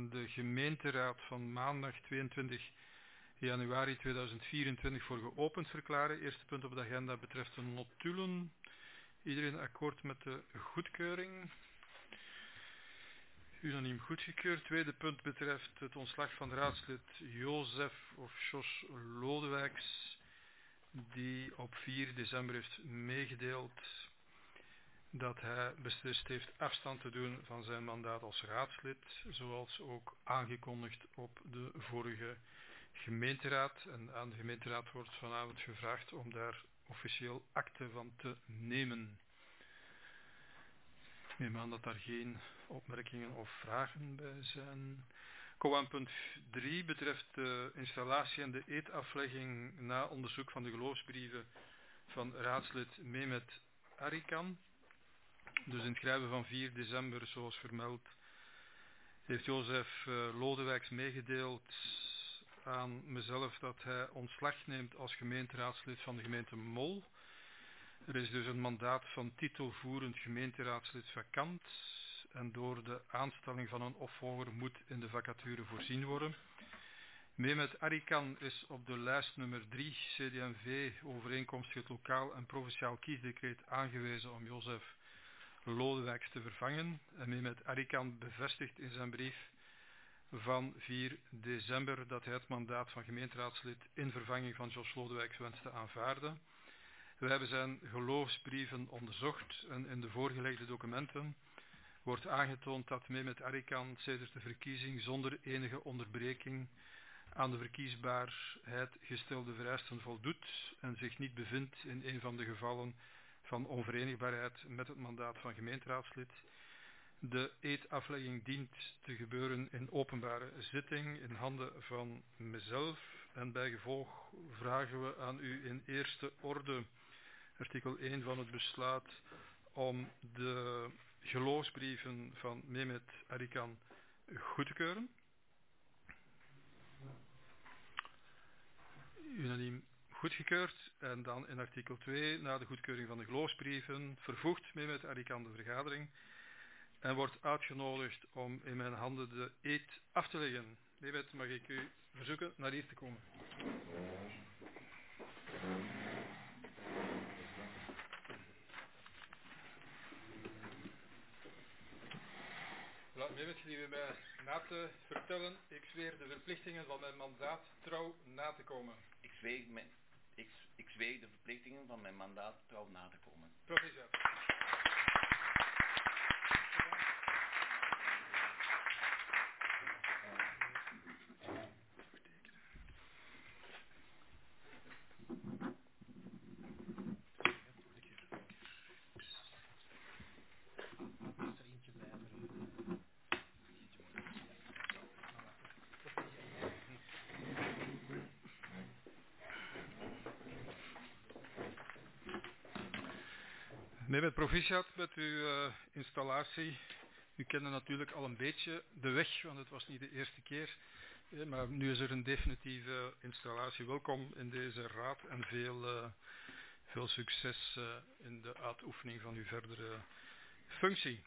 de gemeenteraad van maandag 22 januari 2024 voor geopend verklaren. Eerste punt op de agenda betreft de notulen. Iedereen akkoord met de goedkeuring? Unaniem goedgekeurd. Tweede punt betreft het ontslag van raadslid Jozef of Jos Lodewijks, die op 4 december heeft meegedeeld dat hij beslist heeft afstand te doen van zijn mandaat als raadslid, zoals ook aangekondigd op de vorige gemeenteraad. En aan de gemeenteraad wordt vanavond gevraagd om daar officieel akte van te nemen. Ik neem aan dat daar geen opmerkingen of vragen bij zijn. Kom aan punt 3 betreft de installatie en de eedaflegging na onderzoek van de geloofsbrieven van raadslid Mehmet Arikan. Dus in het schrijven van 4 december, zoals vermeld, heeft Jozef Lodewijks meegedeeld aan mezelf dat hij ontslag neemt als gemeenteraadslid van de gemeente Mol. Er is dus een mandaat van titelvoerend gemeenteraadslid vakant en door de aanstelling van een opvolger moet in de vacature voorzien worden. Mehmet Arikan is op de lijst nummer 3 CD&V overeenkomstig het lokaal en provinciaal kiesdecreet aangewezen om Jozef Lodewijks te vervangen. En Mehmet Arikan bevestigt in zijn brief van 4 december dat hij het mandaat van gemeenteraadslid in vervanging van Jos Lodewijks wenst te aanvaarden. We hebben zijn geloofsbrieven onderzocht en in de voorgelegde documenten wordt aangetoond dat Mehmet Arikan sedert de verkiezing zonder enige onderbreking aan de verkiesbaarheid gestelde vereisten voldoet en zich niet bevindt in een van de gevallen van onverenigbaarheid met het mandaat van gemeenteraadslid. De eedaflegging dient te gebeuren in openbare zitting in handen van mezelf en bij gevolg vragen we aan u in eerste orde artikel 1 van het besluit om de geloofsbrieven van Mehmet Arikan goed te keuren. Unaniem goedgekeurd. En dan in artikel 2, na de goedkeuring van de geloofsbrieven, vervoegt Mehmet Arikan de vergadering en wordt uitgenodigd om in mijn handen de eed af te leggen. Mehmet, mag ik u verzoeken naar hier te komen. Laat Mehmet jullie mij na te vertellen. Ik zweer de verplichtingen van mijn mandaat trouw na te komen. Ik zweer de verplichtingen van mijn mandaat trouw na te komen. Proficiat. Mehmet, proficiat met uw installatie. U kende natuurlijk al een beetje de weg, want het was niet de eerste keer. Maar nu is er een definitieve installatie. Welkom in deze raad en veel succes in de uitoefening van uw verdere functie.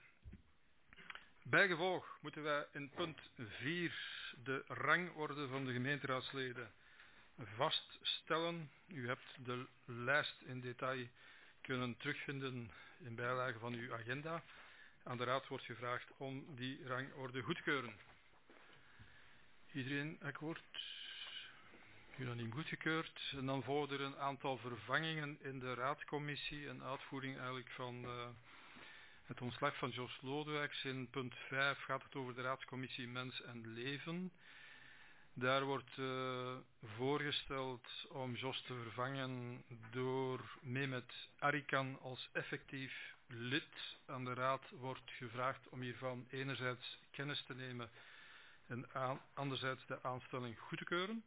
Bijgevolg moeten wij in punt 4 de rangorde van de gemeenteraadsleden vaststellen. U hebt de lijst in detail kunnen terugvinden in bijlage van uw agenda. Aan de raad wordt gevraagd om die rangorde goedkeuren. Iedereen akkoord? Unaniem goedgekeurd. En dan volgen er een aantal vervangingen in de raadcommissie. Een uitvoering eigenlijk van het ontslag van Jos Lodewijks. In punt 5 gaat het over de raadscommissie Mens en Leven. Daar wordt voorgesteld om Jos te vervangen door Mehmet Arikan als effectief lid. Aan de raad wordt gevraagd om hiervan enerzijds kennis te nemen en anderzijds de aanstelling goed te keuren.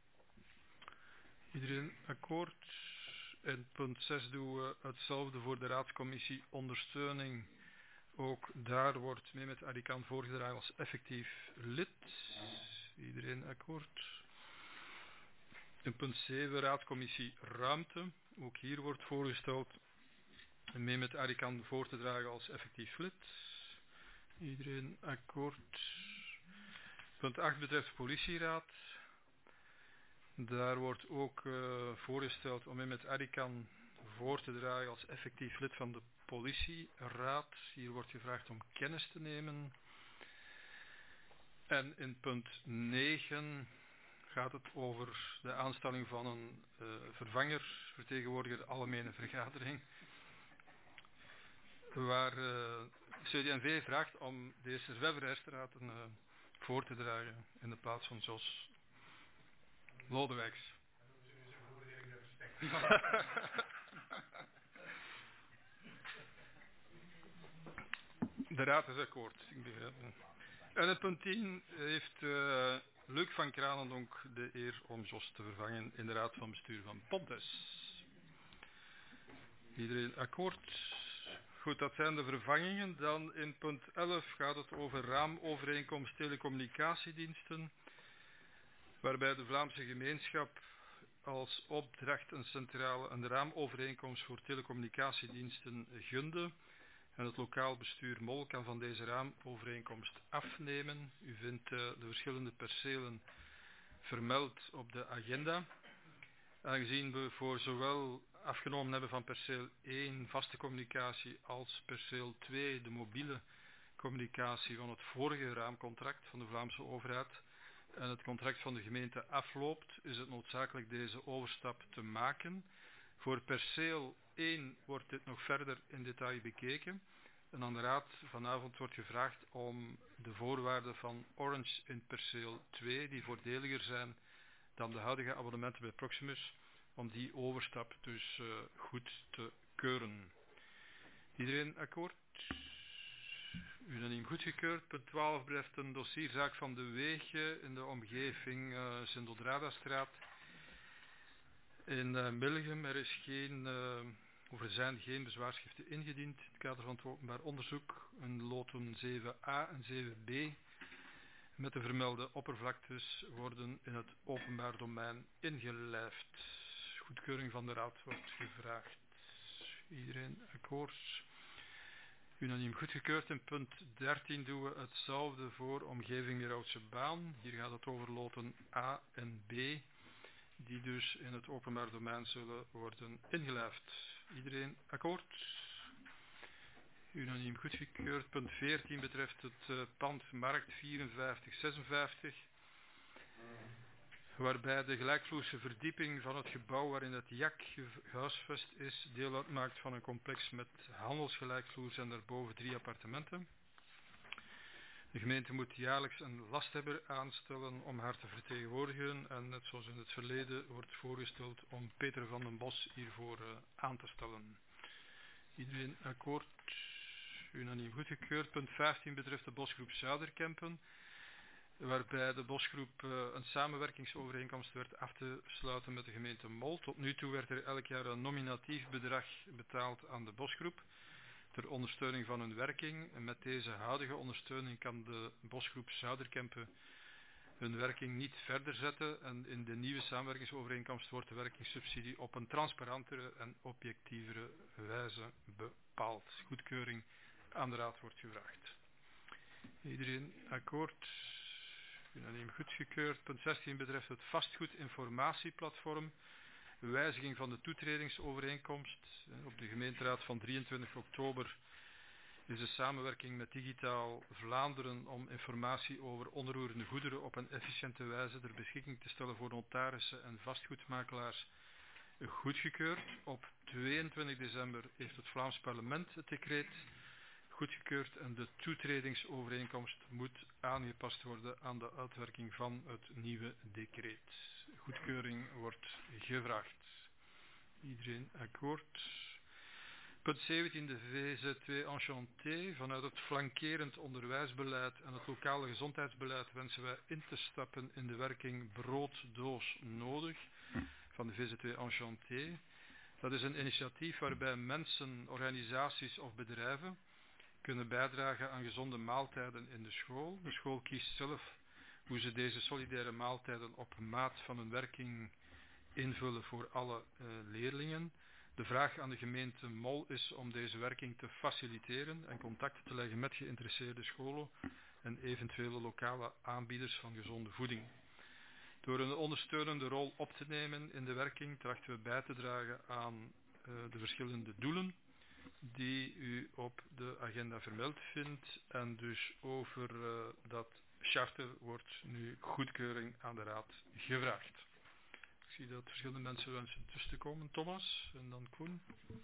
Iedereen akkoord? In punt 6 doen we hetzelfde voor de raadscommissie ondersteuning. Ook daar wordt Mehmet Arikan voorgedragen als effectief lid. Iedereen akkoord? In punt 7, raadscommissie ruimte. Ook hier wordt voorgesteld Mehmet Arikan voor te dragen als effectief lid. Iedereen akkoord? Punt 8 betreft de politieraad. Daar wordt ook voorgesteld om met Arikan voor te dragen als effectief lid van de politieraad. Hier wordt gevraagd om kennis te nemen. En in punt 9 gaat het over de aanstelling van een vervanger, vertegenwoordiger algemene vergadering, waar CD&V vraagt om de eerste Zwerverheerstraten voor te dragen in de plaats van Jos Lodewijks. De raad is akkoord, ik begrijp het. En in punt 10 heeft Luc van Kranendonk de eer om Jos te vervangen in de raad van bestuur van Pontes. Iedereen akkoord? Goed, dat zijn de vervangingen. Dan in punt 11 gaat het over raamovereenkomst telecommunicatiediensten, waarbij de Vlaamse gemeenschap als opdracht een raamovereenkomst voor telecommunicatiediensten gunde. En het lokaal bestuur Mol kan van deze raamovereenkomst afnemen. U vindt de verschillende percelen vermeld op de agenda. Aangezien we voor zowel afgenomen hebben van perceel 1 vaste communicatie als perceel 2 de mobiele communicatie van het vorige raamcontract van de Vlaamse overheid en het contract van de gemeente afloopt, is het noodzakelijk deze overstap te maken. Voor perceel 1 wordt dit nog verder in detail bekeken. En aan de raad vanavond wordt gevraagd om de voorwaarden van Orange in perceel 2, die voordeliger zijn dan de huidige abonnementen bij Proximus, om die overstap dus goed te keuren. Iedereen akkoord? Unaniem goedgekeurd. Punt 12 betreft een dossierzaak van de wegen in de omgeving Sindeldradastraat in Milgem. Er zijn geen bezwaarschriften ingediend in het kader van het openbaar onderzoek. Een loten 7a en 7b met de vermelde oppervlaktes worden in het openbaar domein ingelijfd. Goedkeuring van de raad wordt gevraagd. Iedereen akkoord? Unaniem goedgekeurd. In punt 13 doen we hetzelfde voor omgeving Meerhoutse Baan. Hier gaat het over loten A en B, die dus in het openbaar domein zullen worden ingelijfd. Iedereen akkoord? Unaniem goedgekeurd. Punt 14 betreft het pand Markt 5456, waarbij de gelijkvloerse verdieping van het gebouw waarin het JAK gehuisvest is, deel uitmaakt van een complex met handelsgelijkvloers en daarboven 3 appartementen. De gemeente moet jaarlijks een lasthebber aanstellen om haar te vertegenwoordigen en net zoals in het verleden wordt voorgesteld om Peter van den Bos hiervoor aan te stellen. Iedereen akkoord? Unaniem goedgekeurd. Punt 15 betreft de bosgroep Zuiderkempen, waarbij de bosgroep een samenwerkingsovereenkomst werd af te sluiten met de gemeente Mol. Tot nu toe werd er elk jaar een nominatief bedrag betaald aan de bosgroep ter ondersteuning van hun werking. En met deze huidige ondersteuning kan de bosgroep Zuiderkempen hun werking niet verder zetten en in de nieuwe samenwerkingsovereenkomst wordt de werkingssubsidie op een transparantere en objectievere wijze bepaald. Goedkeuring aan de raad wordt gevraagd. Iedereen akkoord? Unaniem goedgekeurd. Punt 16 betreft het vastgoedinformatieplatform. Wijziging van de toetredingsovereenkomst. Op de gemeenteraad van 23 oktober is de samenwerking met Digitaal Vlaanderen om informatie over onroerende goederen op een efficiënte wijze ter beschikking te stellen voor notarissen en vastgoedmakelaars goedgekeurd. Op 22 december heeft het Vlaams Parlement het decreet goedgekeurd en de toetredingsovereenkomst moet aangepast worden aan de uitwerking van het nieuwe decreet. Goedkeuring wordt gevraagd. Iedereen akkoord? Punt 17, de VZ2 Enchanté. Vanuit het flankerend onderwijsbeleid en het lokale gezondheidsbeleid wensen wij in te stappen in de werking brooddoos nodig van de VZ2 Enchanté. Dat is een initiatief waarbij mensen, organisaties of bedrijven kunnen bijdragen aan gezonde maaltijden in de school. De school kiest zelf hoe ze deze solidaire maaltijden op maat van hun werking invullen voor alle leerlingen. De vraag aan de gemeente Mol is om deze werking te faciliteren en contacten te leggen met geïnteresseerde scholen en eventuele lokale aanbieders van gezonde voeding. Door een ondersteunende rol op te nemen in de werking trachten we bij te dragen aan de verschillende doelen die u op de agenda vermeld vindt. En dus over dat charter wordt nu goedkeuring aan de Raad gevraagd. Ik zie dat verschillende mensen wensen tussen te komen. Thomas en dan Koen.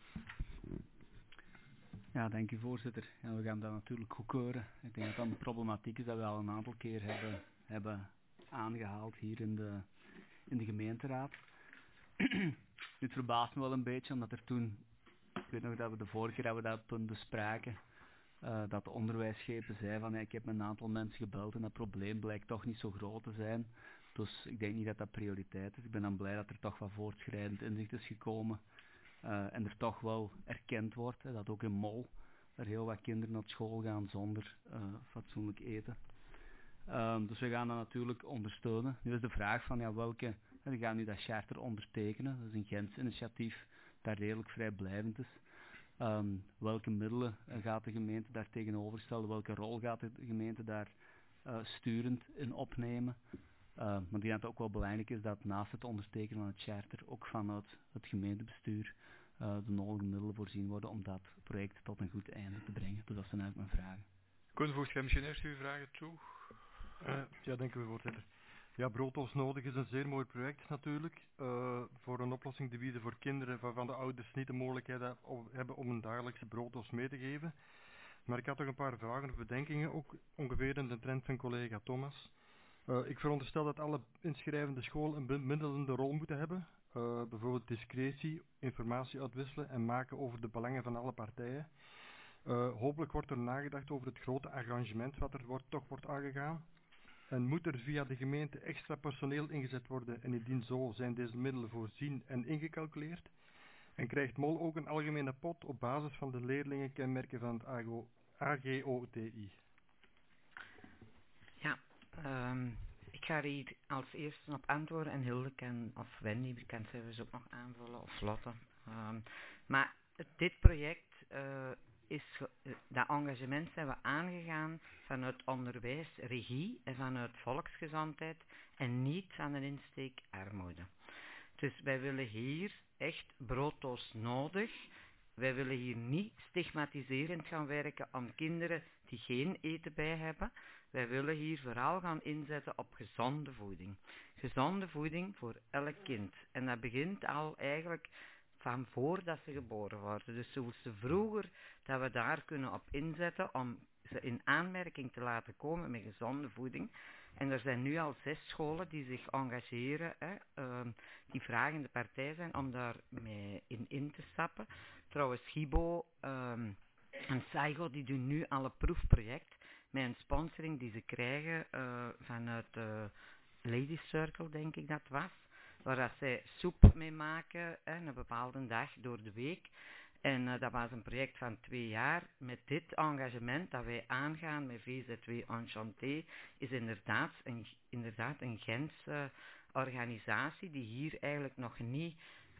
Ja, dank u voorzitter. Ja, we gaan dat natuurlijk goedkeuren. Ik denk dat dat een problematiek is dat we al een aantal keer hebben aangehaald hier in de gemeenteraad. Dit verbaast me wel een beetje, omdat er toen, ik weet nog dat we de vorige keer hebben dat punt bespraken, dat de onderwijsschepen zei van ik heb met een aantal mensen gebeld en dat probleem blijkt toch niet zo groot te zijn. Dus ik denk niet dat dat prioriteit is. Ik ben dan blij dat er toch wat voortschrijdend inzicht is gekomen. En er toch wel erkend wordt dat ook in Mol er heel wat kinderen naar school gaan zonder fatsoenlijk eten. Dus we gaan dat natuurlijk ondersteunen. Nu is de vraag van ja, welke, we gaan nu dat charter ondertekenen. Dat is een Gents initiatief dat redelijk vrijblijvend is. Welke middelen gaat de gemeente daar tegenover stellen? Welke rol gaat de gemeente daar sturend in opnemen? Maar ik denk dat het ook wel belangrijk is dat naast het ondertekenen van het charter ook vanuit het gemeentebestuur de nodige middelen voorzien worden om dat project tot een goed einde te brengen. Dus dat zijn eigenlijk mijn vragen. Koen, voegt jij misschien eerst uw vragen toe? Ja, dank u voorzitter. Ja, Brooddoos Nodig is een zeer mooi project natuurlijk. Voor een oplossing te bieden voor kinderen waarvan de ouders niet de mogelijkheid hebben om een dagelijkse brooddoos mee te geven. Maar ik had toch een paar vragen of bedenkingen, ook ongeveer in de trend van collega Thomas. Ik veronderstel dat alle inschrijvende scholen een bemiddelende rol moeten hebben. Bijvoorbeeld discretie, informatie uitwisselen en maken over de belangen van alle partijen. Hopelijk wordt er nagedacht over het grote engagement wat er toch wordt aangegaan. En moet er via de gemeente extra personeel ingezet worden en indien zo zijn deze middelen voorzien en ingecalculeerd? En krijgt Mol ook een algemene pot op basis van de leerlingenkenmerken van het AGOTI? Ja, ik ga er hier als eerste op antwoorden en Hilde kan, of Wendy kan zelfs ook nog aanvullen, of Lotte. Maar dit project dat engagement zijn we aangegaan vanuit onderwijsregie en vanuit volksgezondheid en niet van een insteek armoede. Dus wij willen hier echt Brooddoos Nodig. Wij willen hier niet stigmatiserend gaan werken aan kinderen die geen eten bij hebben. Wij willen hier vooral gaan inzetten op gezonde voeding. Gezonde voeding voor elk kind. En dat begint al eigenlijk van voordat ze geboren worden. Dus hoe vroeger dat we daar kunnen op inzetten om ze in aanmerking te laten komen met gezonde voeding. En er zijn nu al 6 scholen die zich engageren, die vragende partij zijn om daar mee in te stappen. Trouwens, Gibo en Saigo die doen nu al een proefproject met een sponsoring die ze krijgen vanuit Ladies Circle, denk ik dat was. Waar dat zij soep mee maken, een bepaalde dag door de week. En dat was een project van 2 jaar. Met dit engagement dat wij aangaan met VZW Enchanté is inderdaad een Gentse organisatie die hier eigenlijk nog niet,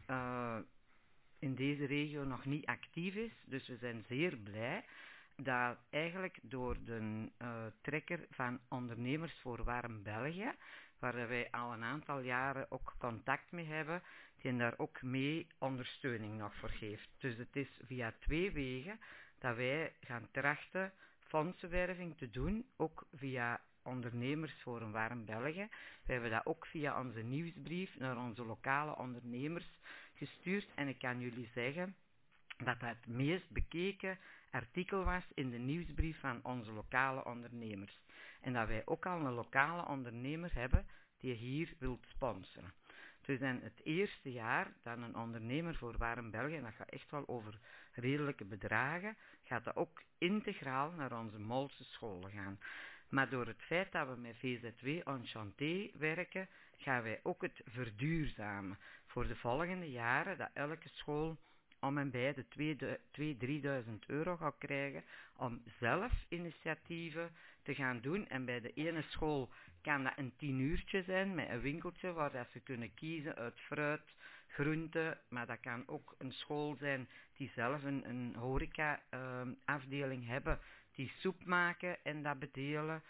in deze regio nog niet actief is. Dus we zijn zeer blij dat eigenlijk door de trekker van Ondernemers voor Warm België, waar wij al een aantal jaren ook contact mee hebben, die daar ook mee ondersteuning nog voor geeft. Dus het is via 2 wegen dat wij gaan trachten fondsenwerving te doen, ook via Ondernemers voor een Warm België. We hebben dat ook via onze nieuwsbrief naar onze lokale ondernemers gestuurd en ik kan jullie zeggen dat dat het meest bekeken artikel was in de nieuwsbrief van onze lokale ondernemers. En dat wij ook al een lokale ondernemer hebben die hier wilt sponsoren. Dus in het eerste jaar dat een ondernemer voor Warm België, en dat gaat echt wel over redelijke bedragen, gaat dat ook integraal naar onze Molse scholen gaan. Maar door het feit dat we met VZW Enchanté werken, gaan wij ook het verduurzamen voor de volgende jaren, dat elke school om en bij de 2.000-3.000 euro gaat krijgen om zelf initiatieven te gaan doen. En bij de ene school kan dat een 10 uurtje zijn met een winkeltje waar dat ze kunnen kiezen uit fruit, groenten, maar dat kan ook een school zijn die zelf een horeca afdeling hebben die soep maken en dat bedelen.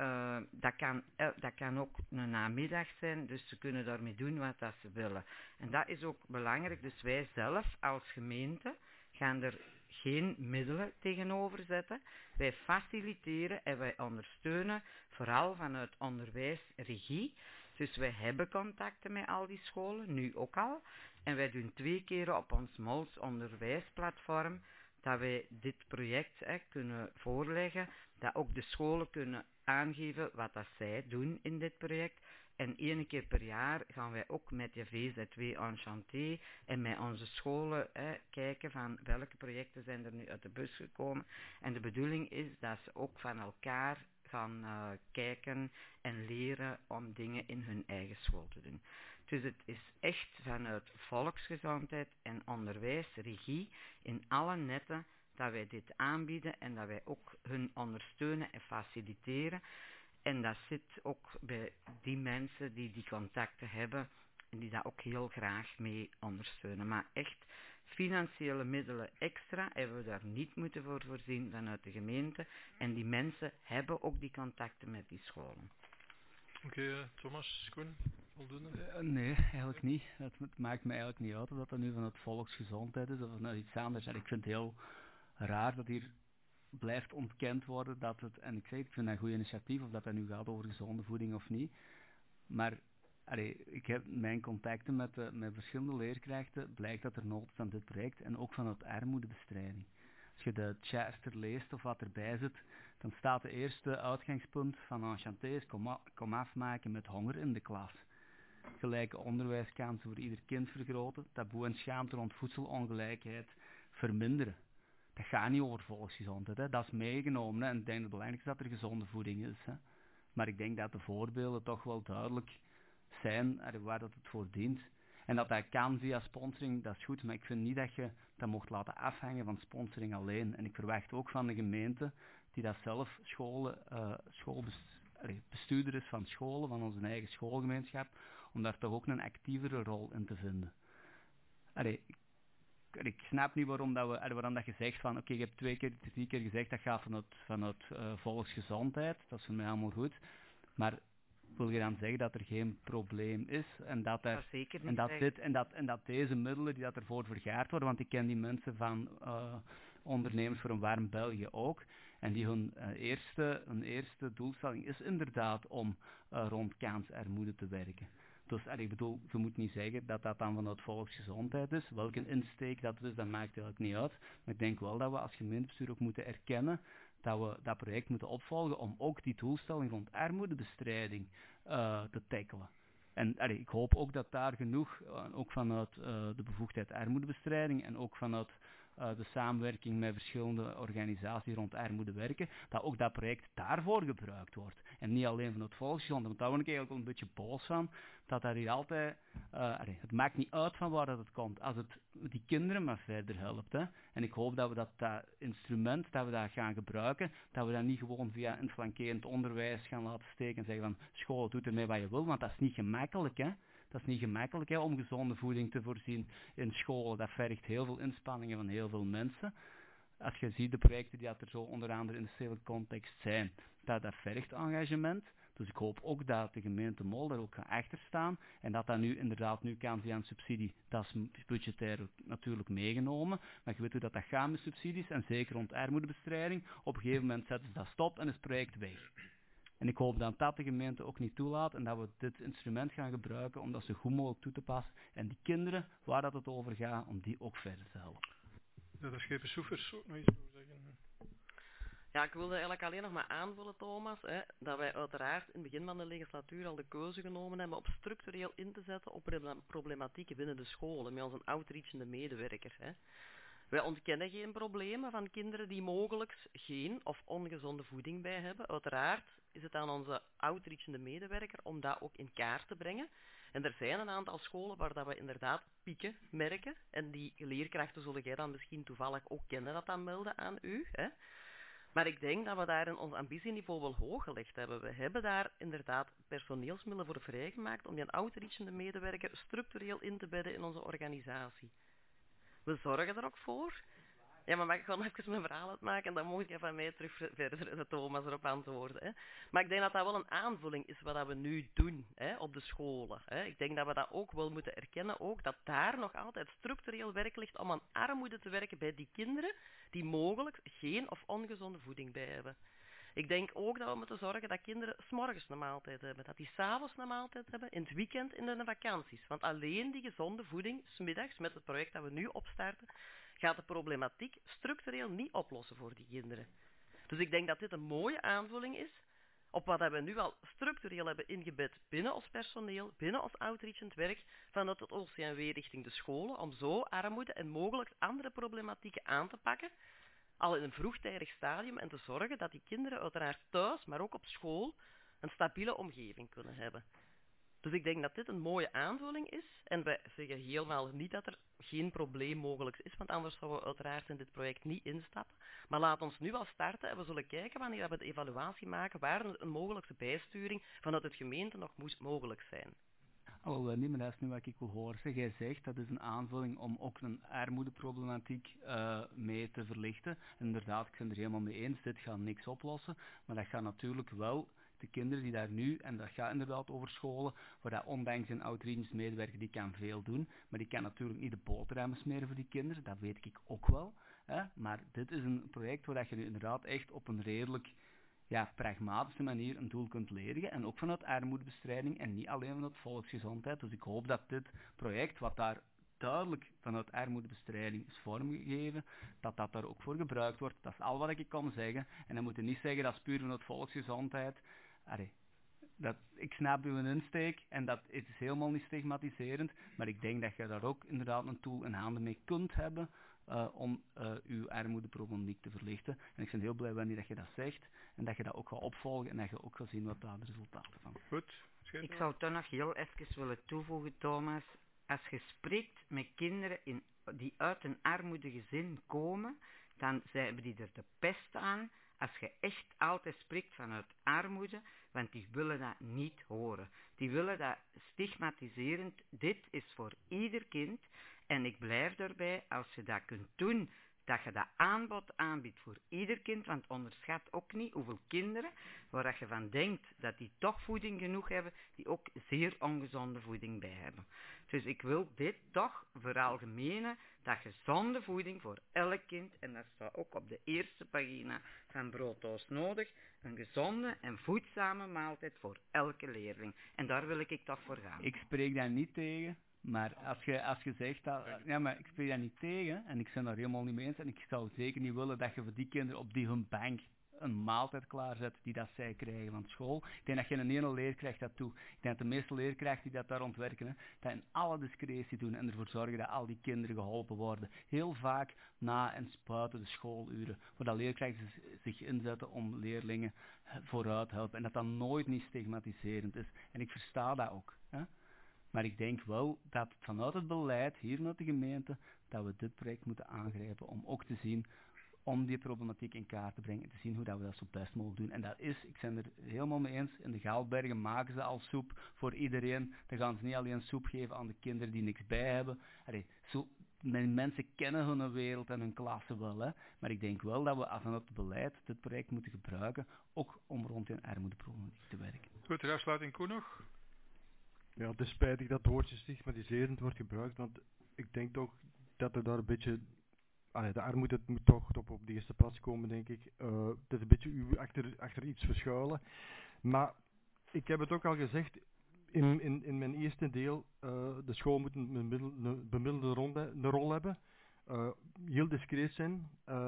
Dat kan ook een namiddag zijn, dus ze kunnen daarmee doen wat dat ze willen. En dat is ook belangrijk, dus wij zelf als gemeente gaan er geen middelen tegenover zetten. Wij faciliteren en wij ondersteunen, vooral vanuit onderwijsregie. Dus wij hebben contacten met al die scholen, nu ook al. En wij doen 2 keer op ons MOLS onderwijsplatform dat wij dit project kunnen voorleggen, dat ook de scholen kunnen aangeven wat dat zij doen in dit project. En 1 keer per jaar gaan wij ook met de VZW Enchanté en met onze scholen kijken van welke projecten zijn er nu uit de bus gekomen. En de bedoeling is dat ze ook van elkaar gaan kijken en leren om dingen in hun eigen school te doen. Dus het is echt vanuit volksgezondheid en onderwijsregie in alle netten dat wij dit aanbieden en dat wij ook hun ondersteunen en faciliteren. En dat zit ook bij die mensen die die contacten hebben en die dat ook heel graag mee ondersteunen. Maar echt financiële middelen extra hebben we daar niet moeten voor voorzien vanuit de gemeente. En die mensen hebben ook die contacten met die scholen. Oké, Thomas, Koen, voldoende? Nee, eigenlijk niet. Het maakt me eigenlijk niet uit of dat nu vanuit volksgezondheid is of vanuit iets anders. En ik vind het heel raar dat hier blijft ontkend worden dat het, en ik vind dat een goed initiatief, of dat nu gaat over gezonde voeding of niet. Maar ik heb mijn contacten met verschillende leerkrachten, blijkt dat er nood is aan dit project en ook vanuit armoedebestrijding. Als je de charter leest of wat erbij zit, dan staat de eerste uitgangspunt van Enchanté is kom afmaken met honger in de klas. Gelijke onderwijskansen voor ieder kind vergroten, taboe en schaamte rond voedselongelijkheid verminderen. Dat gaat niet over volksgezondheid, hè. Dat is meegenomen, hè. En ik denk dat het belangrijkste is dat er gezonde voeding is. Hè. Maar ik denk dat de voorbeelden toch wel duidelijk zijn waar dat het voor dient. En dat kan via sponsoring, dat is goed, maar ik vind niet dat je dat mocht laten afhangen van sponsoring alleen. En ik verwacht ook van de gemeente, die dat zelf bestuurder is van scholen, van onze eigen schoolgemeenschap, om daar toch ook een actievere rol in te vinden. Ik snap niet waarom dat je zegt van, oké, je hebt 2 keer, 3 keer gezegd dat gaat vanuit volksgezondheid, dat is voor mij allemaal goed, maar wil je dan zeggen dat er geen probleem is en dat deze middelen die dat ervoor vergaard worden, want ik ken die mensen van ondernemers voor een warm België ook, en die hun eerste doelstelling is inderdaad om rond kansarmoede te werken. Dus ik bedoel, je moet niet zeggen dat dat dan vanuit volksgezondheid is. Welke insteek dat is, dat maakt eigenlijk niet uit. Maar ik denk wel dat we als gemeentebestuur ook moeten erkennen dat we dat project moeten opvolgen om ook die doelstelling rond armoedebestrijding te tackelen. En ik hoop ook dat daar genoeg, ook vanuit de bevoegdheid armoedebestrijding en ook vanuit de samenwerking met verschillende organisaties rond armoede werken, dat ook dat project daarvoor gebruikt wordt. En niet alleen van het volksgezondheid, want daar word ik eigenlijk wel een beetje boos van, dat hier altijd, het maakt niet uit van waar dat het komt, als het die kinderen maar verder helpt. Hè. En ik hoop dat we dat instrument, dat we dat gaan gebruiken, dat we dat niet gewoon via een flankerend onderwijs gaan laten steken en zeggen van, school, doe ermee wat je wil, want dat is niet gemakkelijk, hè. Dat is niet gemakkelijk om gezonde voeding te voorzien in scholen. Dat vergt heel veel inspanningen van heel veel mensen. Als je ziet de projecten die er zo onder andere in de stedelijke context zijn, dat vergt engagement. Dus ik hoop ook dat de gemeente Mol daar ook achter staan en dat nu inderdaad kan via een subsidie. Dat is budgetair natuurlijk meegenomen, maar je weet hoe dat gaat met subsidies en zeker rond armoedebestrijding. Op een gegeven moment zetten ze dat stop en is het project weg. En ik hoop dat de gemeente ook niet toelaat en dat we dit instrument gaan gebruiken om dat zo goed mogelijk toe te passen. En die kinderen, waar dat het over gaat, om die ook verder te helpen. Ja, daar schepen Soefers ook nog iets over zeggen. Ja, ik wilde eigenlijk alleen nog maar aanvullen, Thomas, dat wij uiteraard in het begin van de legislatuur al de keuze genomen hebben op structureel in te zetten op problematieken binnen de scholen, met onze outreachende medewerker. Wij ontkennen geen problemen van kinderen die mogelijk geen of ongezonde voeding bij hebben. Uiteraard is het aan onze outreachende medewerker om dat ook in kaart te brengen. En er zijn een aantal scholen waar dat we inderdaad pieken merken. En die leerkrachten zullen jij dan misschien toevallig ook kennen dat dan melden aan u. Maar ik denk dat we daar in ons ambitieniveau wel hoog gelegd hebben. We hebben daar inderdaad personeelsmiddelen voor vrijgemaakt om die outreachende medewerker structureel in te bedden in onze organisatie. We zorgen er ook voor Ja, maar mag ik gewoon even mijn verhaal uitmaken en dan moet je van mij terug verder Thomas erop antwoorden. Hè. Maar ik denk dat dat wel een aanvulling is wat we nu doen op de scholen. Hè. Ik denk dat we dat ook wel moeten erkennen, ook dat daar nog altijd structureel werk ligt om aan armoede te werken bij die kinderen die mogelijk geen of ongezonde voeding bij hebben. Ik denk ook dat we moeten zorgen dat kinderen 's morgens een maaltijd hebben, dat die 's avonds een maaltijd hebben, in het weekend en in de vakanties. Want alleen die gezonde voeding, 's middags, met het project dat we nu opstarten, gaat de problematiek structureel niet oplossen voor die kinderen. Dus ik denk dat dit een mooie aanvulling is op wat we nu al structureel hebben ingebed binnen ons personeel, binnen ons outreachend werk, vanuit het OCMW richting de scholen, om zo armoede en mogelijk andere problematieken aan te pakken, al in een vroegtijdig stadium, en te zorgen dat die kinderen uiteraard thuis, maar ook op school, een stabiele omgeving kunnen hebben. Dus ik denk dat dit een mooie aanvulling is. En wij zeggen helemaal niet dat er geen probleem mogelijk is, want anders zouden we uiteraard in dit project niet instappen. Maar laat ons nu al starten en we zullen kijken wanneer we de evaluatie maken waar een mogelijke bijsturing vanuit het gemeente nog mogelijk zijn. Niet, maar dat is nu wat ik wil horen. Jij zegt dat is een aanvulling om ook een armoedeproblematiek mee te verlichten. En inderdaad, ik ben er helemaal mee eens, dit gaat niks oplossen. Maar dat gaat natuurlijk wel de kinderen die daar nu, en dat gaat inderdaad over scholen, waar dat ondanks een outreach medewerker, die kan veel doen. Maar die kan natuurlijk niet de boterhammen smeren voor die kinderen, dat weet ik ook wel. Maar dit is een project waar je nu inderdaad echt op een redelijk pragmatische manier een doel kunt ledigen. En ook vanuit armoedebestrijding en niet alleen vanuit volksgezondheid. Dus ik hoop dat dit project, wat daar duidelijk vanuit armoedebestrijding is vormgegeven, dat daar ook voor gebruikt wordt. Dat is al wat ik kan zeggen. En dan moet je niet zeggen dat is puur vanuit volksgezondheid. Ik snap uw insteek en dat het is helemaal niet stigmatiserend. Maar ik denk dat je daar ook inderdaad een tool in handen mee kunt hebben om uw armoedeproblematiek te verlichten. En ik ben heel blij wanneer dat je dat zegt en dat je dat ook gaat opvolgen en dat je ook gaat zien wat daar de resultaten van zijn. Goed. Ik zou toch nog heel even willen toevoegen, Thomas. Als je spreekt met kinderen die uit een armoedegezin komen, dan hebben die er de pest aan als je echt altijd spreekt vanuit armoede, want die willen dat niet horen. Die willen dat stigmatiserend. Dit is voor ieder kind. En ik blijf daarbij, als je dat kunt doen, dat je dat aanbod aanbiedt voor ieder kind, want onderschat ook niet hoeveel kinderen, waar je van denkt dat die toch voeding genoeg hebben, die ook zeer ongezonde voeding bij hebben. Dus ik wil dit toch veralgemenen, dat gezonde voeding voor elk kind, en dat staat ook op de eerste pagina van Brooddoos Nodig, een gezonde en voedzame maaltijd voor elke leerling. En daar wil ik toch voor gaan. Ik spreek daar niet tegen. Maar als je zegt dat, maar ik spreek daar niet tegen en ik ben daar helemaal niet mee eens en ik zou zeker niet willen dat je voor die kinderen op die hun bank een maaltijd klaarzet die dat zij krijgen van school. Ik denk dat geen ene leerkracht dat doet. Ik denk dat de meeste leerkrachten die dat daar ontwerken, dat in alle discretie doen en ervoor zorgen dat al die kinderen geholpen worden. Heel vaak na en buiten de schooluren, waar dat leerkrachten zich inzetten om leerlingen vooruit te helpen en dat nooit niet stigmatiserend is. En ik versta dat ook. Maar ik denk wel dat vanuit het beleid, hier vanuit de gemeente, dat we dit project moeten aangrijpen om ook te zien, om die problematiek in kaart te brengen en te zien hoe dat we dat zo best mogelijk doen. En dat is, ik ben er helemaal mee eens, in de Gaalbergen maken ze al soep voor iedereen. Dan gaan ze niet alleen soep geven aan de kinderen die niks bij hebben. Mensen kennen hun wereld en hun klasse wel, hè. Maar ik denk wel dat we vanuit het beleid dit project moeten gebruiken, ook om rond die armoedeproblematiek te werken. Goed, ter afsluiting Koen nog? Ja, het is spijtig dat het woordje stigmatiserend wordt gebruikt, want ik denk toch dat er daar een beetje... de armoede moet toch op de eerste plaats komen, denk ik. Het is een beetje achter iets verschuilen. Maar ik heb het ook al gezegd in mijn eerste deel. De school moet een bemiddelde rol hebben. Heel discreet zijn.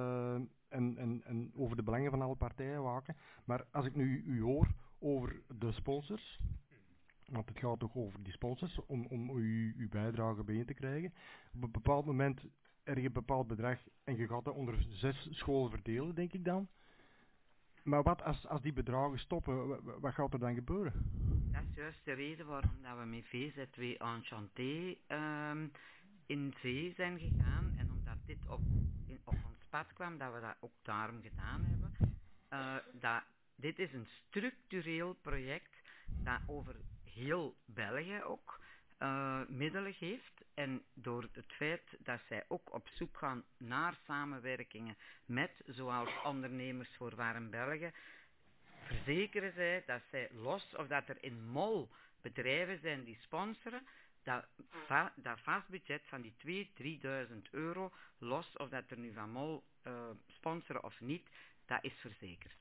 En over de belangen van alle partijen waken. Maar als ik nu u hoor over de sponsors... Want het gaat toch over die sponsors, om uw bijdrage bijeen te krijgen. Op een bepaald moment er je een bepaald bedrag en je gaat dat onder 6 scholen verdelen, denk ik dan. Maar wat als die bedragen stoppen, wat gaat er dan gebeuren? Dat is juist de reden waarom dat we met VZW Enchanté in zee zijn gegaan. En omdat dit op ons pad kwam, dat we dat ook daarom gedaan hebben. Dit is een structureel project dat over heel België ook middelen geeft. En door het feit dat zij ook op zoek gaan naar samenwerkingen met, zoals Ondernemers voor Warm België, verzekeren zij dat zij los, of dat er in Mol bedrijven zijn die sponsoren, dat vast budget van die 2.000-3.000 euro, los of dat er nu van Mol sponsoren of niet, dat is verzekerd.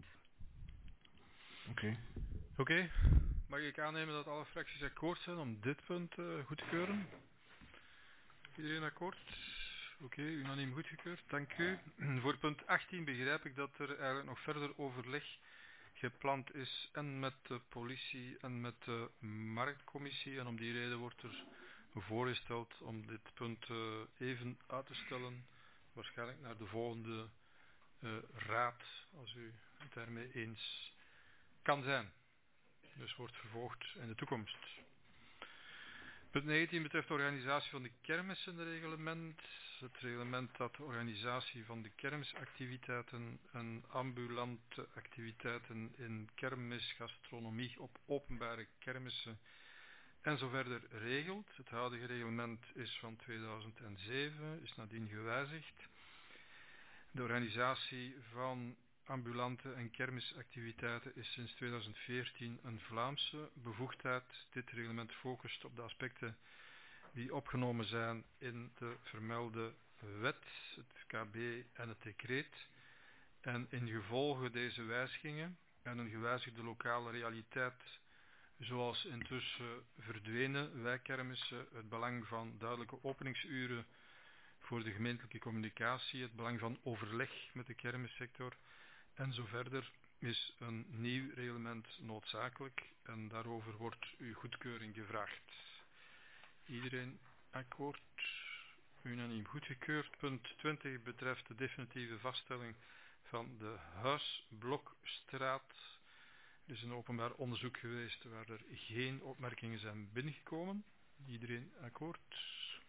Oké. Mag ik aannemen dat alle fracties akkoord zijn om dit punt goed te keuren? Iedereen akkoord? Oké, unaniem goedgekeurd, dank u. Voor punt 18 begrijp ik dat er eigenlijk nog verder overleg gepland is en met de politie en met de marktcommissie. En om die reden wordt er voorgesteld om dit punt even uit te stellen. Waarschijnlijk naar de volgende raad, als u het daarmee eens kan zijn. Dus wordt vervolgd in de toekomst. Punt 19 betreft de organisatie van de kermissenreglement. Het reglement dat de organisatie van de kermisactiviteiten en ambulante activiteiten in kermis, gastronomie op openbare kermissen en zo verder regelt. Het huidige reglement is van 2007, is nadien gewijzigd. De organisatie van ambulante en kermisactiviteiten is sinds 2014 een Vlaamse bevoegdheid. Dit reglement focust op de aspecten die opgenomen zijn in de vermelde wet, het KB en het decreet. En in gevolge deze wijzigingen en een gewijzigde lokale realiteit, zoals intussen verdwenen wijkkermissen, het belang van duidelijke openingsuren voor de gemeentelijke communicatie, het belang van overleg met de kermissector en zo verder, is een nieuw reglement noodzakelijk en daarover wordt uw goedkeuring gevraagd. Iedereen akkoord? Unaniem goedgekeurd. Punt 20 betreft de definitieve vaststelling van de Huisblokstraat. Er is een openbaar onderzoek geweest waar er geen opmerkingen zijn binnengekomen. Iedereen akkoord?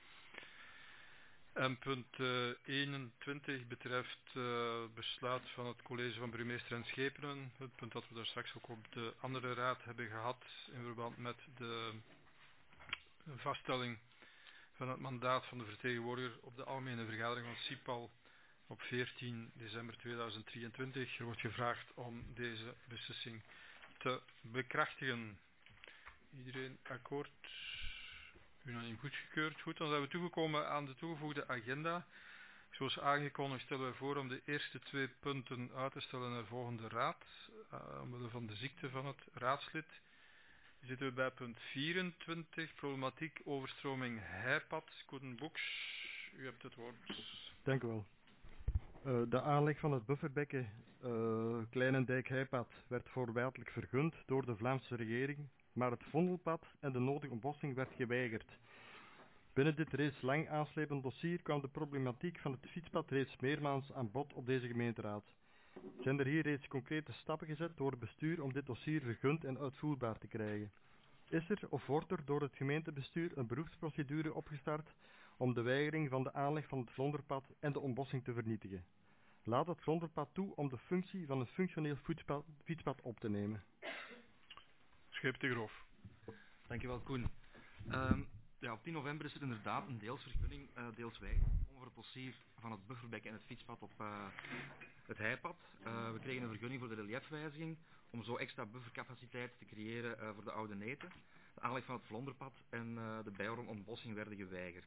En punt 21 betreft besluit van het college van burgemeester en schepenen. Het punt dat we daar straks ook op de andere raad hebben gehad in verband met de vaststelling van het mandaat van de vertegenwoordiger op de algemene vergadering van CIPAL op 14 december 2023. Er wordt gevraagd om deze beslissing te bekrachtigen. Iedereen akkoord? Unaniem goedgekeurd. Goed, dan zijn we toegekomen aan de toegevoegde agenda. Zoals aangekondigd stellen wij voor om de eerste 2 punten uit te stellen naar volgende raad. Omwille van de ziekte van het raadslid. Dan zitten we bij punt 24, problematiek overstroming Heipad. Koedenboeks, u hebt het woord. Dank u wel. De aanleg van het bufferbekken Kleinendijk-Heipad werd voorwaardelijk vergund door de Vlaamse regering, maar het Vondelpad en de nodige ontbossing werd geweigerd. Binnen dit reeds lang aanslepend dossier kwam de problematiek van het fietspad reeds meermaals aan bod op deze gemeenteraad. Zijn er hier reeds concrete stappen gezet door het bestuur om dit dossier vergund en uitvoerbaar te krijgen? Is er of wordt er door het gemeentebestuur een beroepsprocedure opgestart om de weigering van de aanleg van het Vlonderpad en de ontbossing te vernietigen? Laat het Vlonderpad toe om de functie van een functioneel fietspad op te nemen. Scheep de Groof. Dankjewel Koen. Op 10 november is er inderdaad een deels vergunning, deels weigering over het dossier van het bufferbekken en het fietspad op het Heipad. We kregen een vergunning voor de reliefwijziging om zo extra buffercapaciteit te creëren voor de Oude Neten. De aanleg van het Vlonderpad en de bijhorende ontbossing werden geweigerd.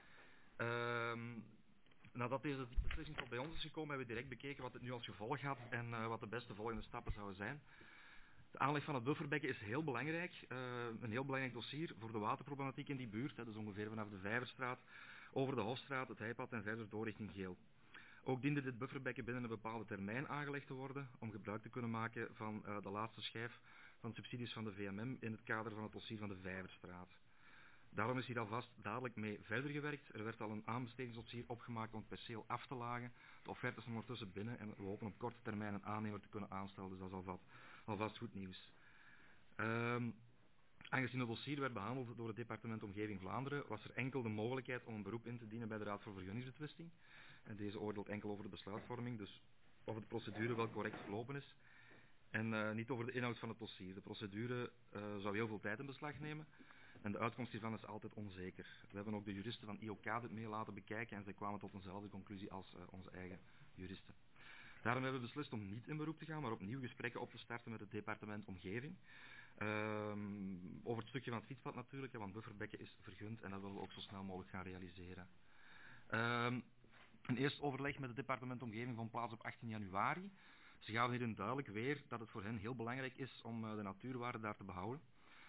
Nadat deze beslissing tot bij ons is gekomen, hebben we direct bekeken wat het nu als gevolg had en wat de beste volgende stappen zouden zijn. De aanleg van het bufferbekken is heel belangrijk, een heel belangrijk dossier voor de waterproblematiek in die buurt, dus ongeveer vanaf de Vijverstraat, over de Hofstraat, het Heipad en verder door richting Geel. Ook diende dit bufferbekken binnen een bepaalde termijn aangelegd te worden om gebruik te kunnen maken van de laatste schijf van subsidies van de VMM in het kader van het dossier van de Vijverstraat. Daarom is hier alvast dadelijk mee verder gewerkt. Er werd al een aanbestedingsdossier opgemaakt om het perceel af te lagen. De offertes zijn ondertussen binnen en we hopen op korte termijn een aannemer te kunnen aanstellen, dus dat is alvast goed nieuws. Aangezien het dossier werd behandeld door het departement Omgeving Vlaanderen, was er enkel de mogelijkheid om een beroep in te dienen bij de Raad voor Vergunningsbetwisting. En deze oordeelt enkel over de besluitvorming, dus of de procedure wel correct verlopen is. En niet over de inhoud van het dossier. De procedure zou heel veel tijd in beslag nemen. En de uitkomst hiervan is altijd onzeker. We hebben ook de juristen van IOK dit mee laten bekijken en zij kwamen tot eenzelfde conclusie als onze eigen juristen. Daarom hebben we beslist om niet in beroep te gaan, maar opnieuw gesprekken op te starten met het departement Omgeving. Over het stukje van het fietspad natuurlijk, want bufferbekken is vergund en dat willen we ook zo snel mogelijk gaan realiseren. Een eerste overleg met het departement Omgeving vond plaats op 18 januari. Ze gaven hierin duidelijk weer dat het voor hen heel belangrijk is om de natuurwaarde daar te behouden.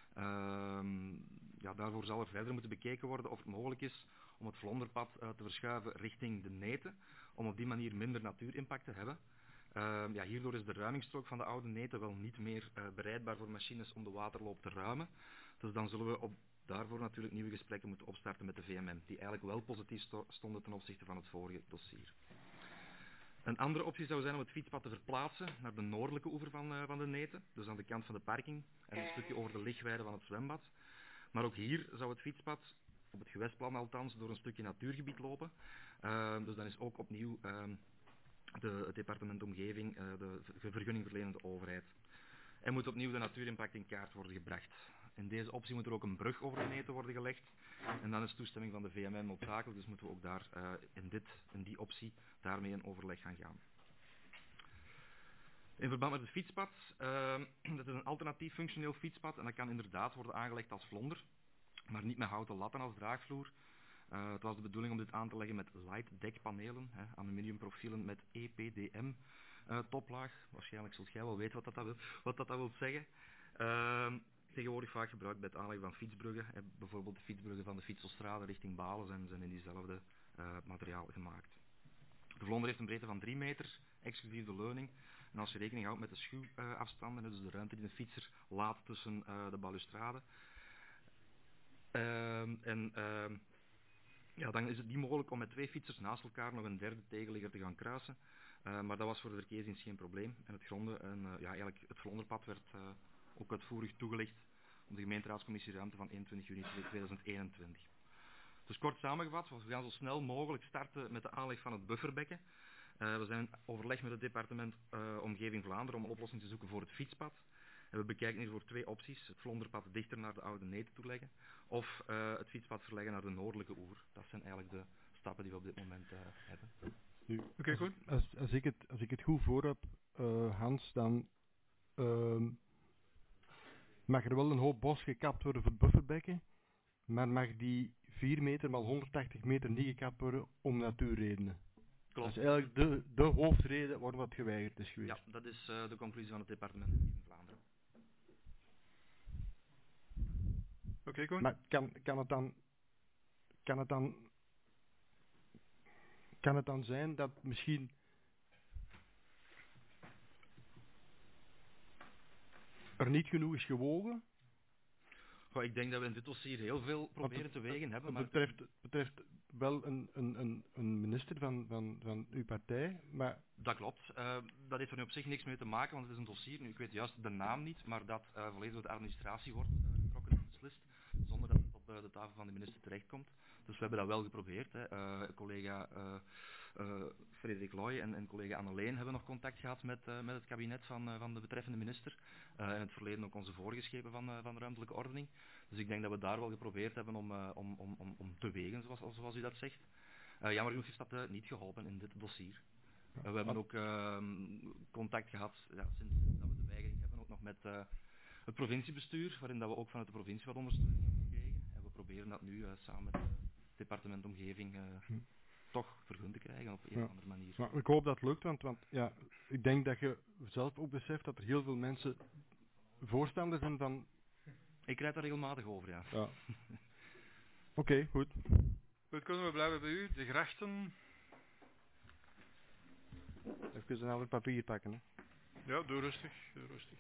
Daarvoor zal er verder moeten bekeken worden of het mogelijk is om het Vlonderpad te verschuiven richting de Neten, om op die manier minder natuurimpact te hebben. Hierdoor is de ruimingsstrook van de oude Neten wel niet meer bereidbaar voor machines om de waterloop te ruimen. Dus dan zullen we daarvoor natuurlijk nieuwe gesprekken moeten opstarten met de VMM, die eigenlijk wel positief stonden ten opzichte van het vorige dossier. Een andere optie zou zijn om het fietspad te verplaatsen naar de noordelijke oever van de Neten, dus aan de kant van de parking en een stukje over de ligweide van het zwembad. Maar ook hier zou het fietspad, op het gewestplan althans, door een stukje natuurgebied lopen. Dus dan is ook opnieuw het departement Omgeving de vergunningverlenende overheid. En moet opnieuw de natuurimpact in kaart worden gebracht. In deze optie moet er ook een brug over de Neten worden gelegd. En dan is toestemming van de VMM noodzakelijk, dus moeten we ook daar in die optie daarmee in overleg gaan. In verband met het fietspad, dat is een alternatief functioneel fietspad en dat kan inderdaad worden aangelegd als vlonder, maar niet met houten latten als draagvloer. Het was de bedoeling om dit aan te leggen met light dekpanelen, aluminiumprofielen met EPDM toplaag. Waarschijnlijk zult jij wel weten wat dat wil zeggen. Tegenwoordig vaak gebruikt bij het aanleggen van fietsbruggen. Bijvoorbeeld de fietsbruggen van de Fietselstrade richting Balen zijn in diezelfde materiaal gemaakt. De vlonder heeft een breedte van 3 meter, exclusief de leuning. En als je rekening houdt met de schuwafstanden, dus de ruimte die een fietser laat tussen de balustrade, dan is het niet mogelijk om met 2 fietsers naast elkaar nog een derde tegenligger te gaan kruisen. Maar dat was voor de verkeersdienst geen probleem. En het Vlonderpad werd ook uitvoerig toegelicht op de gemeenteraadscommissie ruimte van 21 juni 2021. Dus kort samengevat, we gaan zo snel mogelijk starten met de aanleg van het bufferbekken. We zijn in overleg met het departement Omgeving Vlaanderen om een oplossing te zoeken voor het fietspad. En we bekijken hiervoor 2 opties. Het Vlonderpad dichter naar de oude Neten toe leggen of het fietspad verleggen naar de noordelijke oever. Dat zijn eigenlijk de stappen die we op dit moment hebben. Nu, Oké, goed. Als ik het goed voor heb, Hans, dan mag er wel een hoop bos gekapt worden voor het bufferbekken, maar mag die 4 meter mal 180 meter niet gekapt worden om natuurredenen. Klopt. Dat is eigenlijk de hoofdreden waarom het geweigerd is geweest. Ja, dat is de conclusie van het departement in Vlaanderen. Oké, goed. Maar kan het dan zijn dat misschien er niet genoeg is gewogen? Goh, ik denk dat we in dit dossier heel veel proberen te wegen hebben. Maar Het betreft wel een minister van uw partij, maar... Dat klopt. Dat heeft er nu op zich niks mee te maken, want het is een dossier. Nu, ik weet juist de naam niet, maar dat volledig door de administratie wordt getrokken en beslist, zonder dat het op de tafel van de minister terechtkomt. Dus we hebben dat wel geprobeerd. Collega Frederik Looy en collega Anneleen hebben nog contact gehad met het kabinet van de betreffende minister. In het verleden ook onze voorgeschepen van ruimtelijke ordening. Dus ik denk dat we daar wel geprobeerd hebben om te wegen, zoals u dat zegt. Jammer genoeg is dat niet geholpen in dit dossier. We hebben ook contact gehad, sinds dat we de weigering hebben, ook nog met het provinciebestuur, waarin dat we ook vanuit de provincie wat ondersteuning hebben gekregen. En we proberen dat nu samen met het departement Omgeving toch vergund te krijgen op een of andere manier. Maar ik hoop dat het lukt, want ik denk dat je zelf ook beseft dat er heel veel mensen voorstander zijn van... Ik rijd daar regelmatig over, ja. Oké, goed. Goed, kunnen we blijven bij u? De grachten. Even een ander papier pakken, hè. Ja, doe rustig. Doe rustig.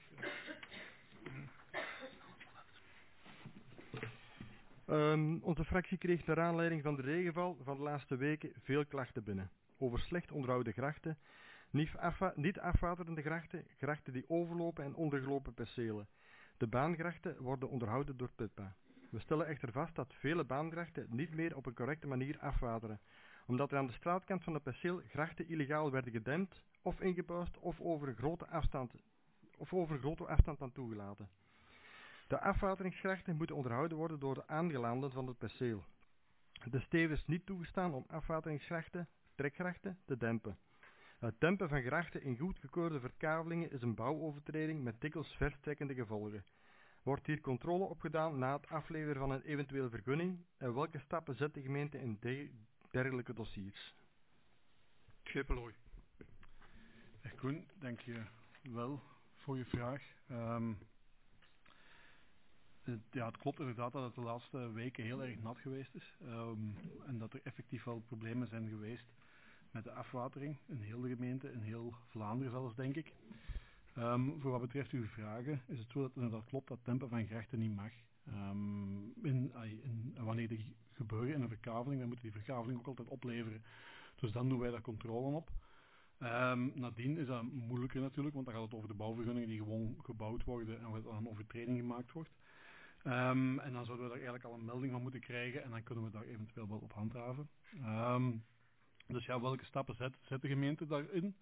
Onze fractie kreeg naar aanleiding van de regenval van de laatste weken veel klachten binnen. Over slecht onderhouden grachten, niet afwaterende grachten, grachten die overlopen en ondergelopen percelen. De baangrachten worden onderhouden door PITPA. We stellen echter vast dat vele baangrachten niet meer op een correcte manier afwateren, omdat er aan de straatkant van het perceel grachten illegaal werden gedempt of ingebuist of over een grote afstand aan toegelaten. De afwateringsgrachten moeten onderhouden worden door de aangelanden van het perceel. Het is tevens niet toegestaan om afwateringsgrachten, trekgrachten, te dempen. Het dempen van grachten in goedgekeurde verkavelingen is een bouwovertreding met dikwijls verstrekkende gevolgen. Wordt hier controle op gedaan na het afleveren van een eventuele vergunning en welke stappen zet de gemeente in dergelijke dossiers? Schepelooi. Koen, dank je wel voor je vraag. Het klopt inderdaad dat het de laatste weken heel erg nat geweest is. En dat er effectief wel problemen zijn geweest met de afwatering in heel de gemeente, in heel Vlaanderen zelfs, denk ik. Voor wat betreft uw vragen is het zo dat inderdaad klopt dat dempen van grachten niet mag. Wanneer die gebeuren in een verkaveling, dan moeten die verkaveling ook altijd opleveren. Dus dan doen wij daar controle op. Nadien is dat moeilijker natuurlijk, want dan gaat het over de bouwvergunningen die gewoon gebouwd worden en waar dan een overtreding gemaakt wordt. En dan zouden we daar eigenlijk al een melding van moeten krijgen en dan kunnen we daar eventueel wel op handhaven. Dus ja, welke stappen zet de gemeente daarin?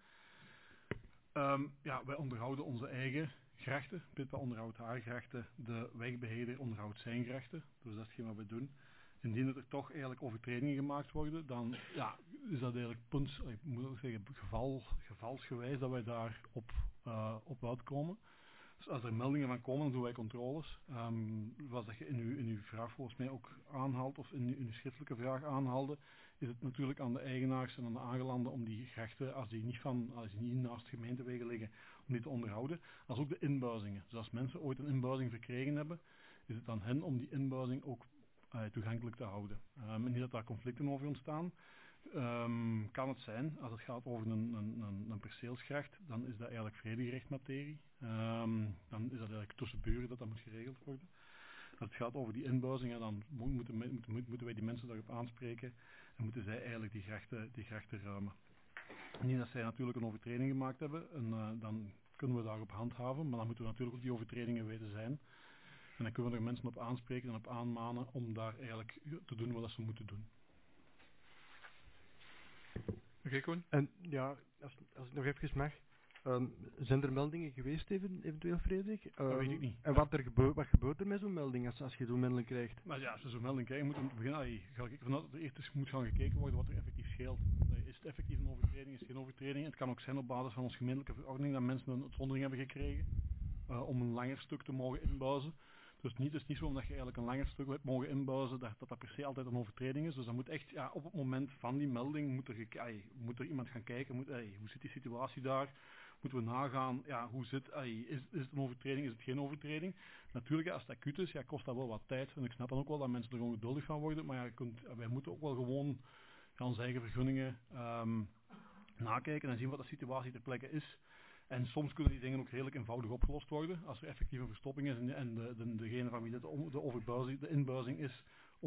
Wij onderhouden onze eigen grachten. Pitpa onderhoudt haar grachten, de wegbeheerder onderhoudt zijn grachten. Dus dat is hetgeen wat we doen. Indien er toch eigenlijk overtredingen gemaakt worden, dan is dat eigenlijk gevalsgewijs dat wij daar op uitkomen. Dus als er meldingen van komen, dan doen wij controles. Wat je in uw vraag volgens mij ook aanhaalt, of in uw schriftelijke vraag aanhaalde, is het natuurlijk aan de eigenaars en aan de aangelanden om die grachten, als die niet naast gemeentewegen liggen, om die te onderhouden. Als ook de inbuizingen. Dus als mensen ooit een inbuizing verkregen hebben, is het aan hen om die inbuizing ook toegankelijk te houden. Niet dat daar conflicten over ontstaan. Kan het zijn, als het gaat over een perceelsgracht, dan is dat eigenlijk vredegerechtmaterie. Dan is dat eigenlijk tussen buren dat moet geregeld worden. Als het gaat over die inbuizingen, dan moeten wij die mensen daarop aanspreken en moeten zij eigenlijk die grachten ruimen. Niet dat zij natuurlijk een overtreding gemaakt hebben, en dan kunnen we daarop handhaven, maar dan moeten we natuurlijk ook die overtredingen weten zijn. En dan kunnen we er mensen op aanspreken en op aanmanen om daar eigenlijk te doen wat ze moeten doen. Oké, Koen? En ja, als ik nog even mag, zijn er meldingen geweest eventueel, Frederik? Dat weet ik niet. En wat gebeurt er met zo'n melding als je zo'n melding krijgt? Maar ja, als je zo'n melding krijgt, moet je beginnen. Ga ik vanuit dat er eerst moet gaan gekeken worden wat er effectief scheelt. Is het effectief een overtreding, is het geen overtreding? Het kan ook zijn op basis van onze gemeentelijke verordening dat mensen een uitzondering hebben gekregen om een langer stuk te mogen inbuizen. Dus het is niet zo omdat je eigenlijk een langer stuk hebt mogen inbuizen dat per se altijd een overtreding is. Dus dan moet echt op het moment van die melding moet er iemand gaan kijken. Hoe zit die situatie daar? Moeten we nagaan, is het een overtreding, is het geen overtreding? Natuurlijk, als het acuut is, kost dat wel wat tijd. En ik snap dan ook wel dat mensen er gewoon geduldig van worden. Maar wij moeten ook wel gewoon onze eigen vergunningen nakijken en zien wat de situatie ter plekke is. En soms kunnen die dingen ook redelijk eenvoudig opgelost worden. Als er effectief een verstopping is en degene van wie de inbuizing is,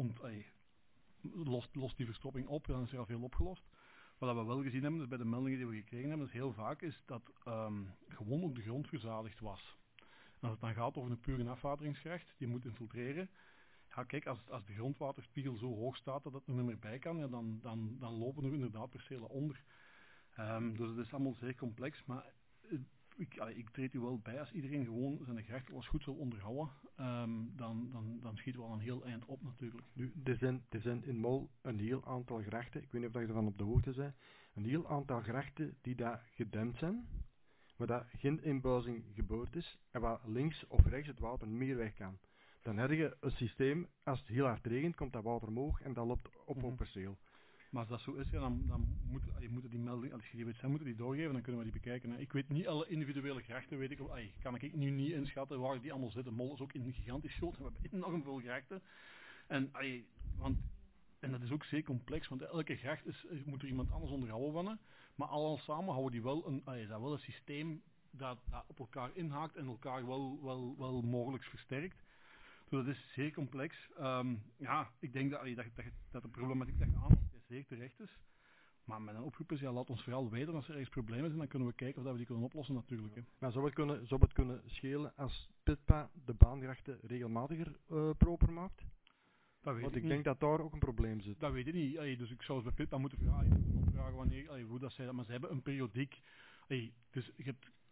lost die verstopping op, dan is er al veel opgelost. Wat we wel gezien hebben, dus bij de meldingen die we gekregen hebben, dus heel vaak is dat gewoon ook de grond verzadigd was. En als het dan gaat over een pure afwateringsgracht, die moet infiltreren. Ja, kijk, als de grondwaterspiegel zo hoog staat dat het er niet meer bij kan, dan lopen er inderdaad percelen onder. Dus het is allemaal zeer complex, maar ik treed u wel bij, als iedereen gewoon zijn gracht als goed zal onderhouden, dan schieten we al een heel eind op natuurlijk. Nu, er zijn in Mol een heel aantal grachten, ik weet niet of je ervan op de hoogte bent, een heel aantal grachten die daar gedempt zijn, waar daar geen inbuizing gebeurd is en waar links of rechts het water meer weg kan. Dan heb je een systeem, als het heel hard regent, komt dat water omhoog en dat loopt op een perceel. Maar als dat zo is, dan moeten die melding, als je die weet zijn, moeten die doorgeven, dan kunnen we die bekijken. Ik weet niet alle individuele grachten, kan ik nu niet inschatten waar die allemaal zitten. Mol is ook gigantisch groot, we hebben enorm veel grachten. En dat is ook zeer complex, want elke gracht moet er iemand anders onderhouden van. Maar allemaal samen houden die wel een systeem dat op elkaar inhaakt en elkaar wel mogelijk versterkt. Dus dat is zeer complex. Ik denk dat de problematiek dat je aanhaalt zeer terecht is. Maar mijn oproep is, laat ons vooral weten als er ergens problemen zijn, dan kunnen we kijken of we die kunnen oplossen natuurlijk. Hè. Maar zou het kunnen schelen als Pitpa de baangrachten regelmatiger proper maakt? Want ik denk dat daar ook een probleem zit. Dat weet ik niet. Dus ik zou het bij Pitpa moeten vragen wanneer, hoe dat zij dat, maar ze hebben een periodiek. Dus je hebt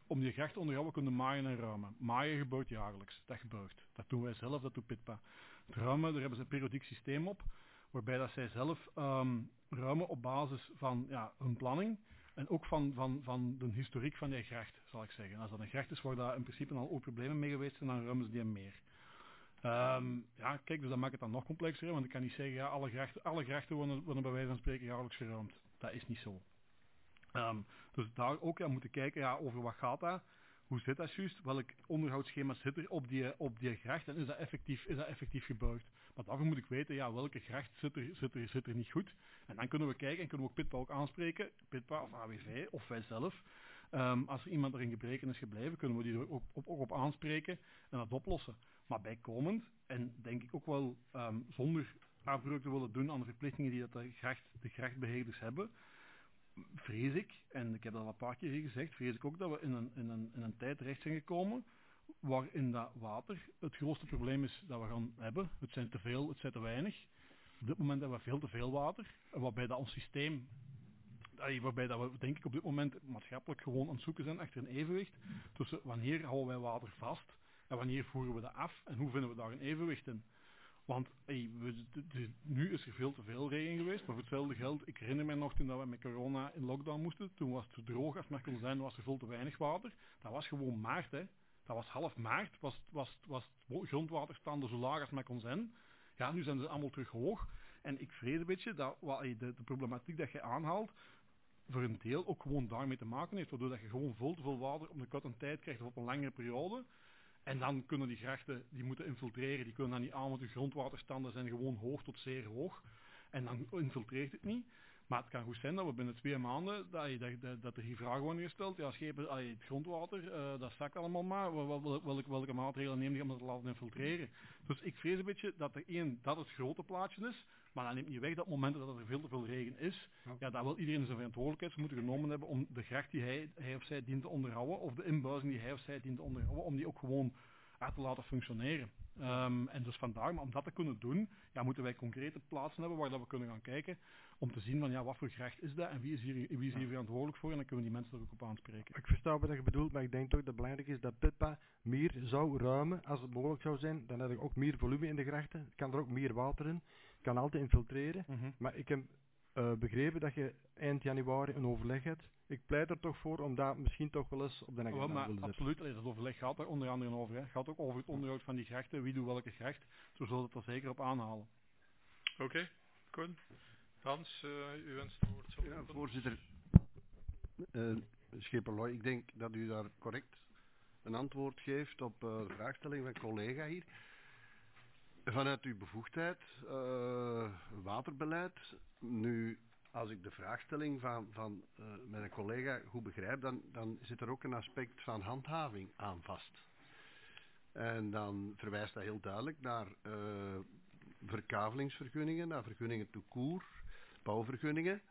om die gracht te onderhouden kunnen maaien en ruimen. Maaien gebeurt jaarlijks, dat gebeurt. Dat doen wij zelf, dat doet Pitpa. Het ruimen, daar hebben ze een periodiek systeem op, waarbij dat zij zelf ruimen op basis van hun planning en ook van de historiek van die gracht, zal ik zeggen. Als dat een gracht is waar daar in principe al ook problemen mee geweest zijn, dan ruimen ze die meer. Kijk, dus dat maakt het dan nog complexer, want ik kan niet zeggen, alle grachten worden bij wijze van spreken jaarlijks geruimd. Dat is niet zo. Dus daar ook aan moeten kijken, over wat gaat dat? Hoe zit dat juist? Welk onderhoudsschema zit er op die gracht? En is dat effectief gebouwd? Maar daarvoor moet ik weten, welke gracht zit er niet goed? En dan kunnen we kijken en kunnen we ook Pitpa ook aanspreken, Pitpa of AWV of wij zelf. Als er iemand er in gebreken is gebleven, kunnen we die er ook op aanspreken en dat oplossen. Maar bijkomend, en denk ik ook wel zonder afbreuk te willen doen aan de verplichtingen die dat de grachtbeheerders hebben, vrees ik, en ik heb dat al een paar keer hier gezegd, vrees ik ook dat we in een tijd terecht zijn gekomen waarin dat water het grootste probleem is dat we gaan hebben. Het zijn te veel, het zijn te weinig. Op dit moment hebben we veel te veel water, waarbij dat ons systeem, waarbij dat we denk ik op dit moment maatschappelijk gewoon aan het zoeken zijn achter een evenwicht tussen wanneer houden wij water vast en wanneer voeren we dat af en hoe vinden we daar een evenwicht in. Want nu is er veel te veel regen geweest, maar voor hetzelfde geld, ik herinner me nog toen we met corona in lockdown moesten, toen was het zo droog als het maar kon zijn, was er veel te weinig water. Dat was gewoon maart, hè. Dat was half maart, was het grondwaterstanden zo laag als het maar kon zijn. Ja, nu zijn ze allemaal terug hoog. En ik vrees een beetje dat de problematiek dat je aanhaalt, voor een deel ook gewoon daarmee te maken heeft, waardoor dat je gewoon veel te veel water op een korte tijd krijgt of op een langere periode. En dan kunnen die grachten, die moeten infiltreren, die kunnen dan niet aan, want de grondwaterstanden zijn gewoon hoog tot zeer hoog. En dan infiltreert het niet. Maar het kan goed zijn dat we binnen 2 maanden, dat er hier vragen worden gesteld. Ja, schepen, het grondwater, dat zakt allemaal maar. Welke maatregelen neem je om dat te laten infiltreren? Dus ik vrees een beetje dat het grote plaatje is. Maar dat neemt niet weg dat op momenten dat er veel te veel regen is, dat wil iedereen zijn verantwoordelijkheid moeten genomen hebben om de gracht die hij of zij dient te onderhouden, of de inbuizing die hij of zij dient te onderhouden, om die ook gewoon uit te laten functioneren. En dus vandaar, maar om dat te kunnen doen, moeten wij concrete plaatsen hebben waar dat we kunnen gaan kijken, om te zien van wat voor gracht is dat en wie is hier verantwoordelijk voor, en dan kunnen we die mensen er ook op aanspreken. Ik versta wat je bedoelt, maar ik denk toch dat het belangrijk is dat Pitpa meer zou ruimen, als het mogelijk zou zijn. Dan heb ik ook meer volume in de grachten, kan er ook meer water in, kan altijd infiltreren. Maar ik heb begrepen dat je eind januari een overleg hebt. Ik pleit er toch voor om dat misschien toch wel eens op de agenda te willen zetten. Absoluut, dat overleg gaat er onder andere over. Het gaat ook over het onderhoud van die grachten, wie doet welke gracht. Zo zullen we het er zeker op aanhalen. Oké, Koen. Hans, u wenst het woord. Ja, voorzitter. Schipperloy, ik denk dat u daar correct een antwoord geeft op de vraagstelling van collega hier. Vanuit uw bevoegdheid, waterbeleid, nu als ik de vraagstelling van mijn collega goed begrijp, dan zit er ook een aspect van handhaving aan vast. En dan verwijst dat heel duidelijk naar verkavelingsvergunningen, naar vergunningen tout court, bouwvergunningen.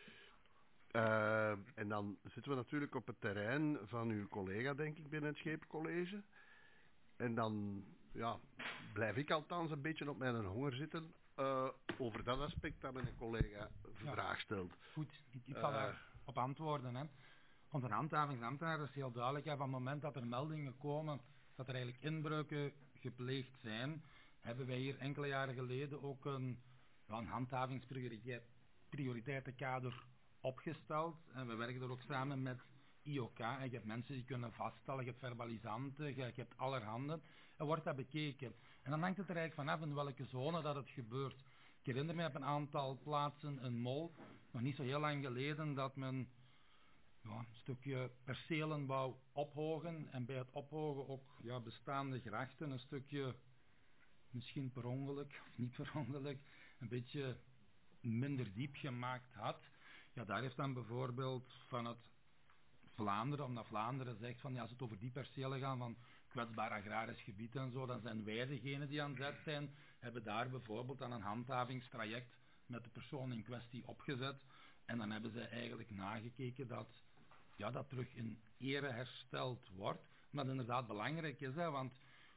En dan zitten we natuurlijk op het terrein van uw collega, denk ik, binnen het Scheepcollege. En dan blijf ik althans een beetje op mijn honger zitten over dat aspect dat mijn collega vraag stelt. Goed, ik zal daarop antwoorden. Hè. Onze handhavingsambtenaar is heel duidelijk. Van het moment dat er meldingen komen dat er eigenlijk inbreuken gepleegd zijn, hebben wij hier enkele jaren geleden ook een handhavingsprioriteitenkader opgesteld. En we werken er ook samen met IOK. En je hebt mensen die kunnen vaststellen, je hebt verbalisanten, je hebt allerhande. En wordt dat bekeken. En dan hangt het er eigenlijk vanaf in welke zone dat het gebeurt. Ik herinner me op een aantal plaatsen in Mol, nog niet zo heel lang geleden, dat men een stukje percelen wou ophogen. En bij het ophogen ook bestaande grachten een stukje, misschien per ongeluk of niet per ongeluk, een beetje minder diep gemaakt had. Ja, daar heeft dan bijvoorbeeld van het Vlaanderen, omdat Vlaanderen zegt van als het over die percelen gaat van kwetsbaar agrarisch gebied en zo, dan zijn wij degenen die aan zet zijn, hebben daar bijvoorbeeld dan een handhavingstraject met de persoon in kwestie opgezet. En dan hebben ze eigenlijk nagekeken dat dat terug in ere hersteld wordt. Wat inderdaad belangrijk is, want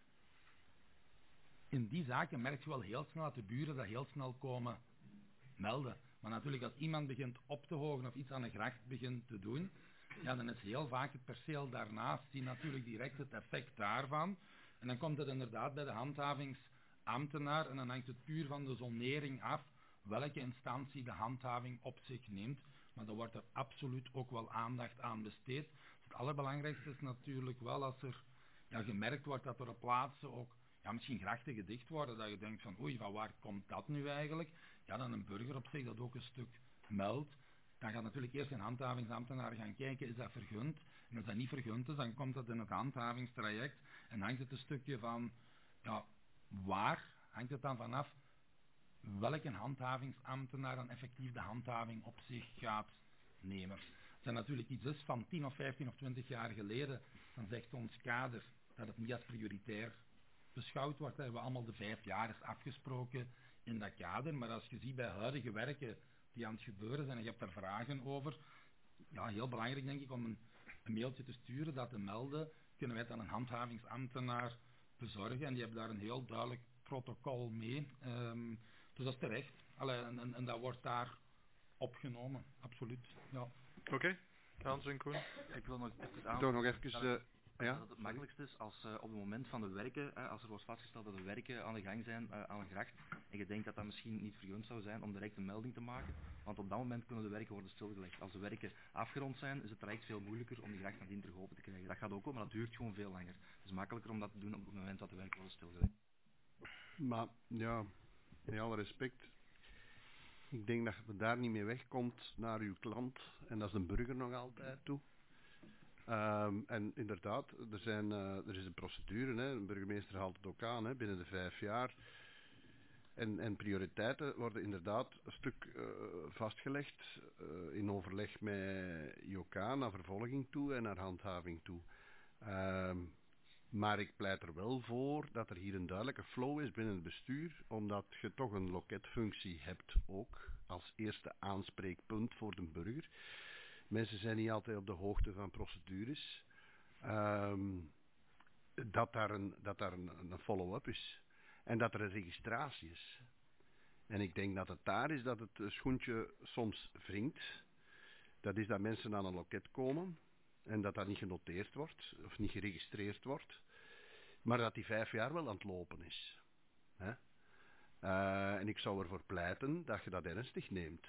in die zaken merk je wel heel snel dat de buren dat heel snel komen melden. Maar natuurlijk als iemand begint op te hogen of iets aan een gracht begint te doen, ja, dan is heel vaak het perceel daarnaast die natuurlijk direct het effect daarvan. En dan komt het inderdaad bij de handhavingsambtenaar en dan hangt het puur van de zonering af welke instantie de handhaving op zich neemt. Maar daar wordt er absoluut ook wel aandacht aan besteed. Het allerbelangrijkste is natuurlijk wel als er gemerkt wordt dat er op plaatsen ook misschien grachten gedicht worden, dat je denkt van oei, van waar komt dat nu eigenlijk? Ja, dan een burger op zich dat ook een stuk meldt. Dan gaat natuurlijk eerst een handhavingsambtenaar gaan kijken, is dat vergund? En als dat niet vergund is, dan komt dat in het handhavingstraject en hangt het een stukje van, waar hangt het dan vanaf welke handhavingsambtenaar dan effectief de handhaving op zich gaat nemen. Als er natuurlijk iets is van 10 of 15 of 20 jaar geleden, dan zegt ons kader dat het niet als prioritair beschouwd wordt. Dat hebben we allemaal de 5 jaar is afgesproken in dat kader. Maar als je ziet bij huidige werken die aan het gebeuren zijn en je hebt daar vragen over, heel belangrijk denk ik om een mailtje te sturen, dat te melden, kunnen wij het aan een handhavingsambtenaar bezorgen. En die hebben daar een heel duidelijk protocol mee. Dus dat is terecht. En dat wordt daar opgenomen, absoluut. Ja. Oké. Hans en Koen. Ik wil nog even Toch nog even... dat het makkelijkste is als op het moment van de werken, als er wordt vastgesteld dat de werken aan de gang zijn aan een gracht, en je denkt dat dat misschien niet vergund zou zijn om direct een melding te maken, want op dat moment kunnen de werken worden stilgelegd. Als de werken afgerond zijn, is het traject veel moeilijker om die gracht nadien terug open te krijgen. Dat gaat ook wel, maar dat duurt gewoon veel langer. Het is makkelijker om dat te doen op het moment dat de werken worden stilgelegd. Maar ja, met alle respect, ik denk dat je daar niet mee wegkomt naar uw klant, en dat is een burger nog altijd toe. En inderdaad, er is een procedure, hè. Een burgemeester haalt het ook aan, hè, binnen de 5 jaar. En prioriteiten worden inderdaad een stuk vastgelegd in overleg met IOK naar vervolging toe en naar handhaving toe. Maar ik pleit er wel voor dat er hier een duidelijke flow is binnen het bestuur, omdat je toch een loketfunctie hebt ook, als eerste aanspreekpunt voor de burger. Mensen zijn niet altijd op de hoogte van procedures. Dat daar een follow-up is. En dat er een registratie is. En ik denk dat het daar is dat het schoentje soms wringt. Dat is dat mensen aan een loket komen. En dat dat niet genoteerd wordt. Of niet geregistreerd wordt. Maar dat die 5 jaar wel aan het lopen is. Hè? En ik zou ervoor pleiten dat je dat ernstig neemt.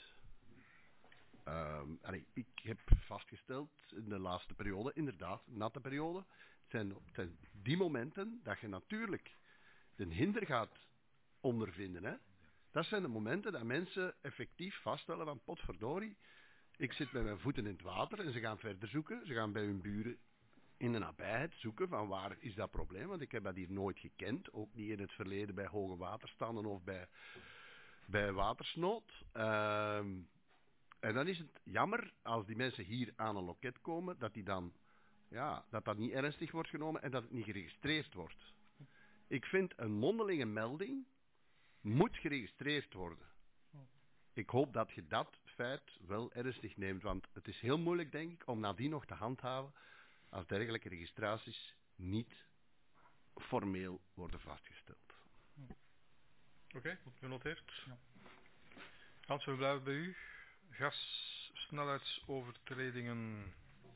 Ik heb vastgesteld in de laatste periode, inderdaad, natte periode, het zijn die momenten dat je natuurlijk de hinder gaat ondervinden. Hè? Dat zijn de momenten dat mensen effectief vaststellen van potverdorie, ik zit met mijn voeten in het water en ze gaan verder zoeken. Ze gaan bij hun buren in de nabijheid zoeken van waar is dat probleem, want ik heb dat hier nooit gekend, ook niet in het verleden bij hoge waterstanden of bij watersnood. En dan is het jammer als die mensen hier aan een loket komen, dat die dan, dat niet ernstig wordt genomen en dat het niet geregistreerd wordt. Ik vind een mondelinge melding moet geregistreerd worden. Ik hoop dat je dat feit wel ernstig neemt, want het is heel moeilijk, denk ik, om nadien nog te handhaven als dergelijke registraties niet formeel worden vastgesteld. Oké, genoteerd. Ja. Hans, we blijven bij u. Gassnelheidsovertredingen.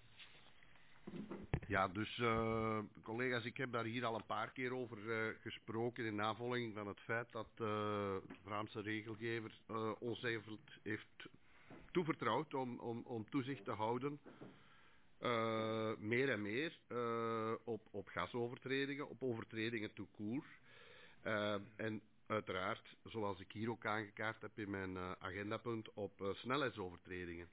Ja, dus collega's, ik heb daar hier al een paar keer over gesproken in navolging van het feit dat de Vlaamse regelgever ons heeft toevertrouwd om toezicht te houden, meer en meer op gasovertredingen, op overtredingen tout court. En uiteraard, zoals ik hier ook aangekaart heb in mijn agendapunt, op snelheidsovertredingen.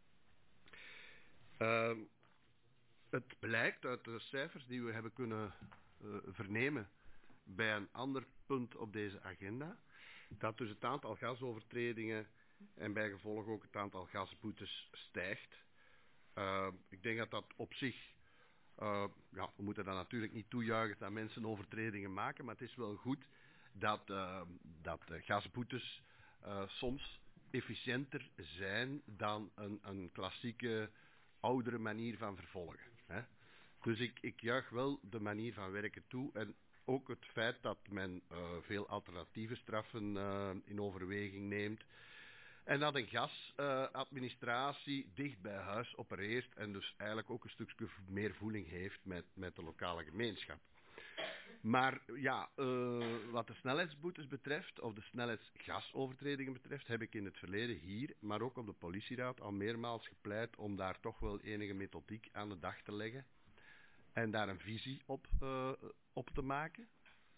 Het blijkt uit de cijfers die we hebben kunnen vernemen bij een ander punt op deze agenda, dat dus het aantal gasovertredingen en bijgevolg ook het aantal gasboetes stijgt. Ik denk dat dat op zich, we moeten dat natuurlijk niet toejuichen dat mensen overtredingen maken, maar het is wel goed dat gasboetes soms efficiënter zijn dan een klassieke oudere manier van vervolgen. Hè? Dus ik juich wel de manier van werken toe en ook het feit dat men veel alternatieve straffen in overweging neemt. En dat een gasadministratie dicht bij huis opereert en dus eigenlijk ook een stukje meer voeling heeft met de lokale gemeenschap. Maar ja, wat de snelheidsboetes betreft, of de snelheidsgasovertredingen betreft, heb ik in het verleden hier, maar ook op de politieraad, al meermaals gepleit om daar toch wel enige methodiek aan de dag te leggen. En daar een visie op te maken.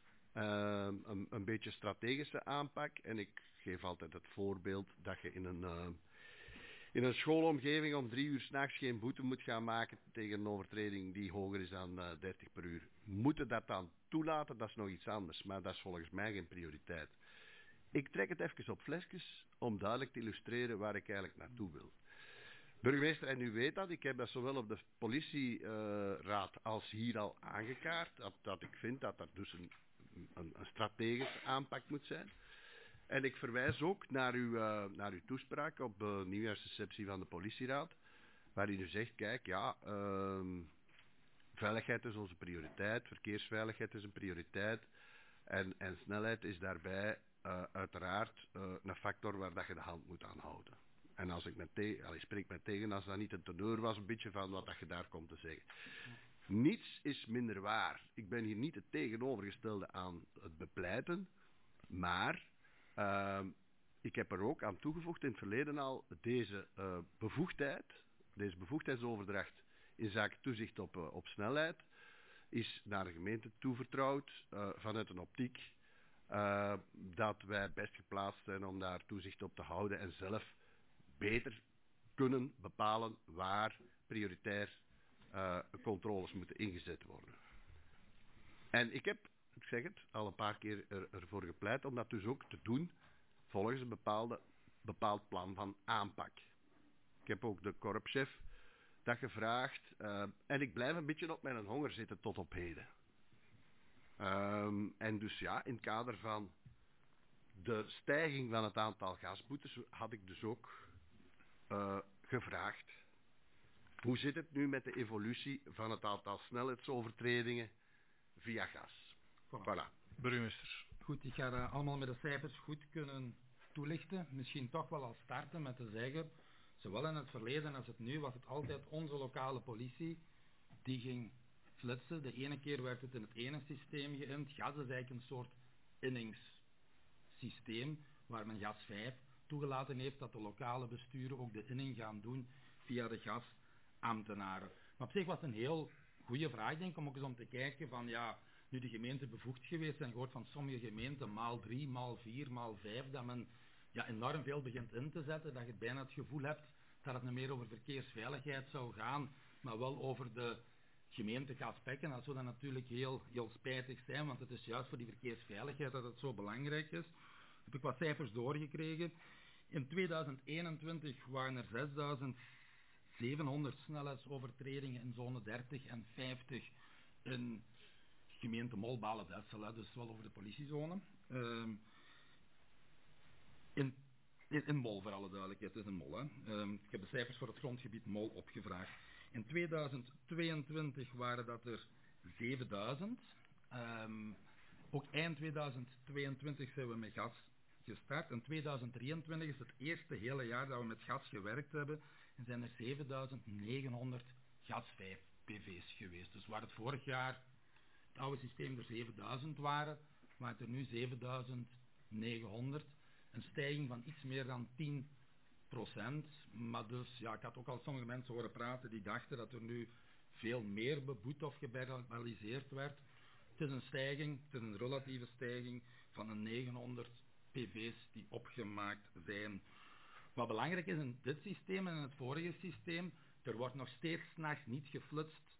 Een beetje strategische aanpak. En ik geef altijd het voorbeeld dat je in een schoolomgeving om 3 uur 's nachts geen boete moet gaan maken tegen een overtreding die hoger is dan 30 per uur. Moeten dat dan toelaten, dat is nog iets anders. Maar dat is volgens mij geen prioriteit. Ik trek het even op flesjes om duidelijk te illustreren waar ik eigenlijk naartoe wil. Burgemeester, en u weet dat, ik heb dat zowel op de politieraad als hier al aangekaart, dat ik vind dat er dus een strategische aanpak moet zijn. En ik verwijs ook naar uw toespraak op de nieuwjaarsreceptie van de politieraad, waarin u zegt, kijk, ja, veiligheid is onze prioriteit, verkeersveiligheid is een prioriteit, en snelheid is daarbij uiteraard een factor waar dat je de hand moet aan houden. En als ik spreek me tegen als dat niet een teneur was, een beetje van wat dat je daar komt te zeggen. Niets is minder waar. Ik ben hier niet het tegenovergestelde aan het bepleiten, maar ik heb er ook aan toegevoegd in het verleden al deze bevoegdheidsoverdracht in zaken toezicht op snelheid, is naar de gemeente toevertrouwd vanuit een optiek dat wij best geplaatst zijn om daar toezicht op te houden en zelf beter kunnen bepalen waar prioritair controles moeten ingezet worden. En ik heb, ik zeg het, al een paar keer ervoor gepleit om dat dus ook te doen volgens een bepaald plan van aanpak. Ik heb ook de korpschef dat gevraagd en ik blijf een beetje op mijn honger zitten tot op heden. En dus ja, in het kader van de stijging van het aantal gasboetes had ik dus ook gevraagd. Hoe zit het nu met de evolutie van het aantal snelheidsovertredingen via gas? Voilà. Burgemeester. Goed, ik ga dat allemaal met de cijfers goed kunnen toelichten. Misschien toch wel als starten met te zeggen, zowel in het verleden als het nu was het altijd onze lokale politie die ging flitsen. De ene keer werd het in het ene systeem geïnd. Gas is eigenlijk een soort inningssysteem waar men gas 5 toegelaten heeft dat de lokale besturen ook de inning gaan doen via de gasambtenaren. Maar op zich was het een heel goede vraag, denk ik, om ook eens om te kijken van ja, nu de gemeenten bevoegd geweest zijn, gehoord van sommige gemeenten maal 3, maal 4, maal 5, dat men ja, enorm veel begint in te zetten, dat je bijna het gevoel hebt dat het niet meer over verkeersveiligheid zou gaan, maar wel over de gemeentegaspekken. Dat zou dan natuurlijk heel spijtig zijn, want het is juist voor die verkeersveiligheid dat het zo belangrijk is. Heb ik wat cijfers doorgekregen. In 2021 waren er 6700 snelheidsovertredingen in zone 30 en 50 in gemeente Mol, Balen-Dessel, dus wel over de politiezone. In Mol, voor alle duidelijkheid, het is in Mol. Hè. Ik heb de cijfers voor het grondgebied Mol opgevraagd. In 2022 waren dat er 7000. Ook eind 2022 zijn we met gas gestart. In 2023 is het eerste hele jaar dat we met gas gewerkt hebben. En zijn er 7900 gas 5 PV's geweest. Dus waar het vorig jaar het oude systeem er 7000 waren het er nu 7900. Een stijging van iets meer dan 10%. Maar dus, ja, ik had ook al sommige mensen horen praten die dachten dat er nu veel meer beboet of gebagateliseerd werd. Het is een stijging, het is een relatieve stijging van een 900 PV's die opgemaakt zijn. Wat belangrijk is in dit systeem en in het vorige systeem, er wordt nog steeds 's nachts niet geflitst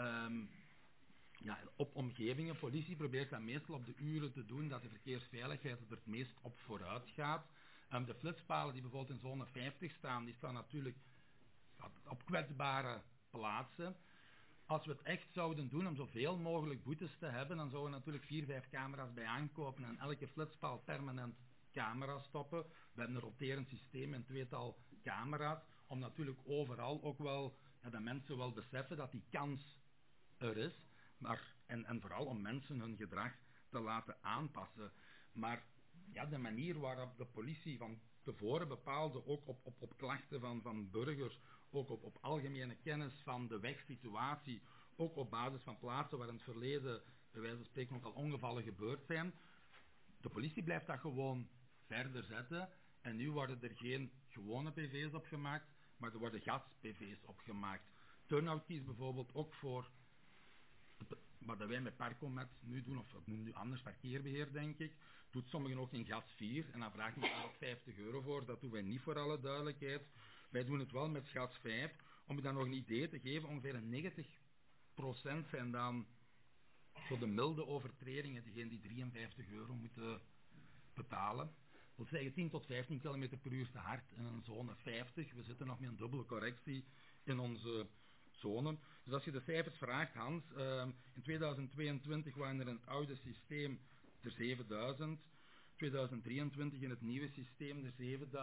op omgevingen. Politie probeert dat meestal op de uren te doen dat de verkeersveiligheid er het meest op vooruit gaat. De flitspalen die bijvoorbeeld in zone 50 staan, die staan natuurlijk op kwetsbare plaatsen. Als we het echt zouden doen om zoveel mogelijk boetes te hebben, dan zouden we natuurlijk 4-5 camera's bij aankopen en elke flitspaal permanent camera stoppen. We hebben een roterend systeem en 2-tal camera's, om natuurlijk overal ook wel, dat mensen wel beseffen dat die kans er is, en vooral om mensen hun gedrag te laten aanpassen. Maar ja, de manier waarop de politie van tevoren bepaalde, ook op klachten van burgers, ook op algemene kennis van de wegsituatie, ook op basis van plaatsen waar in het verleden, bij wijze van spreken, ook al ongevallen gebeurd zijn. De politie blijft dat gewoon verder zetten en nu worden er geen gewone PV's opgemaakt, maar er worden gas-PV's opgemaakt. Turnhout kiest bijvoorbeeld ook voor wat wij met Parcomet nu doen, of het noemt nu anders, parkeerbeheer denk ik, doet sommigen ook in gas 4 en dan vraagt men daar ook €50 voor. Dat doen wij niet, voor alle duidelijkheid. Wij doen het wel met gas 5. Om je dan nog een idee te geven, ongeveer 90% zijn dan voor de milde overtredingen degene die €53 moeten betalen. Dat wil zeggen 10 tot 15 km per uur te hard in een zone 50. We zitten nog met een dubbele correctie in onze zone. Dus als je de cijfers vraagt, Hans, in 2022 waren er in het oude systeem er 7000, 2023 in het nieuwe systeem er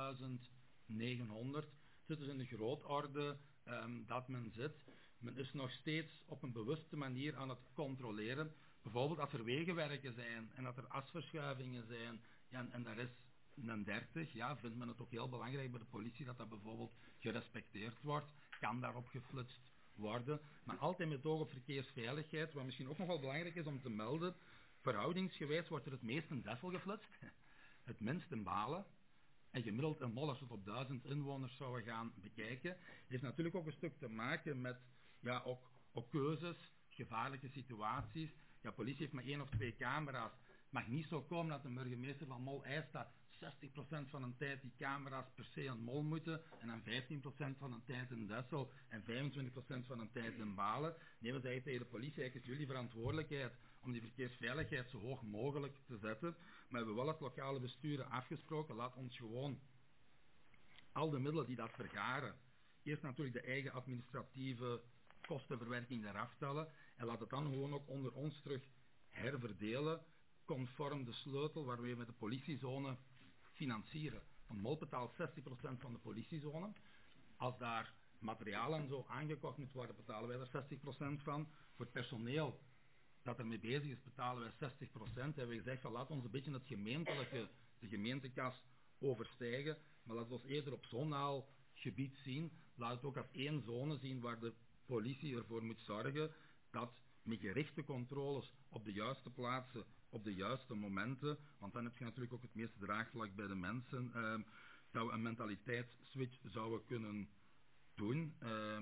7900. Het zit dus in de grootorde dat men zit. Men is nog steeds op een bewuste manier aan het controleren. Bijvoorbeeld als er wegenwerken zijn en dat er asverschuivingen zijn, ja, en daar is een 30, ja, vindt men het ook heel belangrijk bij de politie dat dat bijvoorbeeld gerespecteerd wordt, kan daarop geflitst worden, maar altijd met oog op verkeersveiligheid, wat misschien ook nog wel belangrijk is om te melden. Verhoudingsgewijs wordt er het meest in Dessel geflitst, het minst in Balen. En gemiddeld in Mol, als we het op 1000 inwoners zouden gaan bekijken, heeft natuurlijk ook een stuk te maken met ja, ook keuzes, gevaarlijke situaties. Ja, politie heeft maar 1 of 2 camera's. Het mag niet zo komen dat de burgemeester van Mol eist dat 60% van de tijd die camera's per se in Mol moeten en dan 15% van de tijd in Dessel en 25% van de tijd in Balen. Nee, we zeggen tegen de politie, eigenlijk is jullie verantwoordelijkheid om die verkeersveiligheid zo hoog mogelijk te zetten. Maar we hebben wel het lokale bestuur afgesproken, laat ons gewoon al de middelen die dat vergaren, eerst natuurlijk de eigen administratieve kostenverwerking eraf tellen en laat het dan gewoon ook onder ons terug herverdelen, conform de sleutel waarmee we de politiezone financieren. Want Mol betaalt 60% van de politiezone. Als daar materiaal en zo aangekocht moet worden, betalen wij er 60% van. Voor het personeel dat ermee bezig is, betalen wij 60%. Hebben we gezegd van laat ons een beetje het gemeentelijke, de gemeentekas overstijgen, maar laat ons eerder op zonaal gebied zien. Laat het ook als één zone zien waar de politie ervoor moet zorgen dat met gerichte controles op de juiste plaatsen, op de juiste momenten, want dan heb je natuurlijk ook het meeste draagvlak bij de mensen, dat we een mentaliteitsswitch zouden kunnen doen.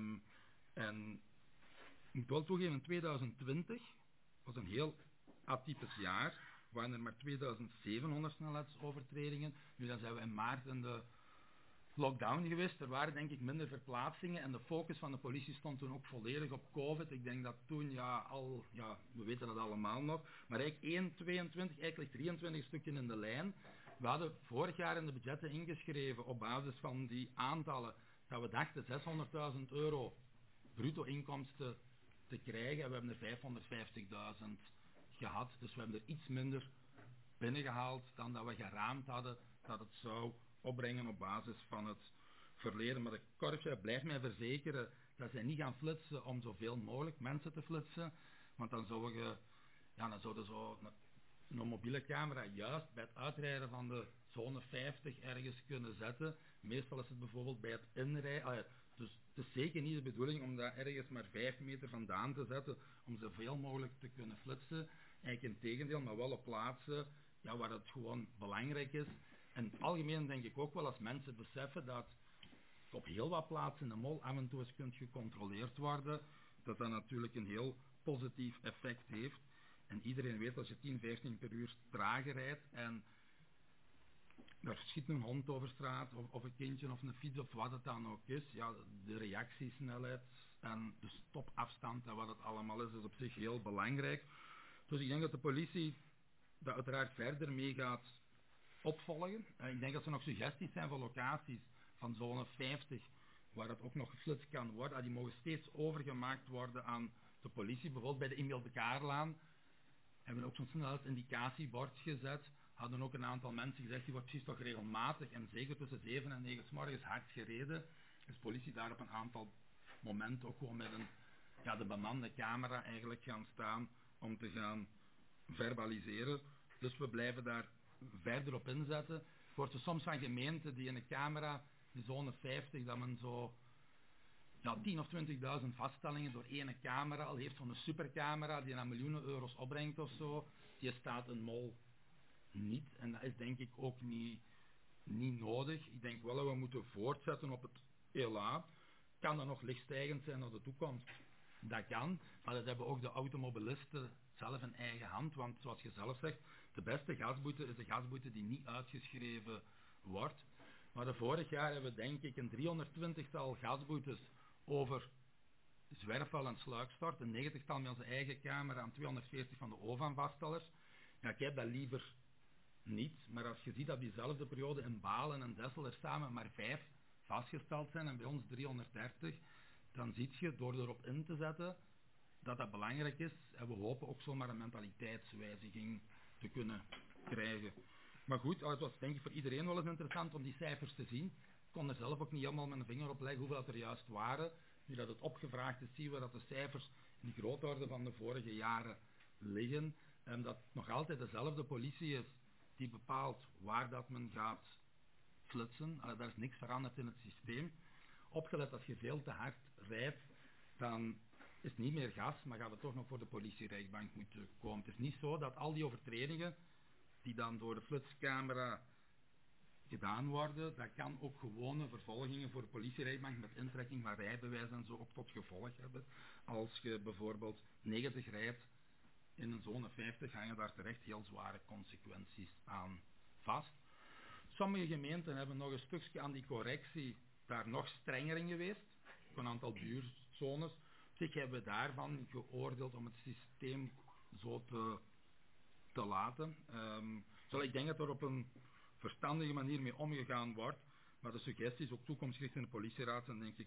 En ik moet wel toegeven, in 2020 was een heel atypisch jaar, waren er maar 2700 snelheidsovertredingen. Nu dan zijn we in maart in de lockdown geweest. Er waren denk ik minder verplaatsingen en de focus van de politie stond toen ook volledig op COVID. Ik denk dat toen we weten dat allemaal nog, maar eigenlijk 1, 22, eigenlijk 23 stukken in de lijn. We hadden vorig jaar in de budgetten ingeschreven op basis van die aantallen dat we dachten €600.000 bruto inkomsten te krijgen en we hebben er 550.000 gehad. Dus we hebben er iets minder binnengehaald dan dat we geraamd hadden dat het zou opbrengen op basis van het verleden. Maar de korpschef blijft mij verzekeren dat zij niet gaan flitsen om zoveel mogelijk mensen te flitsen. Want dan zouden zo een mobiele camera juist bij het uitrijden van de zone 50 ergens kunnen zetten. Meestal is het bijvoorbeeld bij het inrijden. Dus het is zeker niet de bedoeling om dat ergens maar 5 meter vandaan te zetten om zoveel mogelijk te kunnen flitsen. Eigenlijk in tegendeel, maar wel op plaatsen waar het gewoon belangrijk is. En in het algemeen denk ik ook wel als mensen beseffen dat op heel wat plaatsen in de Mol af en toe eens kunt gecontroleerd worden, dat dat natuurlijk een heel positief effect heeft. En iedereen weet als je 10, 15 per uur trager rijdt en daar schiet een hond over straat of een kindje of een fiets of wat het dan ook is, ja, de reactiesnelheid en de stopafstand en wat het allemaal is op zich heel belangrijk. Dus ik denk dat de politie dat uiteraard verder mee gaat opvolgen. Ik denk dat er nog suggesties zijn voor locaties van zone 50 waar het ook nog geflitst kan worden. Die mogen steeds overgemaakt worden aan de politie. Bijvoorbeeld bij de Emiel de Kaarlaan hebben we ook zo'n snelheidsindicatiebord gezet. Hadden ook een aantal mensen gezegd, die wordt precies toch regelmatig en zeker tussen 7 en 9 's morgens hard gereden. Dus politie daar op een aantal momenten ook gewoon met de bemande camera eigenlijk gaan staan om te gaan verbaliseren. Dus we blijven daar verder op inzetten. Ik hoor soms van gemeenten die in een camera, in zone 50, dat men zo 10 of 20.000 vaststellingen door één camera al heeft, zo'n supercamera die aan miljoenen euro's opbrengt of zo, die staat een mol niet. En dat is denk ik ook niet nodig. Ik denk wel dat we moeten voortzetten op het ELA. Kan dat nog lichtstijgend zijn naar de toekomst? Dat kan, maar dat hebben ook de automobilisten zelf in eigen hand, want zoals je zelf zegt, de beste gasboete is de gasboete die niet uitgeschreven wordt. Maar de vorig jaar hebben we denk ik een 320-tal gasboetes over zwerfvuil en sluikstort, een 90-tal met onze eigen camera en 240 van de OVAN-vaststellers. Ja, ik heb dat liever niet, maar als je ziet dat diezelfde periode in Balen en Dessel er samen maar 5 vastgesteld zijn en bij ons 330, dan zie je door erop in te zetten dat dat belangrijk is en we hopen ook zomaar een mentaliteitswijziging te kunnen krijgen. Maar goed, het was denk ik voor iedereen wel eens interessant om die cijfers te zien. Ik kon er zelf ook niet helemaal mijn vinger op leggen hoeveel dat er juist waren. Nu dat het opgevraagd is, zien we dat de cijfers in de grootorde van de vorige jaren liggen. En dat het nog altijd dezelfde politie is die bepaalt waar dat men gaat flitsen. Daar is niks veranderd in het systeem. Opgelet als je veel te hard rijdt, dan is het niet meer gas, maar gaat het toch nog voor de politierechtbank moeten komen. Het is niet zo dat al die overtredingen die dan door de flitscamera gedaan worden, dat kan ook gewone vervolgingen voor de politierechtbank met intrekking van rijbewijs en zo ook tot gevolg hebben. Als je bijvoorbeeld 90 rijdt in een zone 50, hangen daar terecht heel zware consequenties aan vast. Sommige gemeenten hebben nog een stukje aan die correctie daar nog strenger in geweest. Een aantal buurzones. Dus hebben we daarvan geoordeeld om het systeem zo te laten. Ik denk dat er op een verstandige manier mee omgegaan wordt. Maar de suggesties, ook toekomstgericht in de politieraad, zijn denk ik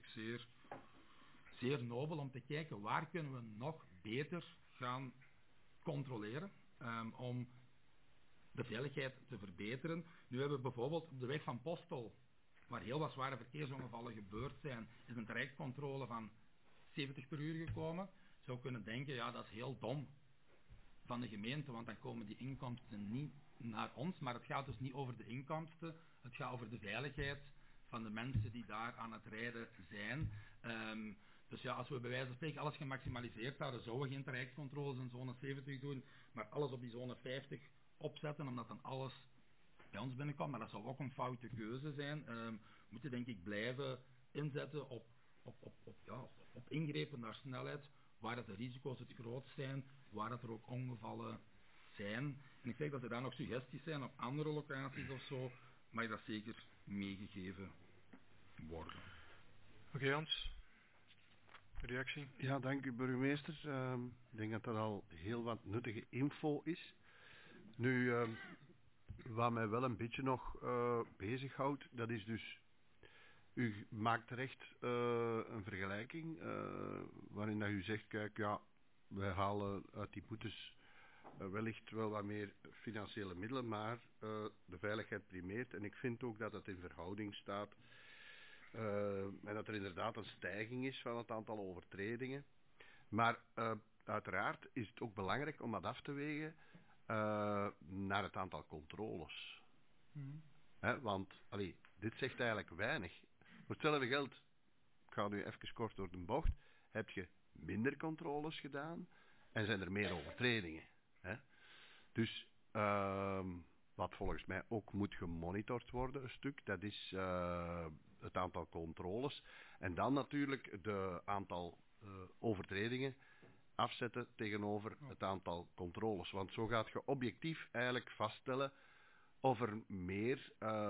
zeer nobel om te kijken waar kunnen we nog beter gaan controleren. Om de veiligheid te verbeteren. Nu hebben we bijvoorbeeld op de weg van Postel, waar heel wat zware verkeersongevallen gebeurd zijn, is een trajectcontrole van 70 per uur gekomen. Je zou kunnen denken, ja dat is heel dom van de gemeente, want dan komen die inkomsten niet naar ons. Maar het gaat dus niet over de inkomsten, het gaat over de veiligheid van de mensen die daar aan het rijden zijn. Dus ja, als we bij wijze van spreken alles gemaximaliseerd hadden, zouden we geen trajectcontroles in zone 70 doen, maar alles op die zone 50 opzetten, omdat dan alles bij ons binnenkomt. Maar dat zou ook een foute keuze zijn. We moeten denk ik blijven inzetten op ingrepen naar snelheid, waar dat de risico's het grootst zijn, waar dat er ook ongevallen zijn. En ik zeg dat er dan nog suggesties zijn op andere locaties of zo, mag dat zeker meegegeven worden. Oké, Hans. Reactie? Ja, dank u burgemeester. Ik denk dat er al heel wat nuttige info is. Nu, wat mij wel een beetje nog bezighoudt, dat is dus, u maakt terecht een vergelijking waarin dat u zegt, kijk, ja, wij halen uit die boetes wellicht wel wat meer financiële middelen, maar de veiligheid primeert. En ik vind ook dat het in verhouding staat en dat er inderdaad een stijging is van het aantal overtredingen. Maar uiteraard is het ook belangrijk om dat af te wegen naar het aantal controles. Want dit zegt eigenlijk weinig. Voor hetzelfde geld, ik ga nu even kort door de bocht, heb je minder controles gedaan en zijn er meer overtredingen. Dus wat volgens mij ook moet gemonitord worden een stuk, dat is het aantal controles. En dan natuurlijk het aantal overtredingen afzetten tegenover het aantal controles. Want zo gaat je objectief eigenlijk vaststellen of er meer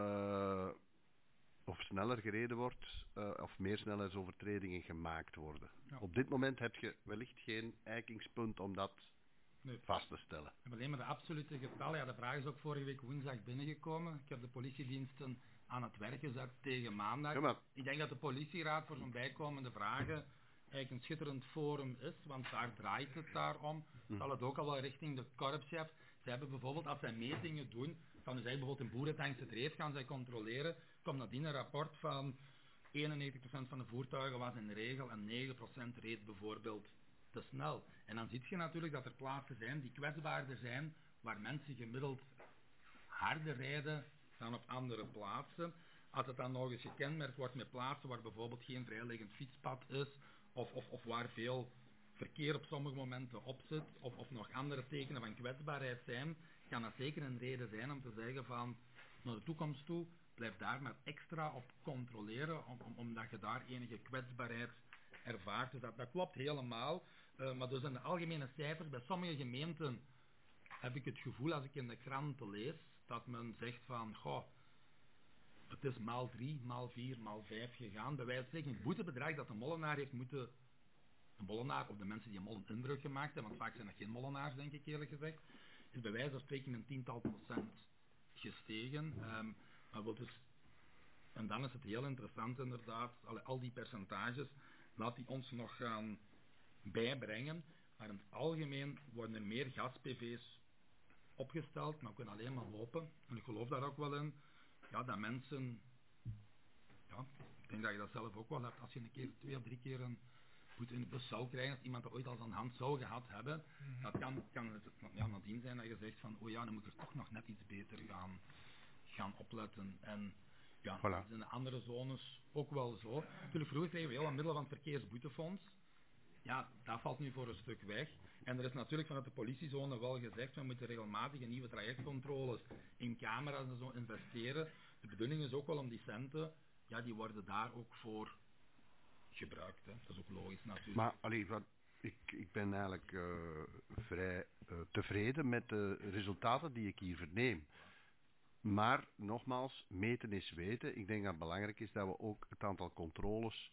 of sneller gereden wordt of meer snelheidsovertredingen gemaakt worden. Ja. Op dit moment heb je wellicht geen eikingspunt om dat vast te stellen. We hebben alleen maar de absolute getallen. Ja, de vraag is ook vorige week woensdag binnengekomen. Ik heb de politiediensten aan het werk gezet tegen maandag. Ja, maar ik denk dat de politieraad voor zo'n bijkomende vragen eigenlijk een schitterend forum is, want daar draait het daar om. Zal het ook al wel richting de korpschef. Ze hebben bijvoorbeeld, als zij metingen doen, van zij bijvoorbeeld in Boerentankse Dreef gaan zij controleren, komt nadien een rapport van 91% van de voertuigen was in de regel en 9% reed bijvoorbeeld te snel. En dan zie je natuurlijk dat er plaatsen zijn die kwetsbaarder zijn, waar mensen gemiddeld harder rijden dan op andere plaatsen. Als het dan nog eens gekenmerkt wordt met plaatsen waar bijvoorbeeld geen vrijliggend fietspad is, of waar veel verkeer op sommige momenten op zit, of nog andere tekenen van kwetsbaarheid zijn, kan dat zeker een reden zijn om te zeggen van, naar de toekomst toe, blijf daar maar extra op controleren, omdat je daar enige kwetsbaarheid ervaart. Dus dat klopt helemaal. Maar dus in de algemene cijfers, bij sommige gemeenten heb ik het gevoel, als ik in de kranten lees, dat men zegt van, goh, het is maal 3, maal 4, maal 5 gegaan. Bij wijze van spreken, het boetebedrag dat de molenaar heeft moeten, de molenaar of de mensen die een moleninbreuk gemaakt hebben, want vaak zijn dat geen molenaars, denk ik eerlijk gezegd, is bij wijze van spreken een 10-tal procent gestegen. Maar dus, en dan is het heel interessant inderdaad, al die percentages, laat die ons nog gaan bijbrengen, maar in het algemeen worden er meer gas-PV's opgesteld, maar we kunnen alleen maar hopen, en ik geloof daar ook wel in, ja, dat mensen, ja, ik denk dat je dat zelf ook wel hebt, als je een keer, 2 of 3 keer een boete in de bus zou krijgen, als iemand dat ooit al aan de hand zou gehad hebben, dat kan het ja, nadien zijn dat je zegt van, oh ja, dan moet ik er toch nog net iets beter gaan opletten. En ja, dat is in de andere zones ook wel zo. Natuurlijk, vroeger kregen we heel wat middelen van het verkeersboetefonds. Ja, dat valt nu voor een stuk weg. En er is natuurlijk vanuit de politiezone wel gezegd, we moeten regelmatig in nieuwe trajectcontroles in camera's en zo investeren. De bedoeling is ook wel om die centen, ja, die worden daar ook voor gebruikt. Hè. Dat is ook logisch natuurlijk. Maar allee, ik ben eigenlijk vrij tevreden met de resultaten die ik hier verneem. Maar nogmaals, meten is weten. Ik denk dat het belangrijk is dat we ook het aantal controles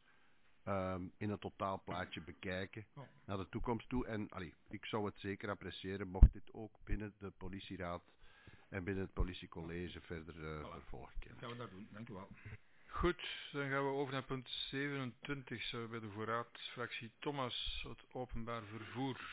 in een totaalplaatje bekijken naar de toekomst toe. En ik zou het zeker appreciëren mocht dit ook binnen de politieraad en binnen het politiecollege verder vervolgd worden. Gaan we dat doen, dank u wel. Goed, dan gaan we over naar punt 27 bij de voorraadsfractie. Thomas, het openbaar vervoer.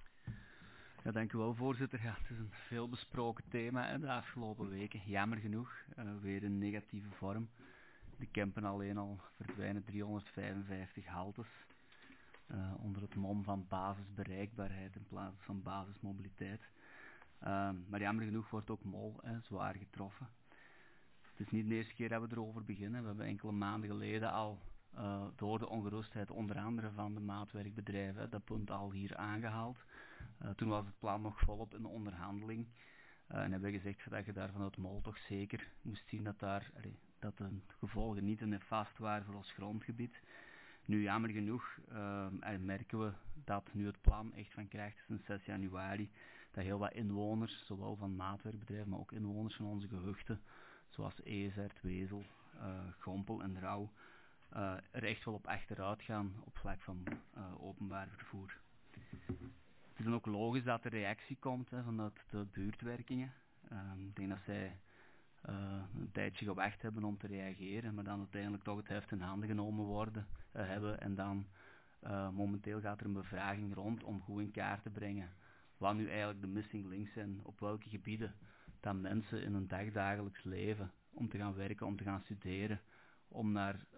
Ja, dank u wel, voorzitter. Ja, het is een veelbesproken thema de afgelopen weken. Jammer genoeg, weer in negatieve vorm. De Kempen alleen al verdwijnen 355 haltes. Onder het mom van basisbereikbaarheid in plaats van basismobiliteit. Maar jammer genoeg wordt ook Mol zwaar getroffen. Het is niet de eerste keer dat we erover beginnen. We hebben enkele maanden geleden al door de ongerustheid onder andere van de maatwerkbedrijven dat punt al hier aangehaald. Toen was het plan nog volop in de onderhandeling. En hebben we gezegd dat je daar vanuit Mol toch zeker moest zien dat de gevolgen niet te nefast waren voor ons grondgebied. Nu, jammer genoeg merken we dat nu het plan echt van kracht is sinds 6 januari, dat heel wat inwoners, zowel van maatwerkbedrijven, maar ook inwoners van onze gehuchten, zoals Ezert, Wezel, Gompel en Rauw, er echt wel op achteruit gaan op vlak van openbaar vervoer. Het is dan ook logisch dat er reactie komt vanuit de buurtwerkingen. Ik denk dat zij een tijdje gewacht hebben om te reageren, maar dan uiteindelijk toch het heft in handen genomen hebben en dan momenteel gaat er een bevraging rond om goed in kaart te brengen wat nu eigenlijk de missing links zijn, op welke gebieden dat mensen in hun dagdagelijks leven, om te gaan werken, om te gaan studeren, om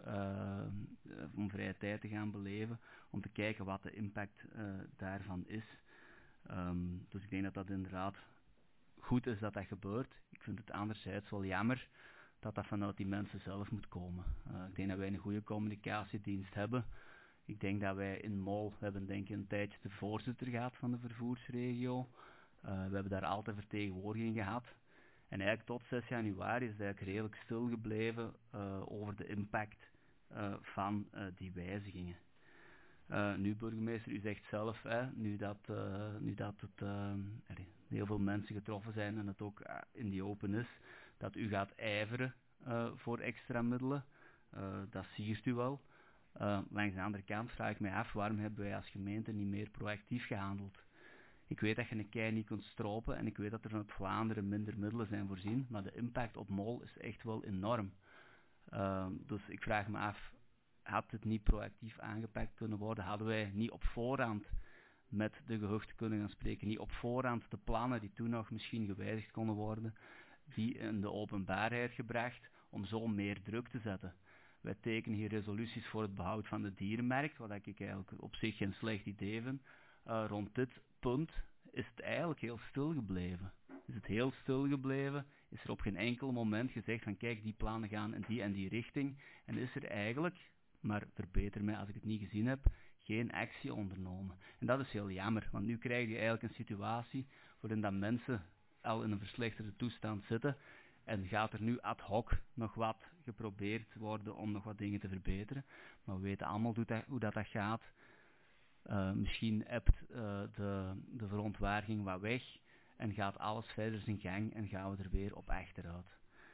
vrije tijd te gaan beleven, om te kijken wat de impact daarvan is. Dus ik denk dat dat inderdaad goed is dat dat gebeurt. Ik vind het anderzijds wel jammer dat dat vanuit die mensen zelf moet komen. Ik denk dat wij een goede communicatiedienst hebben. Ik denk dat wij in Mol, we hebben denk ik een tijdje de voorzitter gehad van de vervoersregio. We hebben daar altijd vertegenwoordiging gehad. En eigenlijk tot 6 januari is het eigenlijk redelijk stil gebleven over de impact van die wijzigingen. Nu burgemeester, u zegt zelf, nu dat heel veel mensen getroffen zijn en het ook in die open is, dat u gaat ijveren voor extra middelen. Dat siert u wel. Langs de andere kant vraag ik mij af, waarom hebben wij als gemeente niet meer proactief gehandeld? Ik weet dat je een kei niet kunt stropen en ik weet dat er vanuit Vlaanderen minder middelen zijn voorzien, maar de impact op Mol is echt wel enorm. Dus ik vraag me af, had het niet proactief aangepakt kunnen worden? Hadden wij niet op voorhand met de gehuchten kunnen gaan spreken? Niet op voorhand de plannen die toen nog misschien gewijzigd konden worden, die in de openbaarheid gebracht om zo meer druk te zetten? Wij tekenen hier resoluties voor het behoud van de dierenmarkt, wat ik eigenlijk op zich geen slecht idee vind. Rond dit punt is het eigenlijk heel stil gebleven. Is het heel stil gebleven is er op geen enkel moment gezegd van kijk, die plannen gaan in die en die richting. En is er eigenlijk, maar verbeter mij als ik het niet gezien heb, geen actie ondernomen. En dat is heel jammer, want nu krijg je eigenlijk een situatie waarin dat mensen al in een verslechterde toestand zitten en gaat er nu ad hoc nog wat geprobeerd worden om nog wat dingen te verbeteren. Maar we weten allemaal hoe dat gaat. Misschien ebt de verontwaardiging wat weg en gaat alles verder zijn gang en gaan we er weer op achteruit.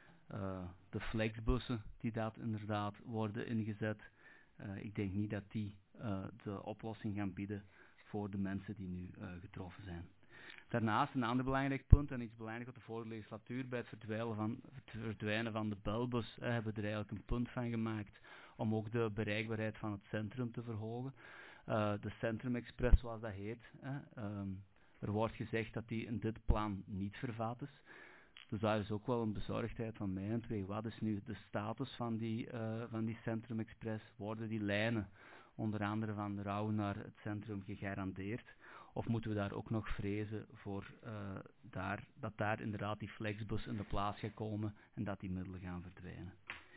De flexbussen die dat inderdaad worden ingezet, ik denk niet dat die de oplossing gaan bieden voor de mensen die nu getroffen zijn. Daarnaast een ander belangrijk punt, en iets belangrijks op de vorige legislatuur, bij het verdwijnen van de belbus, hebben we er eigenlijk een punt van gemaakt om ook de bereikbaarheid van het centrum te verhogen. De Centrum Express, zoals dat heet, er wordt gezegd dat die in dit plan niet vervat is. Dus daar is ook wel een bezorgdheid van mij. Wat is nu de status van die Centrum Express? Worden die lijnen, onder andere van Rauw naar het centrum, gegarandeerd? Of moeten we daar ook nog vrezen voor dat daar inderdaad die flexbus in de plaats gaat komen en dat die middelen gaan verdwijnen?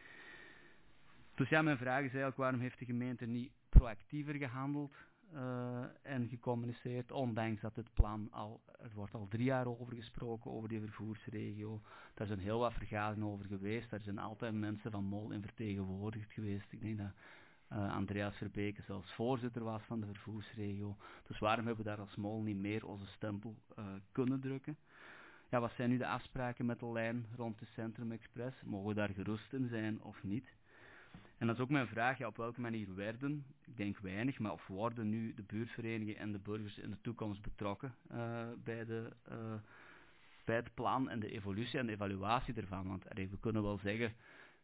Dus ja, mijn vraag is eigenlijk, waarom heeft de gemeente niet proactiever gehandeld en gecommuniceerd, ondanks dat het plan er wordt al 3 jaar over gesproken, over die vervoersregio. Daar zijn heel wat vergaderingen over geweest, daar zijn altijd mensen van MOL in vertegenwoordigd geweest. Ik denk dat Andreas Verbeke zelfs voorzitter was van de vervoersregio. Dus waarom hebben we daar als MOL niet meer onze stempel kunnen drukken? Ja, wat zijn nu de afspraken met de lijn rond de Centrum Express? Mogen we daar gerust in zijn of niet? En dat is ook mijn vraag, ja, op welke manier werden, ik denk weinig, maar of worden nu de buurtverenigingen en de burgers in de toekomst betrokken bij het plan en de evolutie en de evaluatie ervan? Want we kunnen wel zeggen,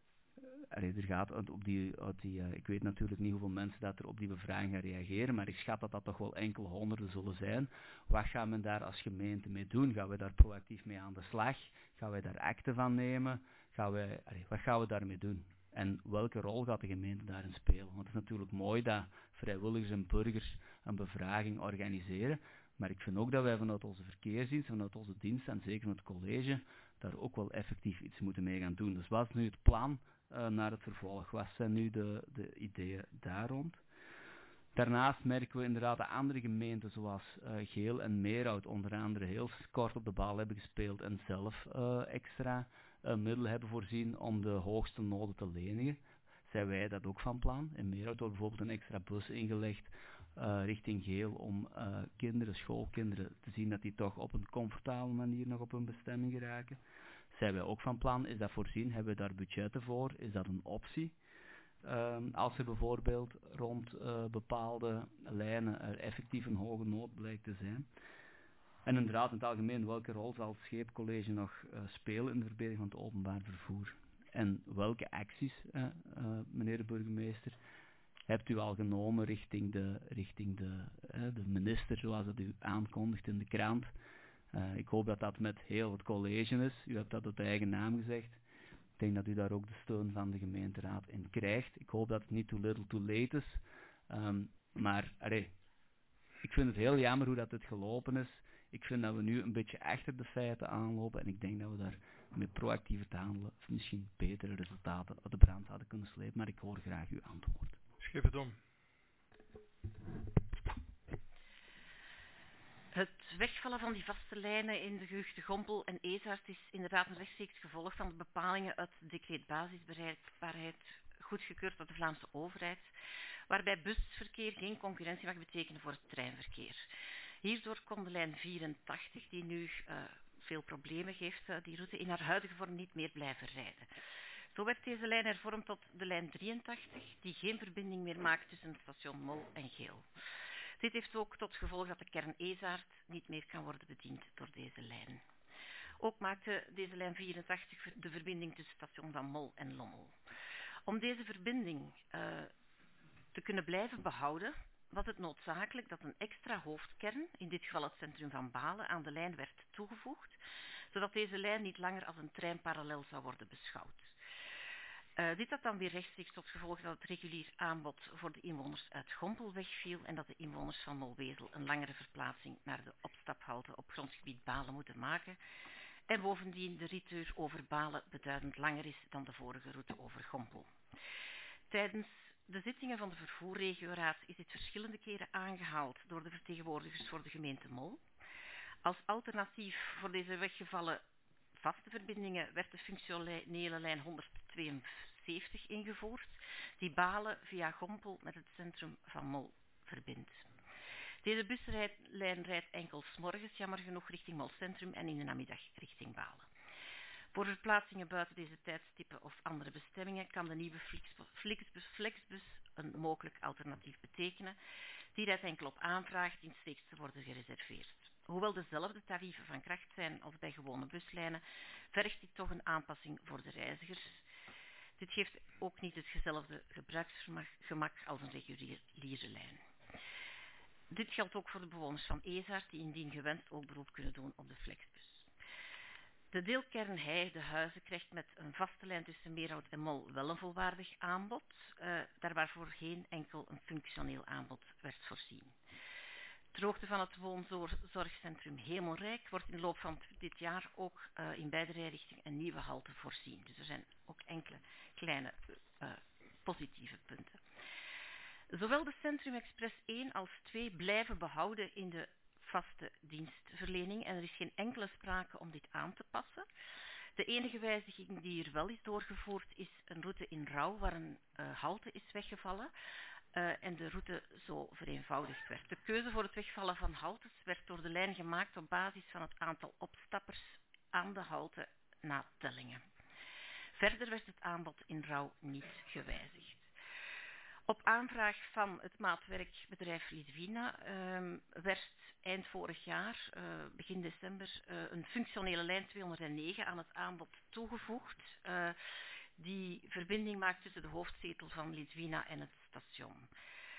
er gaat ik weet natuurlijk niet hoeveel mensen dat er op die bevraging gaan reageren, maar ik schat dat dat toch wel enkele honderden zullen zijn. Wat gaat men daar als gemeente mee doen? Gaan we daar proactief mee aan de slag? Gaan wij daar akte van nemen? Wat gaan we daarmee doen? En welke rol gaat de gemeente daarin spelen? Want het is natuurlijk mooi dat vrijwilligers en burgers een bevraging organiseren, maar ik vind ook dat wij vanuit onze verkeersdienst, vanuit onze dienst en zeker met het college, daar ook wel effectief iets moeten mee gaan doen. Dus wat is nu het plan naar het vervolg? Wat zijn nu de ideeën daar rond? Daarnaast merken we inderdaad dat andere gemeenten zoals Geel en Meerhout onder andere heel kort op de bal hebben gespeeld en zelf extra middelen hebben voorzien om de hoogste noden te lenigen. Zijn wij dat ook van plan? In Meerhout wordt bijvoorbeeld een extra bus ingelegd richting Geel om schoolkinderen te zien dat die toch op een comfortabele manier nog op hun bestemming geraken. Zijn wij ook van plan? Is dat voorzien? Hebben we daar budgetten voor? Is dat een optie? Als er bijvoorbeeld rond bepaalde lijnen er effectief een hoge nood blijkt te zijn. En inderdaad, in het algemeen, welke rol zal het Scheepcollege nog spelen in de verbetering van het openbaar vervoer? En welke acties, meneer de burgemeester, hebt u al genomen richting de minister, zoals dat u aankondigt in de krant? Ik hoop dat dat met heel het college is. U hebt dat op eigen naam gezegd. Ik denk dat u daar ook de steun van de gemeenteraad in krijgt. Ik hoop dat het niet too little too late is. Maar ik vind het heel jammer hoe dat het gelopen is. Ik vind dat we nu een beetje achter de feiten aanlopen. En ik denk dat we daar met proactiever te handelen misschien betere resultaten uit de brand zouden kunnen slepen. Maar ik hoor graag uw antwoord. Schep het om. Het wegvallen van die vaste lijnen in de gehuchten Gompel en Ezaert is inderdaad een rechtstreeks gevolg van de bepalingen uit het decreet basisbereikbaarheid goedgekeurd door de Vlaamse overheid, waarbij busverkeer geen concurrentie mag betekenen voor het treinverkeer. Hierdoor kon de lijn 84, die nu veel problemen geeft, die route in haar huidige vorm niet meer blijven rijden. Zo werd deze lijn hervormd tot de lijn 83, die geen verbinding meer maakt tussen het station Mol en Geel. Dit heeft ook tot gevolg dat de kern Ezaert niet meer kan worden bediend door deze lijn. Ook maakte deze lijn 84 de verbinding tussen het station van Mol en Lommel. Om deze verbinding te kunnen blijven behouden, was het noodzakelijk dat een extra hoofdkern, in dit geval het centrum van Balen, aan de lijn werd toegevoegd, zodat deze lijn niet langer als een treinparallel zou worden beschouwd. Dit had dan weer rechtstreeks tot gevolg dat het regulier aanbod voor de inwoners uit Gompel wegviel en dat de inwoners van Molwezel een langere verplaatsing naar de opstaphalte op grondgebied Balen moeten maken en bovendien de rituur over Balen beduidend langer is dan de vorige route over Gompel. Tijdens de zittingen van de vervoerregioraad is dit verschillende keren aangehaald door de vertegenwoordigers voor de gemeente Mol. Als alternatief voor deze weggevallen vaste verbindingen werd de functionele lijn 172 ingevoerd, die Balen via Gompel met het centrum van Mol verbindt. Deze buslijn rijdt enkel 's morgens, jammer genoeg, richting Mol Centrum en in de namiddag richting Balen. Voor verplaatsingen buiten deze tijdstippen of andere bestemmingen kan de nieuwe Flixbus een mogelijk alternatief betekenen. Die rijdt enkel op aanvraag, dient steeds te worden gereserveerd. Hoewel dezelfde tarieven van kracht zijn als bij gewone buslijnen, vergt dit toch een aanpassing voor de reizigers. Dit geeft ook niet hetzelfde gebruiksgemak als een reguliere lijn. Dit geldt ook voor de bewoners van Ezaert, die indien gewenst ook beroep kunnen doen op de Flexbus. De deelkern Heide-Huizen krijgt met een vaste lijn tussen Meerhout en Mol wel een volwaardig aanbod, daar waarvoor geen enkel een functioneel aanbod werd voorzien. Ter hoogte van het woonzorgcentrum Hemelrijk wordt in de loop van dit jaar ook in beide rijrichtingen een nieuwe halte voorzien. Dus er zijn ook enkele kleine positieve punten. Zowel de Centrum Express 1 als 2 blijven behouden in de vaste dienstverlening en er is geen enkele sprake om dit aan te passen. De enige wijziging die er wel is doorgevoerd is een route in Rauw waar een halte is weggevallen en de route zo vereenvoudigd werd. De keuze voor het wegvallen van haltes werd door de lijn gemaakt op basis van het aantal opstappers aan de halte na tellingen. Verder werd het aanbod in Rauw niet gewijzigd. Op aanvraag van het maatwerkbedrijf Lidwina werd eind vorig jaar, begin december, een functionele lijn 209 aan het aanbod toegevoegd. Die verbinding maakt tussen de hoofdzetel van Lidwina en het station.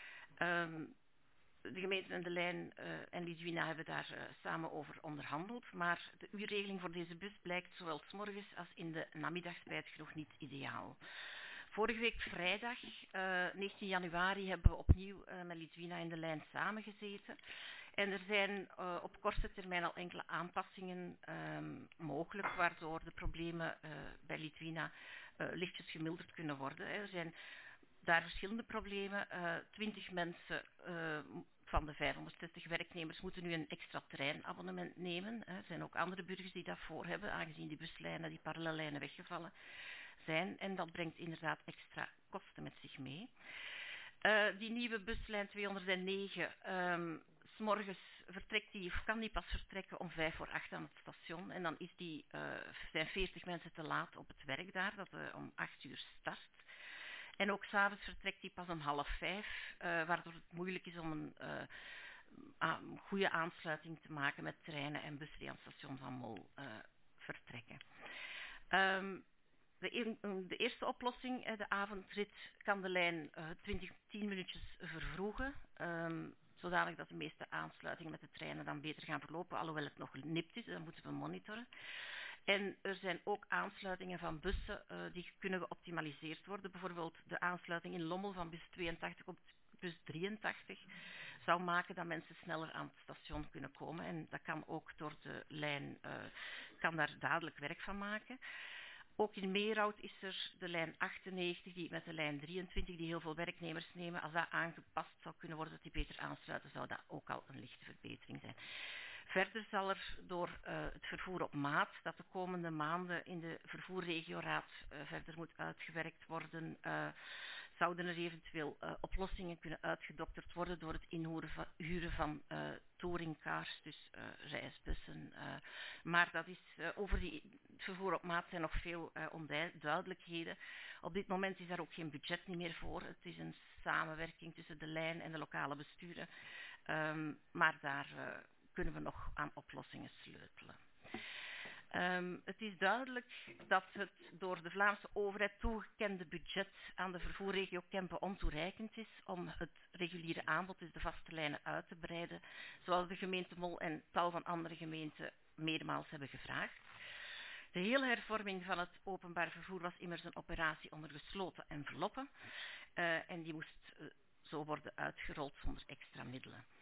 De gemeente en de lijn en Lidwina hebben daar samen over onderhandeld, maar de uurregeling voor deze bus blijkt zowel 's morgens als in de namiddag spijt genoeg niet ideaal. Vorige week vrijdag, 19 januari, hebben we opnieuw met Lidwina in de lijn samengezeten. En er zijn op korte termijn al enkele aanpassingen mogelijk, waardoor de problemen bij Lidwina lichtjes gemilderd kunnen worden. Er zijn daar verschillende problemen. 20 mensen van de 560 werknemers moeten nu een extra treinabonnement nemen. Er zijn ook andere burgers die dat voor hebben, aangezien die buslijnen, die parallellijnen weggevallen zijn. En dat brengt inderdaad extra kosten met zich mee. Die nieuwe buslijn 209, 's morgens vertrekt die, of kan die pas vertrekken om 7:55 aan het station. En dan zijn 40 mensen te laat op het werk daar, dat om 8 uur start. En ook 's avonds vertrekt die pas om 4:30, waardoor het moeilijk is om een goede aansluiting te maken met treinen en bussen die aan het station van Mol vertrekken. De eerste oplossing, de avondrit, kan de lijn 10 minuutjes vervroegen, zodanig dat de meeste aansluitingen met de treinen dan beter gaan verlopen, alhoewel het nog nipt is, dat moeten we monitoren. En er zijn ook aansluitingen van bussen die kunnen geoptimaliseerd worden. Bijvoorbeeld de aansluiting in Lommel van bus 82 op bus 83 zou maken dat mensen sneller aan het station kunnen komen. En dat kan ook door de lijn, kan daar dadelijk werk van maken. Ook in Meerhout is er de lijn 98 die met de lijn 23 die heel veel werknemers nemen. Als dat aangepast zou kunnen worden dat die beter aansluiten, zou dat ook al een lichte verbetering zijn. Verder zal er door het vervoer op maat, dat de komende maanden in de vervoerregioraad verder moet uitgewerkt worden, zouden er eventueel oplossingen kunnen uitgedokterd worden door het inhuren van touringcars, dus reisbussen. Maar dat is, over het vervoer op maat zijn nog veel onduidelijkheden. Op dit moment is daar ook geen budget meer voor. Het is een samenwerking tussen de lijn en de lokale besturen. Maar daar kunnen we nog aan oplossingen sleutelen. Het is duidelijk dat het door de Vlaamse overheid toegekende budget aan de vervoerregio Kempen ontoereikend is om het reguliere aanbod, dus de vaste lijnen, uit te breiden, zoals de gemeente Mol en tal van andere gemeenten meermaals hebben gevraagd. De hele hervorming van het openbaar vervoer was immers een operatie onder gesloten enveloppen en die moest zo worden uitgerold zonder extra middelen.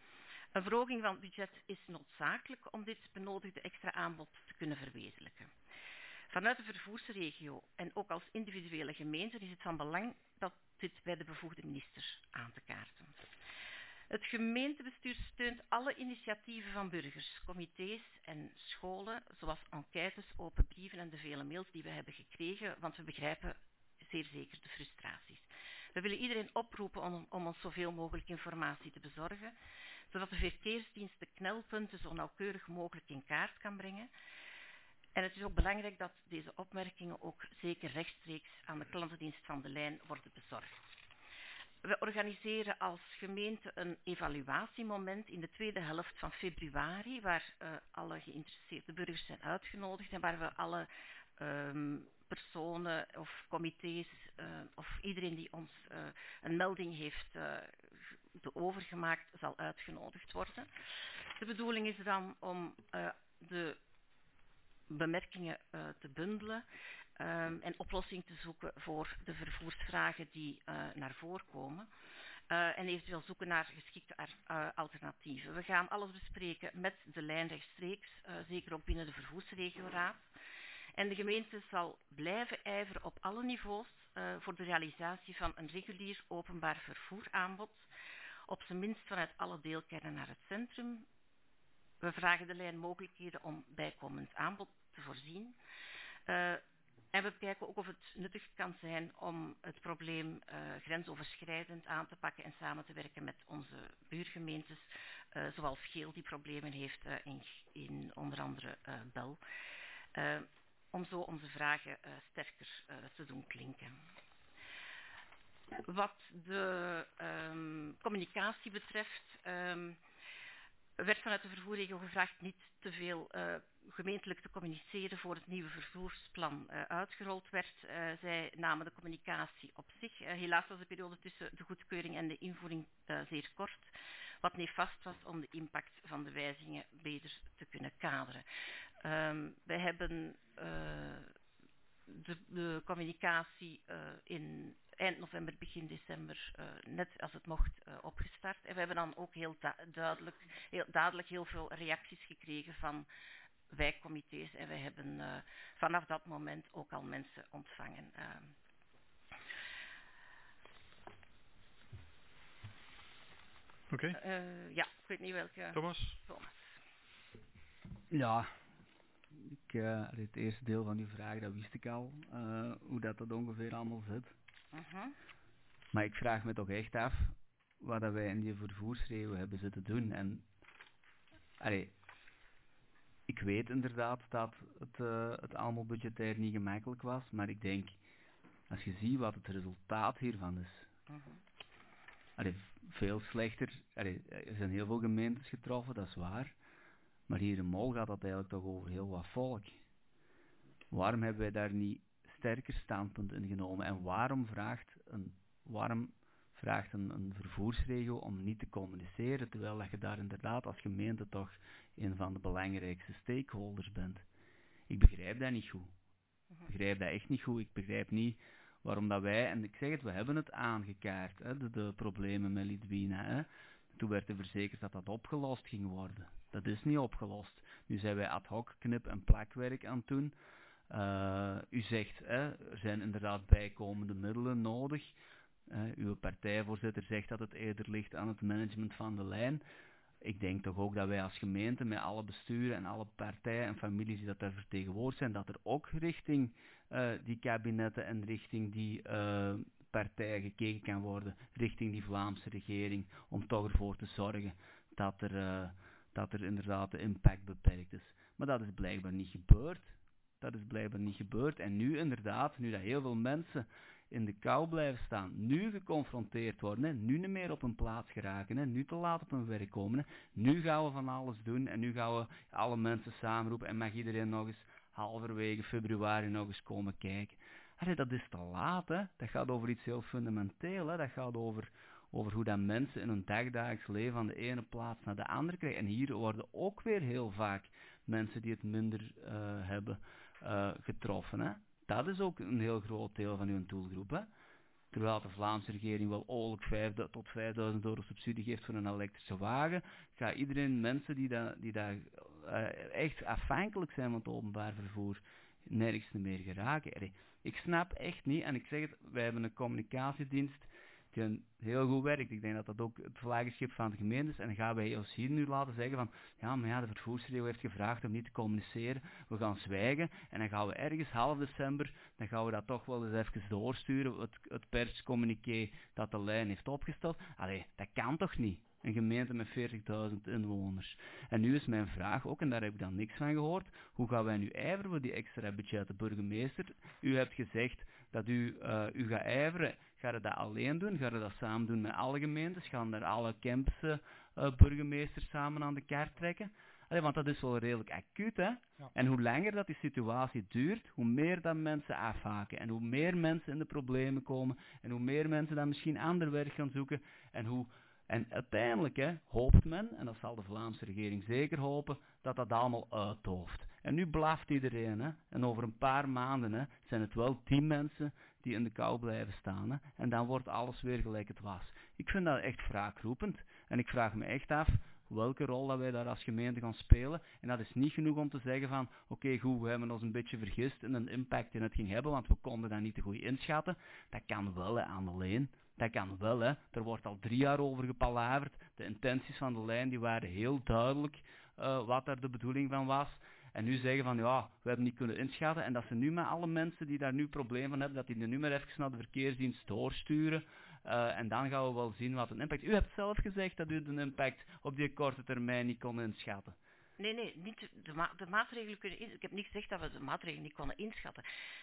Een verhoging van het budget is noodzakelijk om dit benodigde extra aanbod te kunnen verwezenlijken. Vanuit de vervoersregio en ook als individuele gemeente is het van belang dat dit bij de bevoegde minister aan te kaarten. Het gemeentebestuur steunt alle initiatieven van burgers, comité's en scholen, zoals enquêtes, open brieven en de vele mails die we hebben gekregen, want we begrijpen zeer zeker de frustraties. We willen iedereen oproepen om ons zoveel mogelijk informatie te bezorgen, zodat de verkeersdienst de knelpunten zo nauwkeurig mogelijk in kaart kan brengen. En het is ook belangrijk dat deze opmerkingen ook zeker rechtstreeks aan de klantendienst van de lijn worden bezorgd. We organiseren als gemeente een evaluatiemoment in de tweede helft van februari, waar alle geïnteresseerde burgers zijn uitgenodigd en waar we alle personen of comité's of iedereen die ons een melding heeft overgemaakt zal uitgenodigd worden. De bedoeling is dan om de bemerkingen te bundelen en oplossing te zoeken voor de vervoersvragen die naar voren komen. En eventueel zoeken naar geschikte alternatieven. We gaan alles bespreken met de lijn rechtstreeks, zeker ook binnen de vervoersregioraad. En de gemeente zal blijven ijveren op alle niveaus voor de realisatie van een regulier openbaar vervoeraanbod, op zijn minst vanuit alle deelkernen naar het centrum. We vragen de lijn mogelijkheden om bijkomend aanbod te voorzien. En we bekijken ook of het nuttig kan zijn om het probleem grensoverschrijdend aan te pakken en samen te werken met onze buurgemeentes, zoals Geel die problemen heeft in onder andere Bel, om zo onze vragen sterker te doen klinken. Wat de communicatie betreft, werd vanuit de vervoerregio gevraagd niet te veel gemeentelijk te communiceren voor het nieuwe vervoersplan uitgerold werd. Zij namen de communicatie op zich. Helaas was de periode tussen de goedkeuring en de invoering zeer kort, wat nefast was om de impact van de wijzigingen beter te kunnen kaderen. Wij hebben de communicatie in eind november, begin december, net als het mocht, opgestart. En we hebben dan ook heel dadelijk heel veel reacties gekregen van wijkcomité's. En wij hebben vanaf dat moment ook al mensen ontvangen. Oké. Ja, ik weet niet welke. Thomas? Ja, het eerste deel van uw vraag, dat wist ik al, hoe dat ongeveer allemaal zit. Maar ik vraag me toch echt af wat dat wij in die vervoersregio hebben zitten doen. En ik weet inderdaad dat het allemaal budgetair niet gemakkelijk was, maar ik denk, als je ziet wat het resultaat hiervan is, veel slechter. Er zijn heel veel gemeentes getroffen, dat is waar. Maar hier in Mol gaat dat eigenlijk toch over heel wat volk. Waarom hebben wij daar niet sterker standpunt in genomen? En waarom vraagt een vervoersregio om niet te communiceren, terwijl je daar inderdaad als gemeente toch een van de belangrijkste stakeholders bent? Ik begrijp dat niet goed. Ik begrijp dat echt niet goed. Ik begrijp niet waarom dat wij, en ik zeg het, we hebben het aangekaart, hè, de problemen met Lidwina. Hè. Toen werd er verzekerd dat dat opgelost ging worden. Dat is niet opgelost. Nu zijn wij ad hoc knip- en plakwerk aan het doen. U zegt, er zijn inderdaad bijkomende middelen nodig. Uw partijvoorzitter zegt dat het eerder ligt aan het management van de lijn. Ik denk toch ook dat wij als gemeente met alle besturen en alle partijen en families die dat daar vertegenwoordigd zijn, dat er ook richting die kabinetten en richting die partijen gekeken kan worden, richting die Vlaamse regering, om toch ervoor te zorgen dat er inderdaad de impact beperkt is. Maar dat is blijkbaar niet gebeurd. En nu inderdaad, nu dat heel veel mensen in de kou blijven staan, nu geconfronteerd worden, hè, nu niet meer op hun plaats geraken, hè, nu te laat op hun werk komen, hè, nu gaan we van alles doen en nu gaan we alle mensen samenroepen en mag iedereen nog eens halverwege februari nog eens komen kijken. Dat is te laat, hè. Dat gaat over iets heel fundamenteel, hè. Dat gaat over hoe dat mensen in hun dagdagelijks leven van de ene plaats naar de andere krijgen. En hier worden ook weer heel vaak mensen die het minder hebben getroffen, hè. Dat is ook een heel groot deel van uw doelgroep, hè. terwijl de Vlaamse regering wel oorlijk 5.000 tot 5.000 euro subsidie geeft voor een elektrische wagen, gaat iedereen, mensen die daar echt afhankelijk zijn van het openbaar vervoer, nergens meer geraken. Allee, ik snap echt niet, en ik zeg het, wij hebben een communicatiedienst die heel goed werkt. Ik denk dat dat ook het vlaggenschip van de gemeente is. En dan gaan wij ons hier nu laten zeggen van, ja, maar ja, de vervoersregio heeft gevraagd om niet te communiceren. We gaan zwijgen. En dan gaan we ergens half december, dan gaan we dat toch wel eens even doorsturen. Het perscommuniqué dat de lijn heeft opgesteld. Allee, dat kan toch niet? Een gemeente met 40.000 inwoners. En nu is mijn vraag ook, en daar heb ik dan niks van gehoord, hoe gaan wij nu ijveren voor die extra budgetten, burgemeester? U hebt gezegd dat u gaat ijveren. Gaat u dat alleen doen? Gaat u dat samen doen met alle gemeentes? Gaan er alle Kempse burgemeesters samen aan de kaart trekken? Allee, want dat is wel redelijk acuut, hè? Ja. En hoe langer dat die situatie duurt, hoe meer dat mensen afhaken. En hoe meer mensen in de problemen komen. En hoe meer mensen dan misschien ander werk gaan zoeken. En uiteindelijk hoopt men, en dat zal de Vlaamse regering zeker hopen, dat dat allemaal uitdooft. En nu blaft iedereen, hè. En over een paar maanden zijn het wel 10 mensen die in de kou blijven staan. Hè. En dan wordt alles weer gelijk het was. Ik vind dat echt wraakroepend. En ik vraag me echt af welke rol dat wij daar als gemeente gaan spelen. En dat is niet genoeg om te zeggen van, oké, goed, we hebben ons een beetje vergist in een impact die het ging hebben, want we konden dat niet te goed inschatten. Dat kan wel, aan de lijn. Dat kan wel, hè. Er wordt al 3 jaar over gepalaverd. De intenties van de lijn die waren heel duidelijk wat daar de bedoeling van was. En nu zeggen van, ja, we hebben niet kunnen inschatten. En dat ze nu met alle mensen die daar nu probleem van hebben, dat die nu maar even naar de verkeersdienst doorsturen. En dan gaan we wel zien wat een impact... U hebt zelf gezegd dat u de impact op die korte termijn niet kon inschatten. Nee, niet de maatregelen kunnen inschatten. Ik heb niet gezegd dat we de maatregelen niet konden inschatten.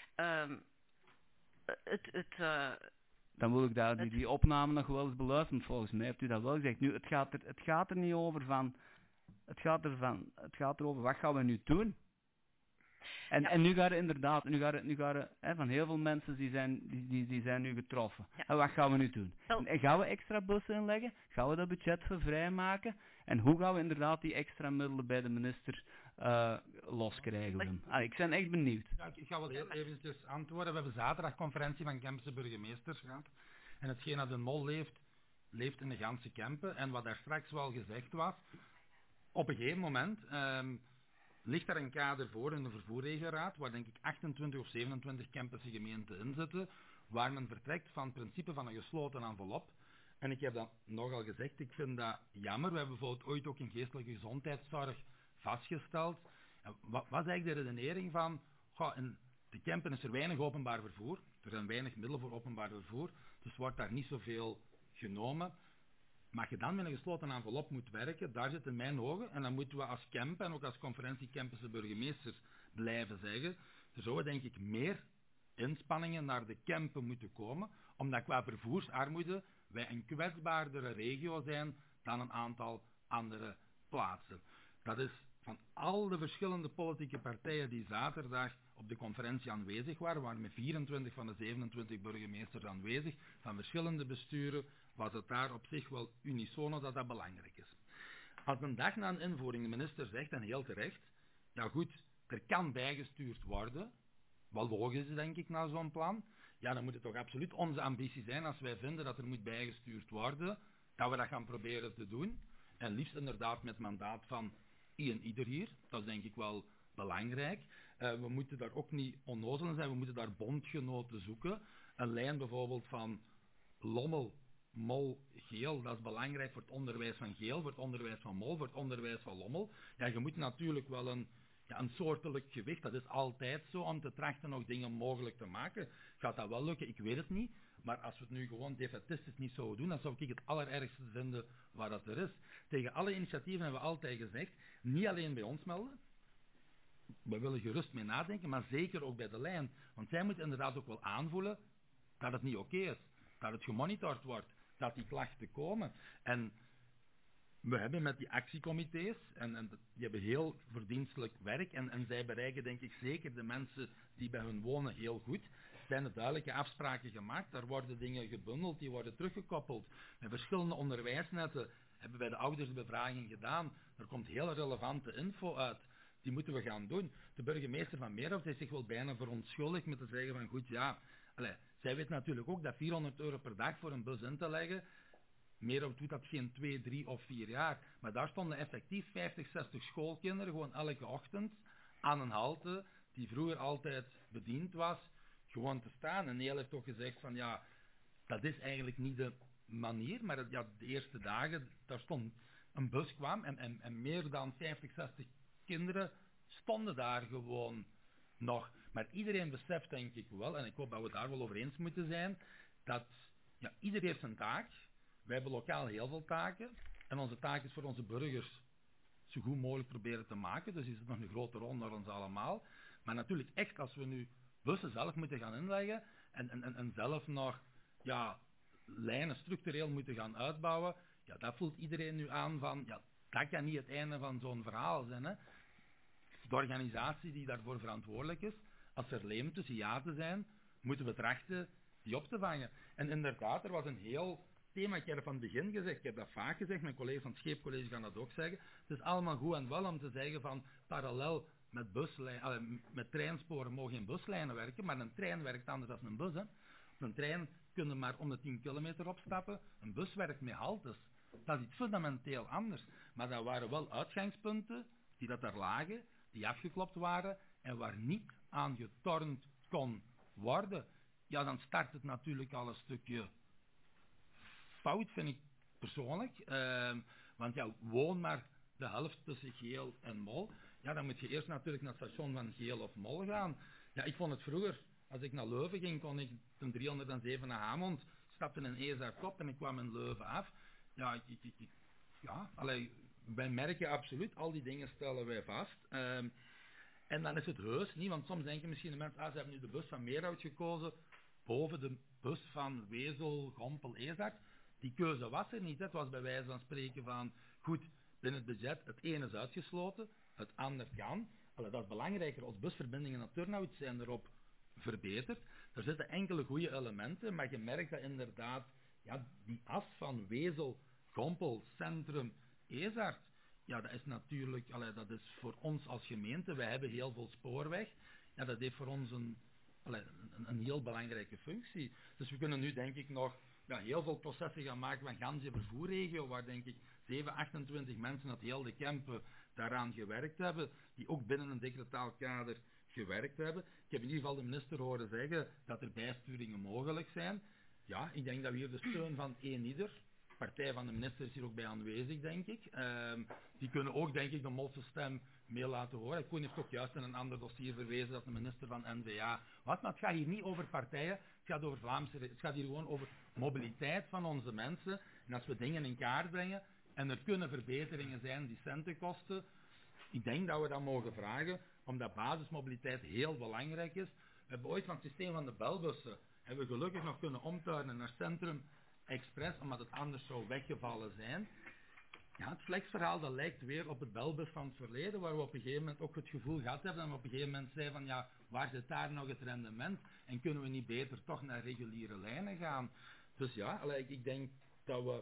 Dan wil ik daar die opname nog wel eens beluisteren. Volgens mij heeft u dat wel gezegd. Nu, het gaat er niet over van... Het gaat erover, wat gaan we nu doen? En nu gaan er inderdaad, van heel veel mensen die zijn nu getroffen. Ja. En wat gaan we nu doen? En gaan we extra bussen inleggen? Gaan we dat budget voor vrijmaken? En hoe gaan we inderdaad die extra middelen bij de minister loskrijgen? Ik ben echt benieuwd. Ja, ik ga wel heel eventjes antwoorden. We hebben zaterdag conferentie van Kempse burgemeesters gehad. En hetgeen dat in Mol leeft in de ganse Kempen. En wat daar straks wel gezegd was, op een gegeven moment ligt daar een kader voor in de vervoerregelraad, waar denk ik 28 of 27 Kempense gemeenten in zitten, waar men vertrekt van het principe van een gesloten envelop. En ik heb dat nogal gezegd, ik vind dat jammer. We hebben bijvoorbeeld ooit ook in geestelijke gezondheidszorg vastgesteld. Wat is eigenlijk de redenering van, in de Kempen is er weinig openbaar vervoer, er zijn weinig middelen voor openbaar vervoer, dus wordt daar niet zoveel genomen. Maar je dan met een gesloten envelop moet werken, daar zit in mijn ogen, en dan moeten we als Kempen en ook als conferentie Kempense burgemeesters blijven zeggen, er zouden denk ik meer inspanningen naar de Kempen moeten komen, omdat qua vervoersarmoede wij een kwetsbaardere regio zijn dan een aantal andere plaatsen. Dat is van al de verschillende politieke partijen die zaterdag op de conferentie aanwezig waren met 24 van de 27 burgemeesters aanwezig, van verschillende besturen, was het daar op zich wel unisono dat dat belangrijk is. Als een dag na een invoering de minister zegt, en heel terecht, ja goed, er kan bijgestuurd worden, wat logisch is denk ik na zo'n plan, ja dan moet het toch absoluut onze ambitie zijn als wij vinden dat er moet bijgestuurd worden, dat we dat gaan proberen te doen, en liefst inderdaad met mandaat van ieder hier, dat is denk ik wel belangrijk. We moeten daar ook niet onnozel in zijn, we moeten daar bondgenoten zoeken. Een lijn bijvoorbeeld van Lommel, Mol, Geel, dat is belangrijk voor het onderwijs van Geel, voor het onderwijs van Mol, voor het onderwijs van Lommel. Ja, je moet natuurlijk wel een soortelijk gewicht, dat is altijd zo, om te trachten nog dingen mogelijk te maken. Gaat dat wel lukken? Ik weet het niet. Maar als we het nu gewoon defetistisch niet zouden doen, dan zou ik het allerergste vinden waar dat er is. Tegen alle initiatieven hebben we altijd gezegd, niet alleen bij ons melden, we willen gerust mee nadenken, maar zeker ook bij de lijn. Want zij moeten inderdaad ook wel aanvoelen dat het niet oké is, dat het gemonitord wordt, dat die klachten komen. En we hebben met die actiecomité's, en die hebben heel verdienstelijk werk, en zij bereiken denk ik zeker de mensen die bij hun wonen heel goed. Er zijn er duidelijke afspraken gemaakt, daar worden dingen gebundeld, die worden teruggekoppeld. Met verschillende onderwijsnetten hebben wij de oudersbevraging gedaan, er komt heel relevante info uit. Die moeten we gaan doen. De burgemeester van Meerhout heeft zich wel bijna verontschuldigd met te zeggen van goed ja, zij weet natuurlijk ook dat €400 per dag voor een bus in te leggen, meer doet dat geen 2, 3 of 4 jaar. Maar daar stonden effectief 50, 60 schoolkinderen gewoon elke ochtend aan een halte, die vroeger altijd bediend was, gewoon te staan. En Neel heeft ook gezegd van ja, dat is eigenlijk niet de manier, maar de eerste dagen, daar stond een bus kwam en meer dan 50, 60 kinderen stonden daar gewoon nog. Maar iedereen beseft denk ik wel, en ik hoop dat we daar wel over eens moeten zijn, dat ieder heeft zijn taak. Wij hebben lokaal heel veel taken en onze taak is voor onze burgers zo goed mogelijk proberen te maken. Dus is het nog een grote rol naar ons allemaal. Maar natuurlijk echt als we nu bussen zelf moeten gaan inleggen en zelf nog lijnen structureel moeten gaan uitbouwen, dat voelt iedereen nu aan van, dat kan niet het einde van zo'n verhaal zijn. Hè. De organisatie die daarvoor verantwoordelijk is, als er leem tussen ja te zijn, moeten we trachten die op te vangen. En inderdaad, er was een heel thema, ik heb van het begin gezegd, ik heb dat vaak gezegd, mijn collega's van het Scheepcollege gaan dat ook zeggen. Het is allemaal goed en wel om te zeggen van parallel met treinsporen mogen geen buslijnen werken, maar een trein werkt anders dan een bus. Hè. Op een trein kunnen maar om de 10 kilometer opstappen, een bus werkt met haltes. Dat is iets fundamenteel anders. Maar dat waren wel uitgangspunten die dat er lagen, die afgeklopt waren en waar niet aan getornd kon worden. Ja, dan start het natuurlijk al een stukje fout, vind ik persoonlijk. Want woon maar de helft tussen Geel en Mol. Ja, dan moet je eerst natuurlijk naar het station van Geel of Mol gaan. Ja, ik vond het vroeger, als ik naar Leuven ging, kon ik ten 307 naar Hamond, stapte in Ezaert op en ik kwam in Leuven af. Ja, wij merken absoluut, al die dingen stellen wij vast. En dan is het heus niet, want soms denken misschien de mensen, ze hebben nu de bus van Meerhout gekozen boven de bus van Wezel, Gompel, Ezaert. Die keuze was er niet. Het was bij wijze van spreken van, goed, binnen het budget, het ene is uitgesloten, het ander kan. Dat is belangrijker, als busverbindingen naar Turnhout zijn erop verbeterd. Er zitten enkele goede elementen, maar je merkt dat inderdaad, die as van Wezel, Gompel, Centrum, Ezaert, dat is natuurlijk, dat is voor ons als gemeente, wij hebben heel veel spoorweg, dat heeft voor ons een heel belangrijke functie. Dus we kunnen nu denk ik nog heel veel processen gaan maken van ganse vervoerregio, waar denk ik 28 mensen uit heel de Kempen daaraan gewerkt hebben, die ook binnen een decretaal kader gewerkt hebben. Ik heb in ieder geval de minister horen zeggen dat er bijsturingen mogelijk zijn. Ja, ik denk dat we hier de steun van eenieder, partij van de minister is hier ook bij aanwezig, denk ik. Die kunnen ook, denk ik, de Molse stem mee laten horen. Koen heeft ook juist in een ander dossier verwezen dat de minister van N-VA was. Maar het gaat hier niet over partijen, het gaat over het gaat hier gewoon over mobiliteit van onze mensen. En als we dingen in kaart brengen en er kunnen verbeteringen zijn die centen kosten, ik denk dat we dat mogen vragen, omdat basismobiliteit heel belangrijk is. We hebben ooit van het systeem van de belbussen, hebben we gelukkig nog kunnen omtuinen naar Centrum Express, omdat het anders zou weggevallen zijn. Ja, het flexverhaal dat lijkt weer op het belbus van het verleden, waar we op een gegeven moment ook het gevoel gehad hebben en we op een gegeven moment zeiden van waar zit daar nog het rendement en kunnen we niet beter toch naar reguliere lijnen gaan. Dus ik denk dat we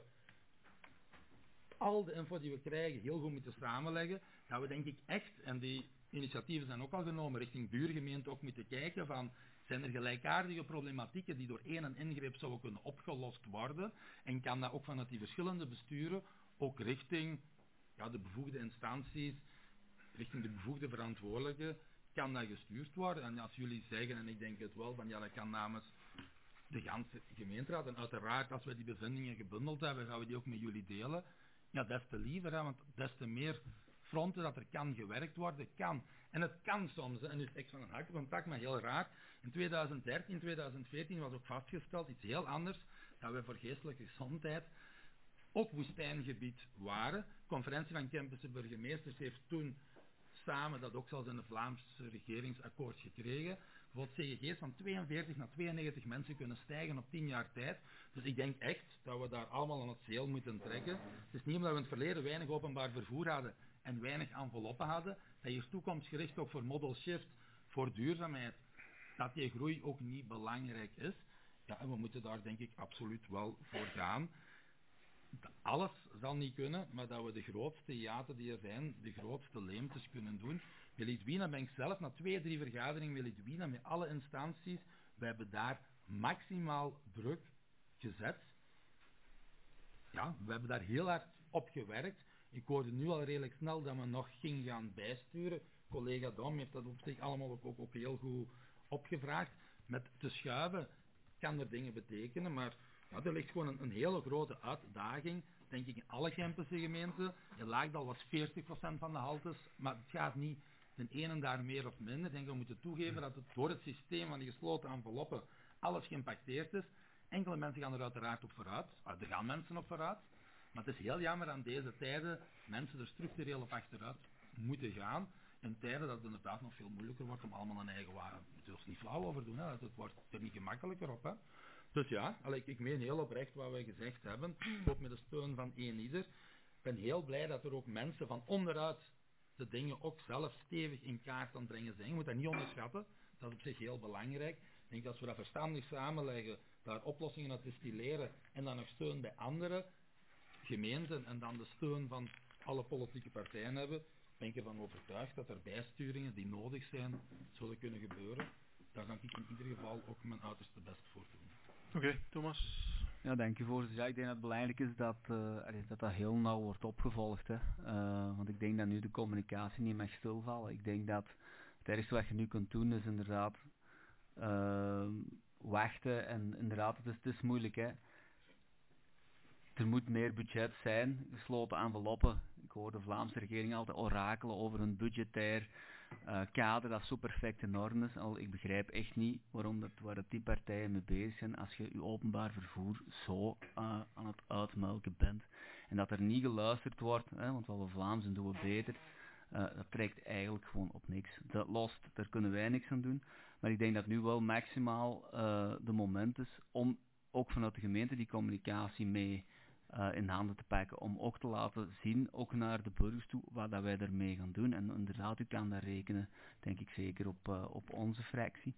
al de info die we krijgen heel goed moeten samenleggen, dat we denk ik echt, en die initiatieven zijn ook al genomen, richting buurgemeente ook moeten kijken van, zijn er gelijkaardige problematieken die door één ingreep zouden kunnen opgelost worden en kan dat ook vanuit die verschillende besturen ook richting de bevoegde instanties, richting de bevoegde verantwoordelijken, kan dat gestuurd worden. En als jullie zeggen, en ik denk het wel, van dat kan namens de ganse gemeenteraad, en uiteraard als we die bevindingen gebundeld hebben, gaan we die ook met jullie delen, des te liever, want des te meer fronten dat er kan gewerkt worden, kan. En het kan soms, en nu is echt van een haak van tak, maar heel raar. In 2013, 2014 was ook vastgesteld, iets heel anders, dat we voor geestelijke gezondheid ook woestijngebied waren. De conferentie van Kempense burgemeesters heeft toen samen dat ook zelfs in het Vlaamse regeringsakkoord gekregen. Bijvoorbeeld CGG's van 42 naar 92 mensen kunnen stijgen op 10 jaar tijd. Dus ik denk echt dat we daar allemaal aan het zeel moeten trekken. Het is niet omdat we in het verleden weinig openbaar vervoer hadden en weinig enveloppen hadden, dat hier toekomstgericht ook voor model shift, voor duurzaamheid, dat die groei ook niet belangrijk is. Ja, en we moeten daar denk ik absoluut wel voor gaan. Alles zal niet kunnen, maar dat we de grootste hiaten die er zijn, de grootste leemtes kunnen doen. Bij Lidwina ben ik zelf na 2-3 vergaderingen bij Lidwina met alle instanties. We hebben daar maximaal druk gezet. Ja, we hebben daar heel hard op gewerkt. Ik hoorde nu al redelijk snel dat men nog ging gaan bijsturen. Collega Dom heeft dat op zich allemaal ook heel goed opgevraagd. Met te schuiven kan er dingen betekenen, maar ja, er ligt gewoon een hele grote uitdaging, denk ik, in alle Gempense gemeenten. Je laagt al was 40% van de haltes, maar het gaat niet de ene daar meer of minder. Ik denk dat we moeten toegeven dat het door het systeem van die gesloten enveloppen alles geïmpacteerd is. Enkele mensen gaan er uiteraard op vooruit, er gaan mensen op vooruit, maar het is heel jammer aan deze tijden mensen er structureel op achteruit moeten gaan. In tijden dat het inderdaad nog veel moeilijker wordt om allemaal een eigen wagen. We moeten er niet flauw over doen, hè. Het wordt er niet gemakkelijker op. Hè. Dus ja, ik meen heel oprecht wat wij gezegd hebben, ook met de steun van eenieder. Ik ben heel blij dat er ook mensen van onderuit de dingen ook zelf stevig in kaart aan het brengen zijn. Je moet dat niet onderschatten, dat is op zich heel belangrijk. Ik denk dat als we dat verstandig samenleggen, daar oplossingen uit distilleren en dan nog steun bij andere gemeenten en dan de steun van alle politieke partijen hebben, ben ik ervan overtuigd dat er bijsturingen die nodig zijn, zullen kunnen gebeuren. Daar ga ik in ieder geval ook mijn uiterste best voor doen. Oké, Thomas. Ja, dank u voorzitter. Ja, ik denk dat het belangrijk is dat heel nauw wordt opgevolgd. Hè. Want ik denk dat nu de communicatie niet mag stilvallen. Ik denk dat het ergste wat je nu kunt doen is inderdaad wachten. En inderdaad, het is moeilijk. Hè. Er moet meer budget zijn, gesloten enveloppen. Ik hoor de Vlaamse regering altijd orakelen over een budgetair kader dat zo perfect in orde is. Al ik begrijp echt niet waar die partijen mee bezig zijn als je je openbaar vervoer zo aan het uitmelken bent. En dat er niet geluisterd wordt, want wat we Vlaams doen we beter, dat trekt eigenlijk gewoon op niks. Dat lost, daar kunnen wij niks aan doen. Maar ik denk dat nu wel maximaal de moment is om ook vanuit de gemeente die communicatie mee in handen te pakken, om ook te laten zien, ook naar de burgers toe, wat dat wij ermee gaan doen. En inderdaad, u kan daar rekenen, denk ik zeker op onze fractie,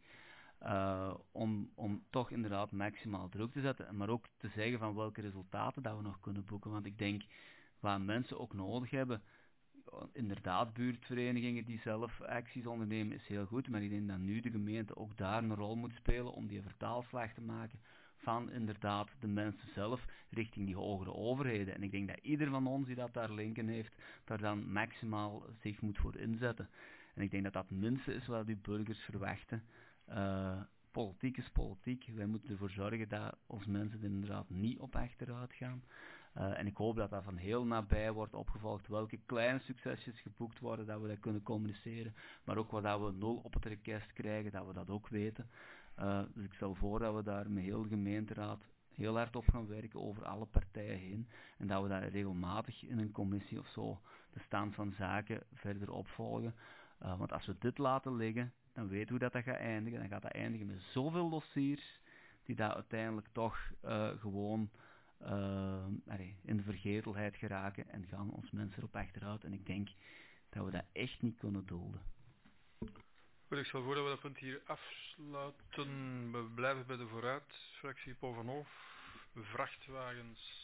om toch inderdaad maximaal druk te zetten, maar ook te zeggen van welke resultaten dat we nog kunnen boeken. Want ik denk, wat mensen ook nodig hebben, inderdaad, buurtverenigingen die zelf acties ondernemen is heel goed, maar ik denk dat nu de gemeente ook daar een rol moet spelen om die vertaalslag te maken van inderdaad de mensen zelf richting die hogere overheden. En ik denk dat ieder van ons die dat daar linken heeft, daar dan maximaal zich moet voor inzetten. En ik denk dat dat het minste is wat die burgers verwachten. Politiek is politiek. Wij moeten ervoor zorgen dat onze mensen er inderdaad niet op achteruit gaan. En ik hoop dat dat van heel nabij wordt opgevolgd. Welke kleine succesjes geboekt worden, dat we dat kunnen communiceren. Maar ook wat we 0 op het request krijgen, dat we dat ook weten. Dus ik stel voor dat we daar met heel de gemeenteraad heel hard op gaan werken over alle partijen heen. En dat we dat regelmatig in een commissie of zo de stand van zaken verder opvolgen. Want als we dit laten liggen, dan weten we hoe dat gaat eindigen. Dan gaat dat eindigen met zoveel dossiers die daar uiteindelijk toch gewoon in de vergetelheid geraken en gaan ons mensen erop achteruit. En ik denk dat we dat echt niet kunnen dulden. Goed, ik stel voor dat we dat punt hier afsluiten. We blijven bij de vooruitfractie. Paul van Hoof, vrachtwagens.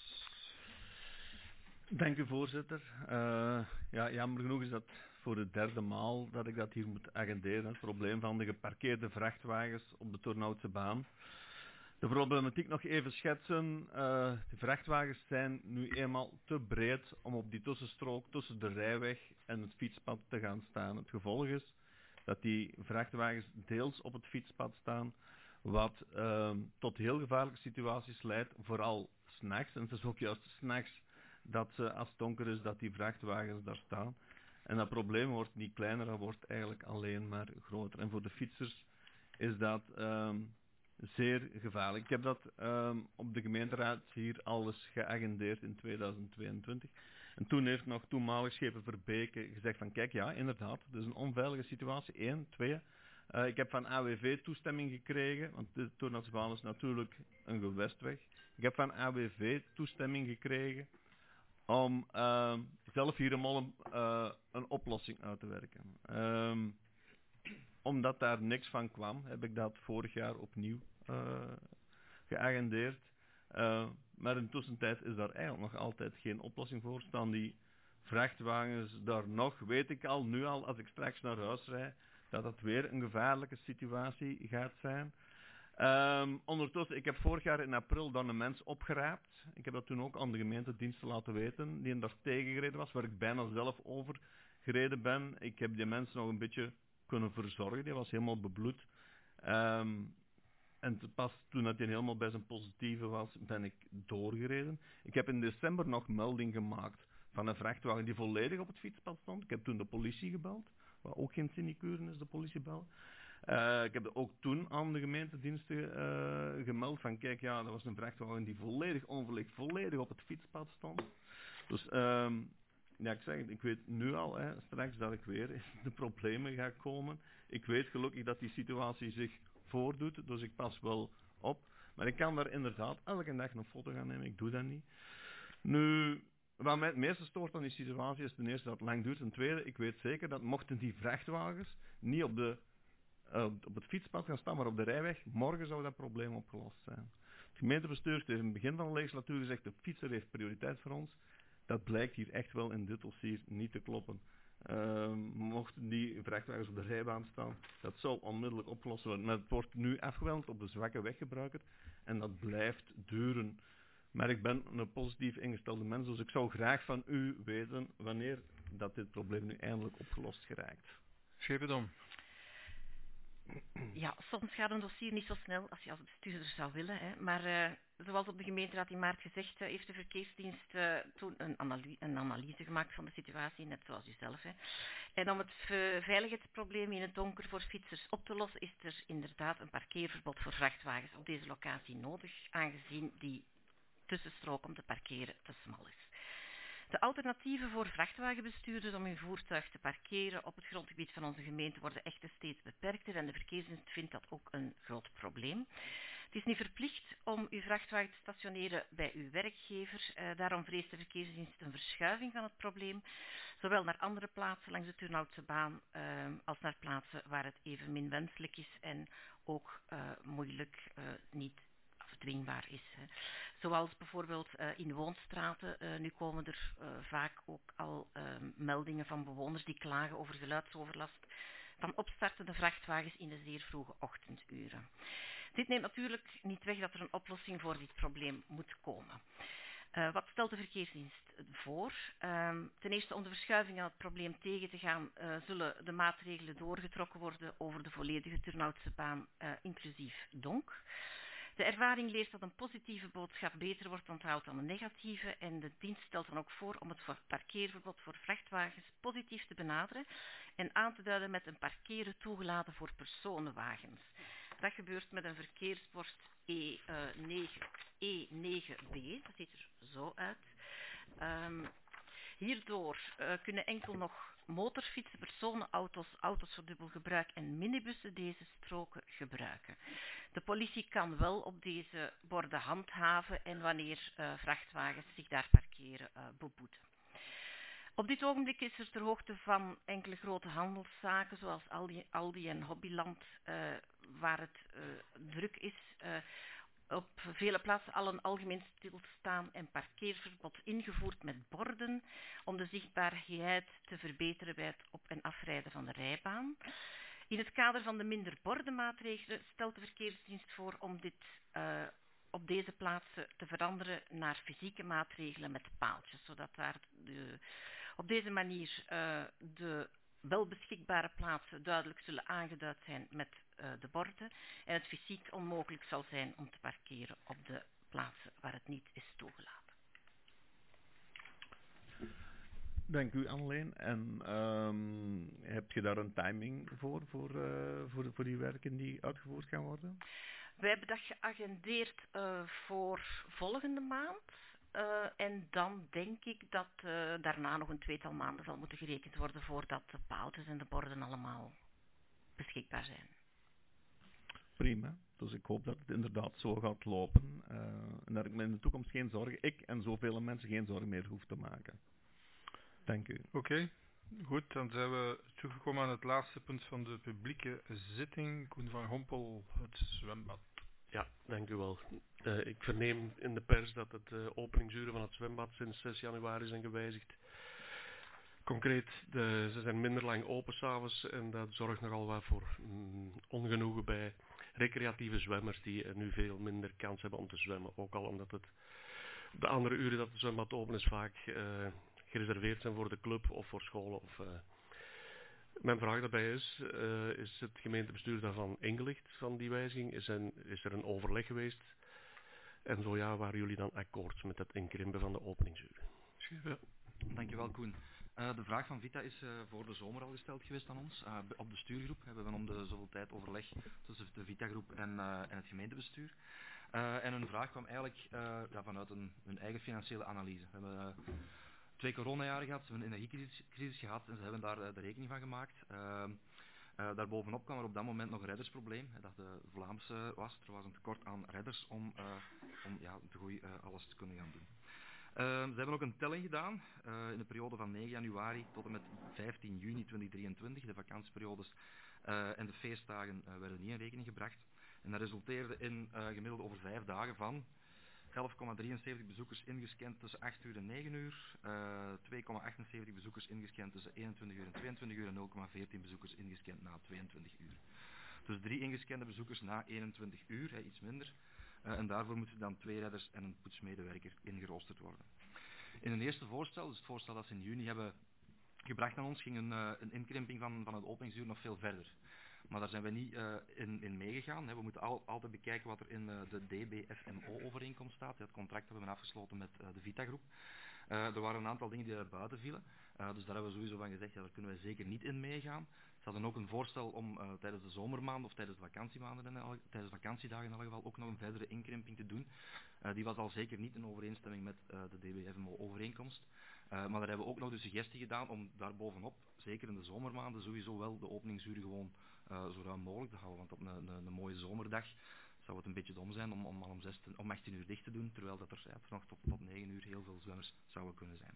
Dank u voorzitter. Ja, jammer genoeg is dat voor de derde maal dat ik dat hier moet agenderen. Het probleem van de geparkeerde vrachtwagens op de Turnhoutse baan. De problematiek nog even schetsen. De vrachtwagens zijn nu eenmaal te breed om op die tussenstrook tussen de rijweg en het fietspad te gaan staan. Het gevolg is dat die vrachtwagens deels op het fietspad staan, wat tot heel gevaarlijke situaties leidt, vooral 's nachts. En het is ook juist 's nachts dat als het donker is, dat die vrachtwagens daar staan. En dat probleem wordt niet kleiner, dat wordt eigenlijk alleen maar groter. En voor de fietsers is dat zeer gevaarlijk. Ik heb dat op de gemeenteraad hier alles geagendeerd in 2022. En toen heeft nog toenmalig Schepen Verbeke gezegd van kijk, ja, inderdaad, het is een onveilige situatie. 1, 2. Ik heb van AWV toestemming gekregen, want de Turnhoutse baan is natuurlijk een gewestweg. Ik heb van AWV toestemming gekregen om zelf hier een oplossing uit te werken. Omdat daar niks van kwam, heb ik dat vorig jaar opnieuw geagendeerd. Maar in de tussentijd is daar eigenlijk nog altijd geen oplossing voor. Staan die vrachtwagens daar nog, weet ik al, nu al, als ik straks naar huis rijd, dat het weer een gevaarlijke situatie gaat zijn. Ondertussen, ik heb vorig jaar in april dan een mens opgeraapt. Ik heb dat toen ook aan de gemeentediensten laten weten, die daar tegengereden was, waar ik bijna zelf over gereden ben. Ik heb die mensen nog een beetje kunnen verzorgen, die was helemaal bebloed. En pas toen hij helemaal bij zijn positieve was, ben ik doorgereden. Ik heb in december nog melding gemaakt van een vrachtwagen die volledig op het fietspad stond. Ik heb toen de politie gebeld, wat ook geen sinecure is, de politie bellen. Ik heb ook toen aan de gemeentediensten gemeld van kijk, ja, dat was een vrachtwagen die volledig onverlicht, volledig op het fietspad stond. Dus ja, ik zeg het, ik weet nu al, straks dat ik weer in de problemen ga komen. Ik weet gelukkig dat die situatie zich voordoet, dus ik pas wel op. Maar ik kan daar inderdaad elke dag een foto gaan nemen, ik doe dat niet. Nu, wat mij het meeste stoort aan die situatie is ten eerste dat het lang duurt. Ten tweede, ik weet zeker dat mochten die vrachtwagens niet op het fietspad gaan staan, maar op de rijweg, morgen zou dat probleem opgelost zijn. Het gemeentebestuur heeft in het begin van de legislatuur gezegd, de fietser heeft prioriteit voor ons. Dat blijkt hier echt wel in dit dossier niet te kloppen. Mochten die vrachtwagens op de rijbaan staan, dat zal onmiddellijk opgelost worden. Maar het wordt nu afgewend op de zwakke weggebruiker en dat blijft duren. Maar ik ben een positief ingestelde mens, dus ik zou graag van u weten wanneer dat dit probleem nu eindelijk opgelost geraakt. Schependom. Ja, soms gaat een dossier niet zo snel als je als bestuurder zou willen. Hè. Maar zoals op de gemeenteraad in maart gezegd, heeft de verkeersdienst toen een analyse gemaakt van de situatie, net zoals u zelf. Hè. En om het veiligheidsprobleem in het donker voor fietsers op te lossen, is er inderdaad een parkeerverbod voor vrachtwagens op deze locatie nodig, aangezien die tussenstrook om te parkeren te smal is. De alternatieven voor vrachtwagenbestuurders om hun voertuig te parkeren op het grondgebied van onze gemeente worden echter steeds beperkter en de verkeersdienst vindt dat ook een groot probleem. Het is niet verplicht om uw vrachtwagen te stationeren bij uw werkgever. Daarom vreest de verkeersdienst een verschuiving van het probleem, zowel naar andere plaatsen langs de Turnhoutse baan als naar plaatsen waar het evenmin wenselijk is en ook moeilijk niet afdwingbaar is. Hè. Zoals bijvoorbeeld in woonstraten. Nu komen er vaak ook al meldingen van bewoners die klagen over geluidsoverlast van opstartende vrachtwagens in de zeer vroege ochtenduren. Dit neemt natuurlijk niet weg dat er een oplossing voor dit probleem moet komen. Wat stelt de verkeersdienst voor? Ten eerste, om de verschuiving aan het probleem tegen te gaan, zullen de maatregelen doorgetrokken worden over de volledige Turnhoutse baan, inclusief donk. De ervaring leert dat een positieve boodschap beter wordt onthaald dan een negatieve en de dienst stelt dan ook voor om het parkeerverbod voor vrachtwagens positief te benaderen en aan te duiden met een parkeren toegelaten voor personenwagens. Dat gebeurt met een verkeersbord E9B, dat ziet er zo uit. Hierdoor kunnen enkel nog motorfietsen, personenauto's, auto's voor dubbel gebruik en minibussen deze stroken gebruiken. De politie kan wel op deze borden handhaven en wanneer vrachtwagens zich daar parkeren beboeten. Op dit ogenblik is er ter hoogte van enkele grote handelszaken zoals Aldi en Hobbyland waar het druk is. Op vele plaatsen al een algemeen stilstaan en parkeerverbod ingevoerd met borden om de zichtbaarheid te verbeteren bij het op- en afrijden van de rijbaan. In het kader van de minder bordenmaatregelen stelt de verkeersdienst voor om dit op deze plaatsen te veranderen naar fysieke maatregelen met paaltjes, zodat daar op deze manier de wel beschikbare plaatsen duidelijk zullen aangeduid zijn met de borden en het fysiek onmogelijk zal zijn om te parkeren op de plaatsen waar het niet is toegelaten. Dank u, Anneleen. En heb je daar een timing voor die werken die uitgevoerd gaan worden? We hebben dat geagendeerd voor volgende maand. En dan denk ik dat daarna nog een tweetal maanden zal moeten gerekend worden voordat de paaltjes en de borden allemaal beschikbaar zijn. Prima. Dus ik hoop dat het inderdaad zo gaat lopen. En dat ik me in de toekomst geen zorgen, ik en zoveel mensen geen zorgen meer hoef te maken. Dank u. Oké, goed. Dan zijn we toegekomen aan het laatste punt van de publieke zitting. Koen van Gompel, het zwembad. Ja, dank u wel. Ik verneem in de pers dat het openingsuren van het zwembad sinds 6 januari zijn gewijzigd. Concreet, ze zijn minder lang open s'avonds en dat zorgt nogal wat voor ongenoegen bij recreatieve zwemmers die nu veel minder kans hebben om te zwemmen. Ook al omdat het de andere uren dat het zwembad open is vaak gereserveerd zijn voor de club of voor scholen. Mijn vraag daarbij is het gemeentebestuur daarvan ingelicht van die wijziging? Is er een overleg geweest? En zo ja, waren jullie dan akkoord met het inkrimpen van de openingsuren? Ja. Dankjewel Koen. De vraag van Vita is voor de zomer al gesteld geweest aan ons. Op de stuurgroep hebben we om de zoveel tijd overleg tussen de Vita-groep en het gemeentebestuur. En hun vraag kwam eigenlijk vanuit hun eigen financiële analyse. We hebben 2 coronajaren gehad, we hebben een energiecrisis gehad en ze hebben daar de rekening van gemaakt. Daarbovenop kwam er op dat moment nog een reddersprobleem, dat de Vlaamse was. Er was een tekort aan redders om te goed alles te kunnen gaan doen. Ze hebben ook een telling gedaan in de periode van 9 januari tot en met 15 juni 2023. De vakantieperiodes en de feestdagen werden niet in rekening gebracht. En dat resulteerde in gemiddeld over 5 dagen van 11,73 bezoekers ingescand tussen 8 uur en 9 uur, 2,78 bezoekers ingescand tussen 21 uur en 22 uur en 0,14 bezoekers ingescand na 22 uur. Dus 3 ingescande bezoekers na 21 uur, iets minder. En daarvoor moeten dan 2 redders en een poetsmedewerker ingeroosterd worden. In een eerste voorstel, dus het voorstel dat ze in juni hebben gebracht aan ons, ging een inkrimping van het openingsuur nog veel verder. Maar daar zijn we niet in meegegaan. We moeten altijd bekijken wat er in de DBFMO-overeenkomst staat. Het contract dat we hebben afgesloten met de Vita-groep. Er waren een aantal dingen die daar buiten vielen. Dus daar hebben we sowieso van gezegd, daar kunnen we zeker niet in meegaan. Ze hadden ook een voorstel om tijdens de zomermaanden of tijdens de vakantiemaanden, tijdens de vakantiedagen in elk geval, ook nog een verdere inkrimping te doen. Die was al zeker niet in overeenstemming met de DBFMO-overeenkomst. Maar daar hebben we ook nog de suggestie gedaan om daarbovenop, zeker in de zomermaanden, sowieso wel de openingsuren gewoon zo ruim mogelijk te houden. Want op een mooie zomerdag zou het een beetje dom zijn om al om 18 uur dicht te doen, terwijl dat er nog tot 9 uur heel veel zwemmers zouden kunnen zijn.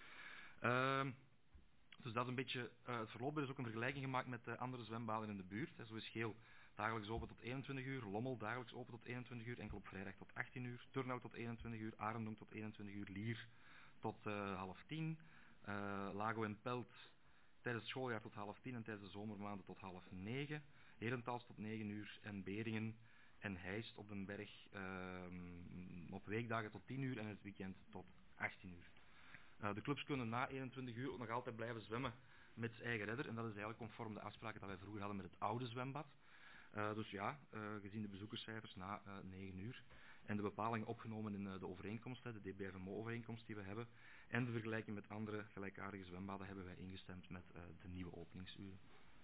Dus dat is een beetje het verloop. Er is ook een vergelijking gemaakt met andere zwembaden in de buurt. Zo is Geel dagelijks open tot 21 uur, Lommel dagelijks open tot 21 uur, enkel op vrijdag tot 18 uur, Turnhout tot 21 uur, Arendonk tot 21 uur, Lier tot 9:30, Lago en Pelt tijdens het schooljaar tot 9:30 en tijdens de zomermaanden tot 8:30, Herentals tot 9 uur en Beringen en Heist op den Berg op weekdagen tot 10 uur en het weekend tot 18 uur. De clubs kunnen na 21 uur ook nog altijd blijven zwemmen met eigen redder en dat is eigenlijk conform de afspraken dat wij vroeger hadden met het oude zwembad. Dus ja, gezien de bezoekerscijfers na 9 uur en de bepalingen opgenomen in de overeenkomst, de DBFMO-overeenkomst die we hebben en de vergelijking met andere gelijkaardige zwembaden hebben wij ingestemd met de nieuwe openingsuren.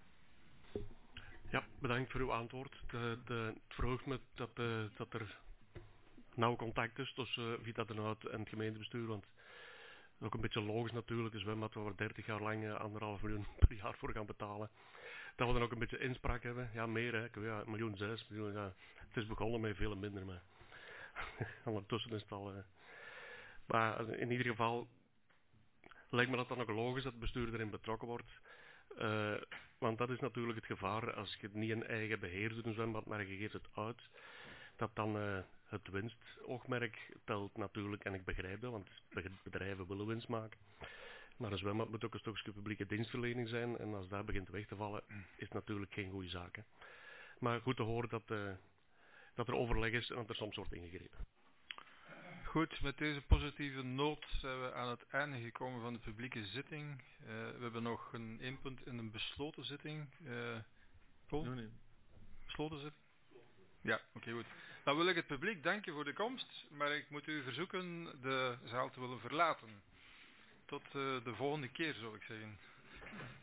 Ja, bedankt voor uw antwoord. Het verheugt me dat er nauw contact is tussen Vita Den Hout en het gemeentebestuur, want dat is ook een beetje logisch natuurlijk, een zwembad waar we 30 jaar lang 1,5 miljoen per jaar voor gaan betalen. Dat we dan ook een beetje inspraak hebben. Ja, meer hè. Ja, 1,6 miljoen. Ja. Het is begonnen met veel minder, maar ondertussen is het al... Maar in ieder geval lijkt me dat dan ook logisch dat het bestuur erin betrokken wordt. Want dat is natuurlijk het gevaar als je niet een eigen beheer doet een zwembad, maar je geeft het uit. Dat dan het winstoogmerk telt natuurlijk, en ik begrijp dat, want bedrijven willen winst maken. Maar een zwembad moet ook een stukje publieke dienstverlening zijn en als dat begint weg te vallen, is het natuurlijk geen goede zaak. Hè. Maar goed te horen dat er overleg is en dat er soms wordt ingegrepen. Goed, met deze positieve noot zijn we aan het einde gekomen van de publieke zitting. We hebben nog één punt in een besloten zitting. Paul? Nee. Besloten zitting? Ja, oké, goed. Dan wil ik het publiek danken voor de komst, maar ik moet u verzoeken de zaal te willen verlaten. Tot de volgende keer, zou ik zeggen.